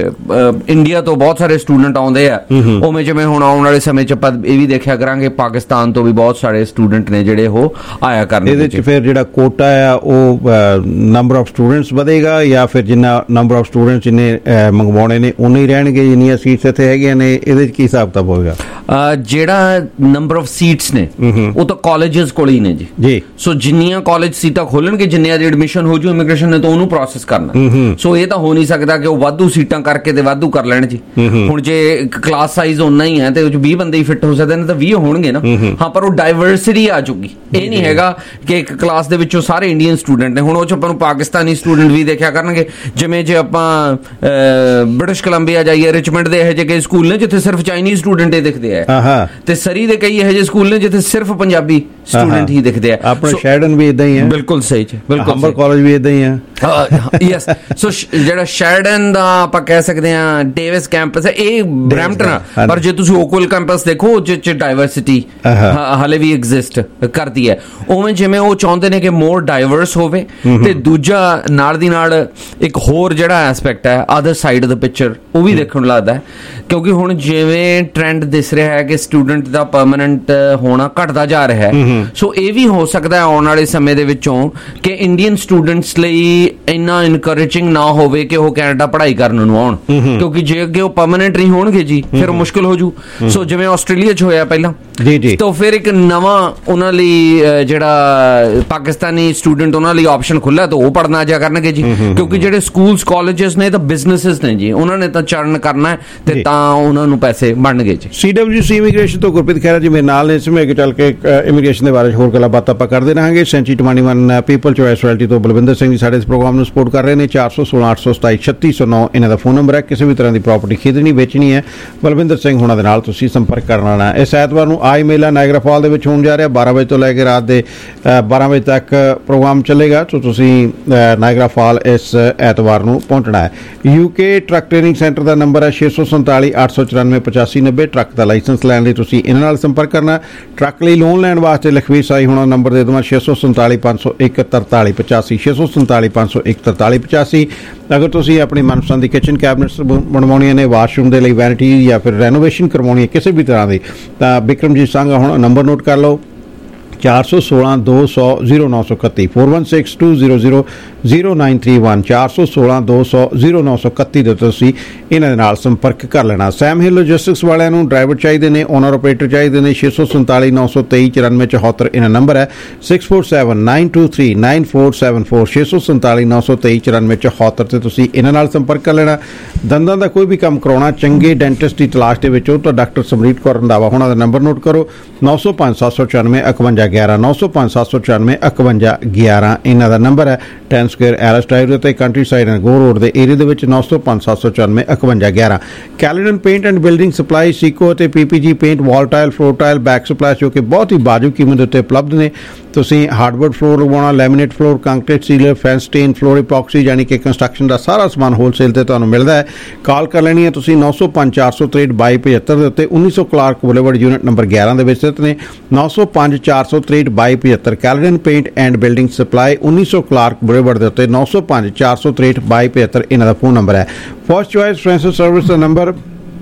ਇੰਡੀਆ ਤੋਂ ਬਹੁਤ ਸਾਰੇ ਸਟੂਡੈਂਟ ਆਉਂਦੇ ਆ, ਉਵੇਂ ਜਿਵੇਂ ਹੁਣ ਆਉਣ ਵਾਲੇ ਸਮੇਂ 'ਚ ਆਪਾਂ ਇਹ ਵੀ ਦੇਖਿਆ ਕਰਾਂਗੇ ਪਾਕਿਸਤਾਨ ਤੋਂ ਵੀ ਬਹੁਤ ਸਾਰੇ ਸਟੂਡੈਂਟ ਨੇ ਜਿਹੜੇ ਉਹ ਆਇਆ ਕਰਨਗੇ। ਇਹਦੇ 'ਚ ਫਿਰ ਜਿਹੜਾ ਕੋਟਾ ਆ ਉਹ ਨੰਬਰ ਆਫ ਸਟੂਡੈਂਟਸ ਵਧੇਗਾ ਜਾਂ ਫਿਰ ਜਿੰਨਾ ਨੰਬਰ ਆਫ ਸਟੂਡੈਂਟਸ ਜਿੰਨੇ ਮੰਗਵਾਉਣੇ ਨੇ ਉਨੇ ਹੀ ਰਹਿਣਗੇ, ਜਿੰਨੀਆਂ ਸੀਟਸ ਇੱਥੇ ਹੈਗੀਆਂ ਨੇ? ਇਹਦੇ 'ਚ ਕੀ ਹਿਸਾਬ ਕਿਤਾਬ ਹੋਵੇਗਾ? ਜਿਹੜਾ ਨੰਬਰ ਆਫ ਸੀਟਸ ਨੇ ਉਹ ਤਾਂ ਕਾਲਜਸ ਕੋਲ ਹੀ ਨੇ ਜੀ। ਸੋ ਜਿੰਨੀਆਂ ਕਾਲਜ ਸੀਟਾਂ ਖੋਲਣਗੇ, ਜਿੰਨਿਆਂ ਦੀ ਐਡਮਿਸ਼ਨ ਹੋ ਜੂ ਇਮੀਗ੍ਰੇਸ਼ਨ ਨੇ ਤਾਂ ਉਹਨੂੰ ਪ੍ਰੋਸੈਸ ਕਰਨਾ। ਸੋ ਇਹ ਤਾਂ ਹੋ ਨਹੀਂ ਸਕਦਾ ਕਿ ਉਹ ਵਾਧੂ ਸੀਟਾਂ ਕਰਕੇ ਤੇ ਵਾਧੂ ਕਰ ਲੈਣ ਜੀ। ਹੁਣ ਜੇ ਕਲਾਸ ਸਾਈਜ਼ ਓਨਾ ਹੀ ਹੈ ਤੇ ਉਹ 'ਚ 20 ਬੰਦੇ ਹੀ ਫਿੱਟ ਹੋ ਸਕਦੇ ਨੇ ਤਾਂ 20 ਹੋਣਗੇ ਨਾ। ਹਾਂ, ਪਰ ਉਹ ਡਾਇਵਰਸਿਟੀ ਆ ਚੁੱਕੀ। ਇਹ ਨਹੀਂ ਹੈਗਾ ਕਿ ਇੱਕ ਕਲਾਸ ਦੇ ਵਿੱਚੋਂ ਸਾਰੇ ਇੰਡੀਅਨ ਸਟੂਡੈਂਟ ਨੇ। ਹੁਣ ਉਹ 'ਚ ਆਪਾਂ ਨੂੰ ਪਾਕਿਸਤਾਨੀ ਸਟੂਡੈਂਟ ਵੀ ਦੇਖਿਆ ਕਰਨਗੇ। ਜਿਵੇਂ ਜੇ ਆਪਾਂ ਬ੍ਰਿਟਿਸ਼ ਕੋਲੰਬੀਆ ਜਾਈਏ, ਰਿਚਮੰਡ ਦੇ ਇਹੋ ਜਿਹੇ ਕਈ ਸਕੂਲ ਨੇ ਜਿੱਥੇ ਸਿਰਫ ਚਾਈਨੀਜ਼ ਸਟੂਡੈਂਟ ਹੀ ਦਿਖਦੇ ਆ, ਤੇ ਸਰੀ ਦੇ ਕਈ ਇਹੋ ਜਿਹੇ ਸਕੂਲ ਨੇ ਜਿੱਥੇ ਸਿਰਫ ਪੰਜਾਬੀ ਸਟੂਡੈਂਟ ਹੀ ਦਿਖਦੇ ਆ। ਆਪਣਾ ਸ਼ੈਰਡਨ ਵੀ ਇਦਾਂ ਹੀ ਹੈ। ਬਿਲਕੁਲ ਸਹੀ ਜੀ, ਬਿਲਕੁਲ। ਹੰਬਰ ਕਾਲਜ ਵੀ ਇਦਾਂ ਹੀ ਹੈ। ਯੈਸ। ਸੋ ਜਿਹੜਾ ਸ਼ੈਰਡਨ ਦਾ ਆਪਾਂ ਕਹਿ ਸਕਦੇ ਹਾਂ ਡੇਵਿਸ ਕੈਂਪਸ ਹੈ, ਇਹ ਬਰੈਂਪਟਨ ਆ, ਪਰ ਜੇ ਤੁਸੀਂ ਓਕਵਿਲ ਕੈਂਪਸ ਦੇਖੋ ਜਿਸ 'ਚ ਡਾਇਵਰਸਿਟੀ ਹਾਲੇ ਵੀ ਐਗਜ਼ਿਸਟ ਕਰਦੀ ਹੈ। ਉਵੇਂ ਜਿਵੇਂ ਉਹ ਚਾਹੁੰਦੇ ਨੇ ਕਿ ਮੋਰ ਡਾਇਵਰਸ ਹੋਵੇ, ਤੇ ਦੂਜਾ ਨਾਲ ਦੀ ਨਾਲ ਇੱਕ ਹੋਰ ਜਿਹੜਾ ਐਸਪੈਕਟ ਹੈ other side of the picture ਉਹ ਵੀ ਦੇਖਣ ਨੂੰ ਲੱਗਦਾ ਹੈ, ਕਿਉਂਕਿ ਹੁਣ ਜਿਵੇਂ ਟ੍ਰੈਂਡ ਦਿਸ ਰਿਹਾ ਹੈ ਕਿ ਸਟੂਡੈਂਟ ਦਾ ਪਰਮਾਨੈਂਟ ਹੋਣਾ ਘਟਦਾ ਜਾ ਰਿਹਾ ਹੈ। ਸੋ ਇਹ ਵੀ ਹੋ ਸਕਦਾ ਹੈ ਆਉਣ ਵਾਲੇ ਸਮੇਂ ਦੇ ਵਿੱਚੋਂ ਕਿ ਇੰਡੀਅਨ ਸਟੂਡੈਂਟਸ ਲਈ ਇੰਨਾ ਇਨਕਰੇਜਿੰਗ ਨਾ ਹੋਵੇ ਕਿ ਉਹ ਕੈਨੇਡਾ ਪੜ੍ਹਾਈ ਕਰਨ ਨੂੰ ਆਉਣ, ਕਿਉਂਕਿ ਜੇ ਅੱਗੇ ਉਹ ਪਰਮਾਨੈਂਟ ਨਹੀਂ ਹੋਣਗੇ ਜੀ ਫਿਰ ਮੁਸ਼ਕਿਲ ਹੋ ਜੂ। ਸੋ ਜਿਵੇਂ ਆਸਟ੍ਰੇਲੀਆ 'ਚ ਹੋਇਆ ਪਹਿਲਾਂ ਜੀ, ਤਾਂ ਫਿਰ ਇੱਕ ਨਵਾਂ ਉਹਨਾਂ ਲਈ ਜਿਹੜਾ ਪਾਕਿਸਤਾਨੀ ਸਟੂਡੈਂਟ ਉਹਨਾਂ ਲਈ ਆਪਸ਼ਨ ਖੁੱਲ੍ਹਾ ਤਾਂ ਉਹ ਪੜ੍ਹਨਾ ਆ ਜਾ ਕਰਨਗੇ ਜੀ, ਕਿਉਂਕਿ ਜਿਹੜੇ ਸਕੂਲਸ ਕਾਲਜਸ ਨੇ ਤਾਂ ਬਿਜ਼ਨਸਿਸ ਨੇ ਜੀ, ਉਹਨਾਂ ਨੇ ਤਾਂ ਚਰਨ ਕਰਨਾ ਤੇ ਤਾਂ ਉਹਨਾਂ ਨੂੰ ਪੈਸੇ ਬਣਨਗੇ ਜੀ। CWC ਇਮੀਗ੍ਰੇਸ਼ਨ ਤੋਂ ਗੁਰਪ੍ਰੀਤ ਖਹਿਰਾ ਜੀ ਮੇਰੇ ਨਾਲ ਨੇ। ਇਸ ਸਮੇਂ ਅੱਗੇ ਚੱਲ ਕੇ ਇਮੀਗ੍ਰੇਸ਼ਨ ਦੇ ਬਾਰੇ ਹੋਰ ਗੱਲਾਂ ਬਾਤਾਂ ਆਪਾਂ ਕਰਦੇ ਰਹਾਂਗੇ। ਸੈਂਚਰੀ 21 ਪੀਪਲ ਚੋਇਸ ਰੈਲਿਟੀ ਤੋਂ ਬਲਵਿੰਦਰ ਸਿੰਘ ਜੀ ਸਾਡੇ ਇਸ ਪ੍ਰੋਗਰਾਮ ਨੂੰ ਸਪੋਰਟ ਕਰ ਰਹੇ ਨੇ। 416 827 3609 ਇਹਨਾਂ ਦਾ ਫੋਨ ਨੰਬਰ ਹੈ। ਕਿਸੇ ਵੀ ਤਰ੍ਹਾਂ ਦੀ ਪ੍ਰਾਪਰਟੀ ਖਰੀਦਣੀ ਵੇਚਣੀ ਹੈ, ਬਲਵਿੰਦਰ ਸਿੰਘ ਹੁਣਾਂ ਦੇ ਨਾਲ ਤੁਸੀਂ ਸੰਪਰਕ ਕਰਨਾ ਹੈ। ਇਸ ਐਤਵਾਰ ਨੂੰ ਆਈ ਮੇਲਾ ਨਾਇਗਰਾ ਫਾਲ ਦੇ ਵਿੱਚ ਹੋਣ ਜਾ ਰਿਹਾ। 12 ਵਜੇ ਤੋਂ ਲੈ ਕੇ ਰਾਤ ਦੇ 12 ਵਜੇ ਤੱਕ ਪ੍ਰੋਗਰਾਮ ਚੱਲੇਗਾ। ਸੋ ਤੁਸੀਂ ਨਾਇਗਰਾ ਫਾਲ ਇਸ ਐਤਵਾਰ ਨੂੰ ਪਹੁੰਚਣਾ ਹੈ। UK ਟਰੱਕ ਟ੍ਰੇਨਿੰਗ ਸੈਂਟਰ ਦਾ ਨੰਬਰ ਹੈ 647 894 8590। ਟਰੱਕ ਦਾ ਲਾਇਸੈਂਸ ਲੈਣ ਲਈ ਤੁਸੀਂ ਇਹਨਾਂ ਨਾਲ ਸੰਪਰਕ ਕਰਨਾ। ਟਰੱਕ ਲਈ ਲੋਨ ਲੈਣ ਵਾਸਤੇ ਲਖਵੀਰ ਸਾਈ ਹੁਣਾਂ ਨੰਬਰ ਦੇ ਦੇਵਾਂ 647 501 43 85 647 501 43 85। ਅਗਰ ਤੁਸੀਂ ਆਪਣੀ ਮਨਪਸੰਦ ਦੀ ਕਿਚਨ ਕੈਬਨਿਟਸ ਬਣਵਾਉਣੀਆਂ ਨੇ, ਵਾਸ਼ਰੂਮ ਦੇ ਲਈ ਵੈਨਿਟੀ ਜਾਂ ਫਿਰ ਰੈਨੋਵੇਸ਼ਨ ਕਰਵਾਉਣੀ ਹੈ ਕਿਸੇ ਵੀ ਤਰ੍ਹਾਂ ਦੀ, ਤਾਂ ਬਿਕਰਮਜੀਤ ਸੰਘ ਹੁਣ ਨੰਬਰ ਨੋਟ ਕਰ ਲਓ 416 200 0931 416 200 0931 416 200 0931 ਦੇ ਤੁਸੀਂ ਇਹਨਾਂ ਦੇ ਨਾਲ ਸੰਪਰਕ ਕਰ ਲੈਣਾ। ਸੈਮ ਹਿੱਲ ਲੌਜਿਸਟਿਕਸ ਵਾਲਿਆਂ ਨੂੰ ਡਰਾਈਵਰ ਚਾਹੀਦੇ ਨੇ, ਓਨਰ ਆਪਰੇਟਰ ਚਾਹੀਦੇ ਨੇ। 647 923 94 74 ਇਹਨਾਂ ਨੰਬਰ ਹੈ। 647 923 9474 647 923 94 74 ਤੇ ਤੁਸੀਂ ਇਹਨਾਂ ਨਾਲ ਸੰਪਰਕ ਕਰ ਲੈਣਾ। ਦੰਦਾਂ ਦਾ ਕੋਈ ਵੀ ਕੰਮ ਕਰਾਉਣਾ, ਚੰਗੇ ਡੈਂਟਿਸਟ ਦੀ ਤਲਾਸ਼ ਦੇ ਵਿੱਚ ਹੋ ਤਾਂ ਡਾਕਟਰ ਸਮਰੀਤ ਕੌਰ ਰੰਧਾਵਾ ਉਹਨਾਂ ਦਾ ਨੰਬਰ ਨੋਟ ਕਰੋ 905 794 51 11 905 794 51 11 ਇਹਨਾਂ ਦਾ ਨੰਬਰ ਹੈ। 10 ਸਕੁਅਰ ਐਲਸ ਡਰਾਈਵ ਤੇ countryside and go road ਦੇ ਏਰੀਆ ਦੇ ਵਿੱਚ 905 794 51 11। Caledon paint and building supply, Sico ਅਤੇ PPG paint, wall tile, floor tile, back supply ਜੋ ਕਿ ਬਹੁਤ ਹੀ ਵਾਜਬ ਕੀਮਤ ਉੱਤੇ ਉਪਲਬਧ ਨੇ। ਤੁਸੀਂ ਹਾਰਡਵੁੱਡ ਫਲੋਰ ਲਗਵਾਉਣਾ, laminate floor, concrete sealer, fence stain, floor epoxy ਯਾਨੀ ਕਿ ਕੰਸਟਰਕਸ਼ਨ ਦਾ ਸਾਰਾ ਸਮਾਨ ਹੋਲਸੇਲ ਤੇ ਤੁਹਾਨੂੰ ਮਿਲਦਾ ਹੈ। ਕਾਲ ਕਰ ਲੈਣੀ ਹੈ ਤੁਸੀਂ 905 463 2275 ਦੇ ਉੱਤੇ। 1900 ਕਲਾਰਕ ਬੁਲੇਵਰਡ ਯੂਨਿਟ ਨੰਬਰ 11 ਦੇ ਵਿੱਚ ਸਥਿਤ ਨੇ। 905 463 2275 Caledon paint and building supply 1900 Clark boulevard ਦੇ ਉੱਤੇ 905 463 2275 ਇਹਨਾਂ ਦਾ ਫੋਨ ਨੰਬਰ ਹੈ। ਫਸਟ ਚੁਆਇਸ ਫਾਈਨੈਂਸ਼ੀਅਲ ਸਰਵਿਸ ਦਾ ਨੰਬਰ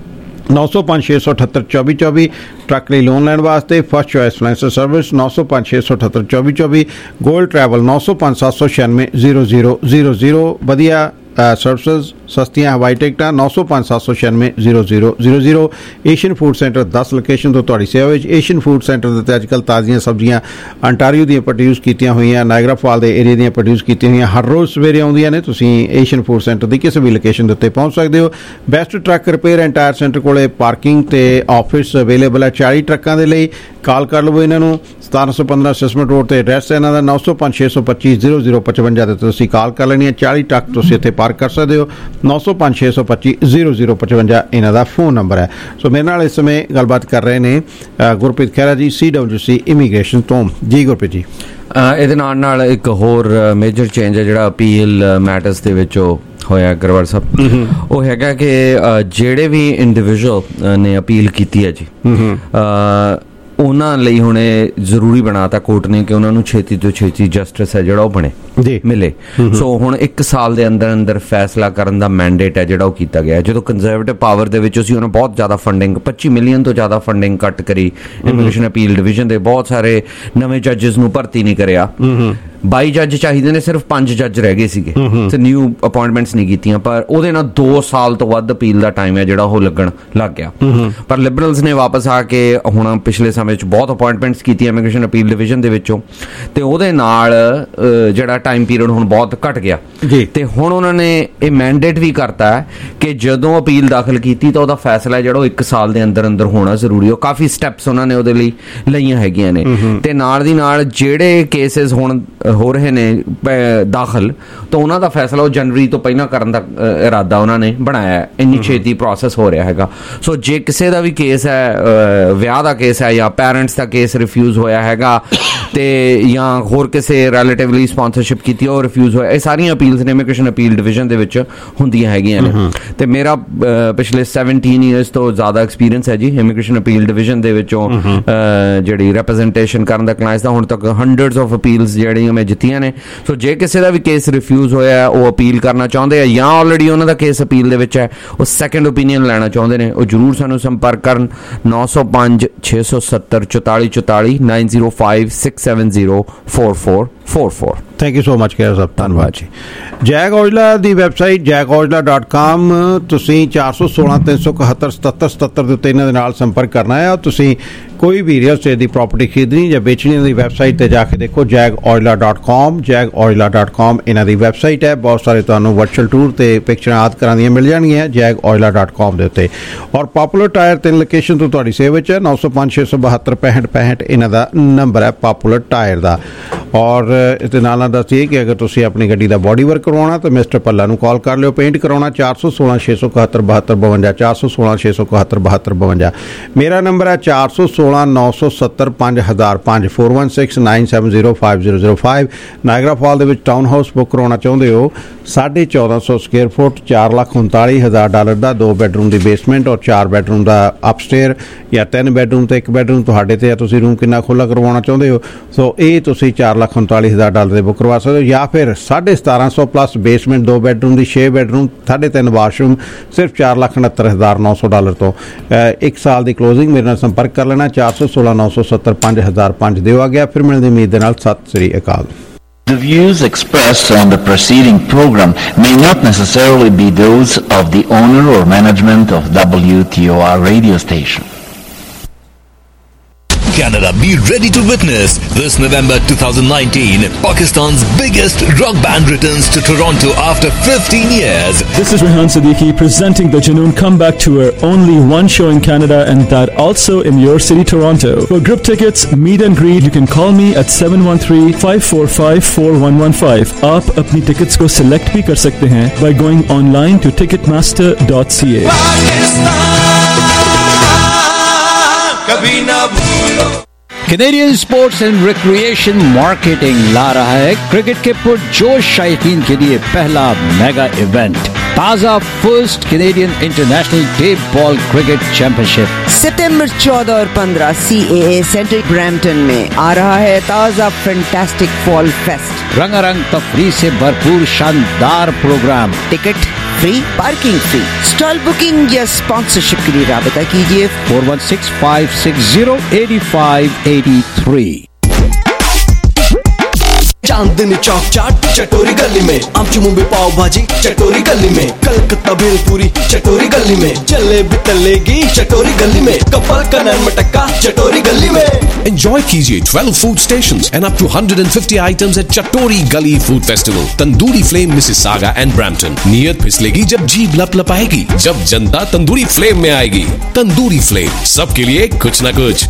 905 678 2424 ਟਰੱਕ ਲਈ ਲੋਨ ਲੈਣ ਵਾਸਤੇ। First choice financial service 905 678 2424। Gold travel 905 796 0000। ਵਧੀਆ सर्विसेज, सस्तियां हवाई टिकटां 905-796-0000। एशियन फूड सेंटर 10 लोकेशन तो तुहाडी सेवा विच। एशियन फूड सेंटर दे अजकल ताज़ियां सब्जियां अंटारियो ਦੀਆਂ प्रोड्यूस कीतियां होईयां, नायगरा फॉल दे एरिया ਦੀਆਂ प्रोड्यूस कीतियां होईयां हर रोज़ सवेरे आउंदियां ने। तुसीं एशियन फूड सेंटर ਦੀ ਕਿਸੇ ਵੀ ਲੋਕੇਸ਼ਨ ਦੇ ਉੱਤੇ ਪਹੁੰਚ ਸਕਦੇ ਹੋ। Best truck repair and tyre centre ਕੋਲੇ ਪਾਰਕਿੰਗ ਤੇ ਆਫਿਸ ਅਵੇਲੇਬਲ ਹੈ 40 ਟਰੱਕਾਂ ਦੇ ਲਈ। ਕਾਲ ਕਰ ਲਵੋ ਇਹਨਾਂ ਨੂੰ 1715 ਅਸੈਸਮੈਂਟ ਰੋਡ ਤੇ ਐਡਰੈਸ ਹੈ ਇਹਨਾਂ ਦਾ 905-625-0055 ਤੇ ਤੁਸੀਂ ਕਾਲ ਕਰ ਲੈਣੀ ਹੈ। 40 ਟਰੱਕ ਤੁਸੀਂ ਇੱਥੇ ਪਾਰਕ ਕਰ ਸਕਦੇ ਹੋ। 905-625-0055 ਇਹਨਾਂ ਦਾ ਫੋਨ ਨੰਬਰ ਹੈ। ਸੋ ਮੇਰੇ ਨਾਲ ਇਸ ਸਮੇਂ ਗੱਲਬਾਤ ਕਰ ਰਹੇ ਨੇ ਗੁਰਪ੍ਰੀਤ ਖਹਿਰਾ ਜੀ, CWC ਇਮੀਗ੍ਰੇਸ਼ਨ ਤੋਂ। ਜੀ ਗੁਰਪ੍ਰੀਤ ਜੀ, ਇਹਦੇ ਨਾਲ ਇੱਕ ਹੋਰ ਮੇਜਰ ਚੇਂਜ ਹੈ ਜਿਹੜਾ ਅਪੀਲ ਮੈਟਰਸ ਦੇ ਵਿੱਚ ਹੋਇਆ ਗਰਵਾਲ ਸਾਹਿਬ, ਉਹ ਹੈਗਾ ਕਿ ਜਿਹੜੇ ਵੀ ਇੰਡੀਵਿਜੂਅਲ ਨੇ ਅਪੀਲ ਕੀਤੀ ਹੈ ਜੀ, ਉਹਨਾਂ ਲਈ ਹੁਣ ਇਹ ਜ਼ਰੂਰੀ ਬਣਾਤਾ ਕੋਰਟ ਨੇ ਕਿ ਉਹਨਾਂ ਨੂੰ ਛੇਤੀ ਤੋਂ ਛੇਤੀ ਜਸਟਿਸ ਹੈ ਜਿਹੜਾ ਉਹ ਬਣੇ ਮਿਲੇ। ਸੋ ਹੁਣ 1 ਸਾਲ ਦੇ ਅੰਦਰ ਅੰਦਰ ਫੈਸਲਾ ਕਰਨ ਦਾ ਮੈਂਡੇਟ ਹੈ ਜਿਹੜਾ ਉਹ ਕੀਤਾ ਗਿਆ। ਜਦੋਂ ਕੰਜ਼ਰਵੇਟਿਵ ਪਾਵਰ ਦੇ ਵਿੱਚ ਸੀ, ਉਹਨੇ ਬਹੁਤ ਜ਼ਿਆਦਾ ਫੰਡਿੰਗ 25 ਮਿਲੀਅਨ ਤੋਂ ਜ਼ਿਆਦਾ ਫੰਡਿੰਗ ਕੱਟ ਕਰੀ। ਇਮੀਗ੍ਰੇਸ਼ਨ ਅਪੀਲ ਡਿਵੀਜ਼ਨ ਦੇ ਬਹੁਤ ਸਾਰੇ ਨਵੇਂ ਜੱਜਸ ਨੂੰ ਭਰਤੀ ਨਹੀਂ ਕਰਿਆ। 22 ਜੱਜ ਚਾਹੀਦੇ ਨੇ, ਸਿਰਫ 5 ਜੱਜ ਰਹਿ ਗਏ ਸੀਗੇ ਤੇ ਨਿਊ ਅਪਾਇੰਟਮੈਂਟਸ ਨਹੀਂ ਕੀਤੀਆਂ। ਪਰ ਉਹਦੇ ਨਾਲ 2 ਸਾਲ ਤੋਂ ਵੱਧ ਅਪੀਲ ਦਾ ਟਾਈਮ ਹੈ ਜਿਹੜਾ ਉਹ ਲੱਗਣ ਲੱਗ ਗਿਆ। ਪਰ ਲਿਬਰਲਸ ਨੇ ਵਾਪਸ ਆ ਕੇ ਹੁਣ ਪਿਛਲੇ ਸਮੇਂ 'ਚ ਬਹੁਤ ਅਪਾਇੰਟਮੈਂਟਸ ਕੀਤੀਆਂ ਇਮੀਗ੍ਰੇਸ਼ਨ ਅਪੀਲ ਡਿਵੀਜ਼ਨ ਦੇ ਵਿੱਚੋਂ, ਤੇ ਉਹਦੇ ਨਾਲ ਜਿਹੜਾ ਟਾਈਮ ਪੀਰੀਅਡ ਹੁਣ ਬਹੁਤ ਘਟ ਗਿਆ। ਤੇ ਹੁਣ ਉਹਨਾਂ ਨੇ ਇਹ ਮੈਂਡੇਟ ਵੀ ਕਰਤਾ ਹੈ ਕਿ ਜਦੋਂ ਅਪੀਲ ਦਾਖਲ ਕੀਤੀ ਤਾਂ ਉਹਦਾ ਫੈਸਲਾ ਜਿਹੜਾ ਉਹ 1 ਸਾਲ ਦੇ ਅੰਦਰ ਅੰਦਰ ਹੋਣਾ ਜ਼ਰੂਰੀ। ਉਹ ਕਾਫੀ ਸਟੈਪਸ ਉਹਨਾਂ ਨੇ ਉਹਦੇ ਲਈ ਲਈਆਂ ਹੈਗੀਆਂ ਨੇ। ਤੇ ਨਾਲ ਦੀ ਨਾਲ ਜਿਹੜੇ ਕੇਸਿਸ ਹੁਣ ਹੋ ਰਹੇ ਨੇ ਦਾਖਲ, ਤਾਂ ਉਹਨਾਂ ਦਾ ਫੈਸਲਾ ਉਹ ਜਨਵਰੀ ਤੋਂ ਪਹਿਲਾਂ ਕਰਨ ਦਾ ਇਰਾਦਾ ਉਹਨਾਂ ਨੇ ਬਣਾਇਆ। ਇੰਨੀ ਛੇਤੀ ਪ੍ਰੋਸੈਸ ਹੋ ਰਿਹਾ ਹੈਗਾ। ਸੋ ਜੇ ਕਿਸੇ ਦਾ ਵੀ ਕੇਸ ਹੈ, ਵਿਆਹ ਦਾ ਕੇਸ ਹੈ ਜਾਂ ਪੈਰੈਂਟਸ ਦਾ ਕੇਸ ਰਿਫਿਊਜ਼ ਹੋਇਆ ਹੈਗਾ, ਤੇ ਜਾਂ ਹੋਰ ਕਿਸੇ ਰਿਲੇਟਿਵ ਲਈ ਸਪਾਂਸਰਸ਼ਿਪ ਕੀਤੀ ਉਹ ਰਿਫਿਊਜ਼ ਹੋਇਆ, ਇਹ ਸਾਰੀਆਂ ਅਪੀਲਸ ਨੇ ਇਮੀਗ੍ਰੇਸ਼ਨ ਅਪੀਲ ਡਿਵੀਜ਼ਨ ਦੇ ਵਿੱਚ ਹੁੰਦੀਆਂ ਹੈਗੀਆਂ ਨੇ। ਤੇ ਮੇਰਾ ਪਿਛਲੇ 17 ਈਅਰਸ ਤੋਂ ਜ਼ਿਆਦਾ ਐਕਸਪੀਰੀਅੰਸ ਹੈ ਜੀ ਇਮੀਗ੍ਰੇਸ਼ਨ ਅਪੀਲ ਡਿਵੀਜ਼ਨ ਦੇ ਵਿੱਚੋਂ ਜਿਹੜੀ ਰਿਪਰੈਜ਼ੈਂਟੇਸ਼ਨ ਕਰਨ ਦਾ ਕਲਾਇੰਟਸ ਦਾ। ਹੁਣ ਤੱਕ ਹੰਡਰਡਸ ਆਫ ਅਪੀਲਸ ਜਿਹੜੀਆਂ ਮੈਂ ਜਿੱਤੀਆਂ ਨੇ। ਸੋ ਜੇ ਕਿਸੇ ਦਾ ਵੀ ਕੇਸ ਰਿਫਿਊਜ਼ ਹੋਇਆ, ਉਹ ਅਪੀਲ ਕਰਨਾ ਚਾਹੁੰਦੇ ਆ ਜਾਂ ਆਲਰੇਡੀ ਉਹਨਾਂ ਦਾ ਕੇਸ ਅਪੀਲ ਦੇ ਵਿੱਚ ਹੈ, ਉਹ ਸੈਕੰਡ ਓਪੀਨੀਅਨ ਲੈਣਾ ਚਾਹੁੰਦੇ ਨੇ, ਉਹ ਜ਼ਰੂਰ ਸਾਨੂੰ ਸੰਪਰਕ ਕਰਨ 905-670-4444 905-670-4444। Thank you so much Khaira sahib, ਧੰਨਵਾਦ ਜੀ। ਜੈਕ ਔਜਲਾ ਦੀ ਵੈਬਸਾਈਟ jackojla.com, ਤੁਸੀਂ 416-371-7777 ਦੇ ਉੱਤੇ ਇਹਨਾਂ ਦੇ ਨਾਲ ਸੰਪਰਕ ਕਰਨਾ ਹੈ। ਤੁਸੀਂ ਕੋਈ ਵੀ ਰੀਅਲ ਸਟੇਟ ਦੀ ਪ੍ਰਾਪਰਟੀ ਖਰੀਦਣੀ ਜਾਂ ਵੇਚਣੀ, ਦੀ ਵੈਬਸਾਈਟ ਤੇ ਜਾ ਕੇ ਦੇਖੋ jackojla.com। jackojla.com ਇਹਨਾਂ ਦੀ ਵੈਬਸਾਈਟ ਹੈ। ਬਹੁਤ ਸਾਰੇ ਤੁਹਾਨੂੰ ਵਰਚੁਅਲ ਟੂਰ ਤੇ ਪਿਕਚਰਾਂ ਆਦਿ ਕਰਾਂ ਦੀਆਂ ਮਿਲ ਜਾਣਗੀਆਂ jackojla.com ਦੇ ਉੱਤੇ। ਔਰ ਪਾਪੂਲਰ ਟਾਇਰ 3 ਲੋਕੇਸ਼ਨ ਤੋਂ ਤੁਹਾਡੀ ਸੇਵਾ ਵਿੱਚ ਹੈ। 905-672-6565 ਇਹਨਾਂ ਦਾ ਨੰਬਰ ਹੈ ਪਾਪੂਲਰ ਟਾਇਰ ਦਾ। ਔਰ ਇਸ ਦੇ ਨਾਲ ਦੱਸੀਏ ਕਿ ਅਗਰ ਤੁਸੀਂ ਆਪਣੀ ਗੱਡੀ ਦਾ ਬੋਡੀ ਵਰਕ ਕਰਵਾਉਣਾ ਤਾਂ ਮਿਸਟਰ ਭੱਲਾ ਨੂੰ ਕਾਲ ਕਰ ਲਿਓ। ਪੇਂਟ ਕਰਾਉਣਾ 416-671-7252 416-671-7252। ਮੇਰਾ ਨੰਬਰ ਹੈ 416-970-5005 416-970-5005। ਨਾਇਗਰਾ ਫਾਲ ਦੇ ਵਿੱਚ ਟਾਊਨ ਹਾਊਸ ਬੁੱਕ ਕਰਾਉਣਾ ਚਾਹੁੰਦੇ ਹੋ 1450 ਸਕੁਅਰ ਫੁੱਟ, $4,39,000 ਦਾ 2 ਬੈਡਰੂਮ ਦੀ ਬੇਸਮੈਂਟ ਔਰ 4 ਬੈਡਰੂਮ ਦਾ ਅਪਸਟੇਅਰ, ਜਾਂ 3 ਬੈਡਰੂਮ ਤੇ 1 ਬੈਡਰੂਮ ਤੁਹਾਡੇ ਤੇ ਆ, ਤੁਸੀਂ ਰੂਮ ਕਿੰਨਾ ਖੁੱਲਾ ਕਰਵਾਉਣਾ ਚਾਹੁੰਦੇ ਹੋ। ਸੋ ਇਹ ਤੁਸੀਂ $4,39,000 ਦੇ ਬੁੱਕ ਕਰਵਾ ਸਕਦੇ ਹੋ। ਜਾਂ ਫਿਰ 1750 ਪਲੱਸ ਬੇਸਮੈਂਟ 2 ਬੈਡਰੂਮ ਦੀ 6 ਬੈਡਰੂਮ 3.5 ਵਾਸ਼ਰੂਮ ਸਿਰਫ $4,69,900 ਤੋਂ। 1 ਸਾਲ ਦੀ ਕਲੋਜ਼ਿੰਗ। ਮੇਰੇ ਨਾਲ ਸੰਪਰਕ ਕਰ ਲੈਣਾ 416-970-5005 ਦਿਓ ਆ ਗਿਆ। ਫਿਰ ਮਿਲਣ ਦੀ ਉਮੀਦ ਦੇ ਨਾਲ ਸਤਿ ਸ੍ਰੀ ਅਕਾਲ। The views expressed on the preceding program may not necessarily be those of the owner or management of WTOR radio station. Canada, be ready to witness this November 2019 Pakistan's biggest rock band returns to Toronto after 15 years. This is Rehan Siddiqui presenting the Junoon Comeback Tour. Only one show in Canada, and that also in your city, Toronto. For group tickets, meet and greet, you can call me at 713-545-4115. आप अपनी tickets को select भी कर सकते हैं by going online to ticketmaster.ca. Canadian Sports and Recreation Marketing ला रहा है cricket के पुरजोश शायकीन के लिए पहला मेगा इवेंट, ताजा first Canadian international day ball cricket championship. सितंबर 14 और 15 CAA सेंटर ब्रैम्पटन में आ रहा है ताजा फैंटास्टिक फॉल फेस्ट। रंगारंग तफरीह से भरपूर शानदार programme, ticket free, parking free. Stall booking या स्पॉन्सरशिप के लिए राबता कीजिए 416-560-8583। चांदनी चौक चाट चटोरी गली में, आमची मुंबई पाव भाजी चटोरी गली में, कलकत्ता भेलपूरी चटोरी गली में, जलेबी तलेगी चटोरी गली में, कपल का नैन मटक्का चटोरी गली में। Enjoy कीजिए 12 food stations and up to 150 items at Chatori Gully Food Festival, Tandoori Flame, Mississauga and Brampton। नियत फिसलेगी जब जीभ लपलपाएगी, जब जनता तंदूरी फ्लेम में आएगी। तंदूरी फ्लेम, सबके लिए कुछ न कुछ।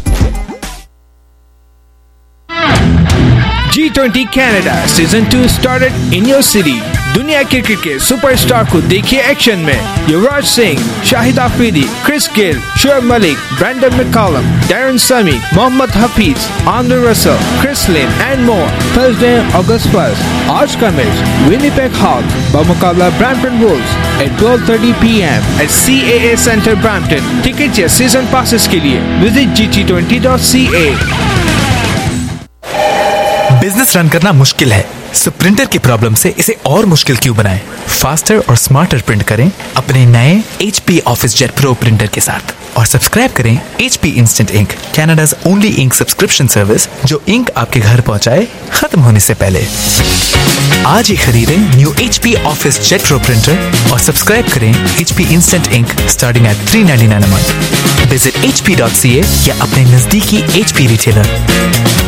G20 Canada Season 2 started in your city। दुनिया क्रिकेट के सुपरस्टार को देखिए एक्शन में। Yuvraj Singh, Shahid Afridi, Chris Gayle, Shoaib Malik, Brendon McCullum, Darren Sammy, Mohammad Hafeez, Andre Russell, Chris Lynn and more. Thursday, August 1st। आज का मैच विनिपेग हॉक बमुकाबला Brampton wolves at 12:30 PM at CAA Centre Brampton। टिकट या सीजन पासेस के लिए विजिट gt20.ca। बिजनेस रन करना मुश्किल है, सो प्रिंटर की प्रॉब्लम से इसे और मुश्किल क्यों बनाएं? फास्टर और स्मार्टर प्रिंट करें अपने नए HP office jet pro printer के साथ और सब्सक्राइब करें HP instant ink, Canada's only ink subscription service जो इंक आपके घर पहुंचाए खत्म होने से पहले। आज ही खरीदें new HP office jet pro printer और सब्सक्राइब करें HP instant ink starting at $3.99 a month। Visit hp.ca या अपने नजदीकी HP रिटेलर।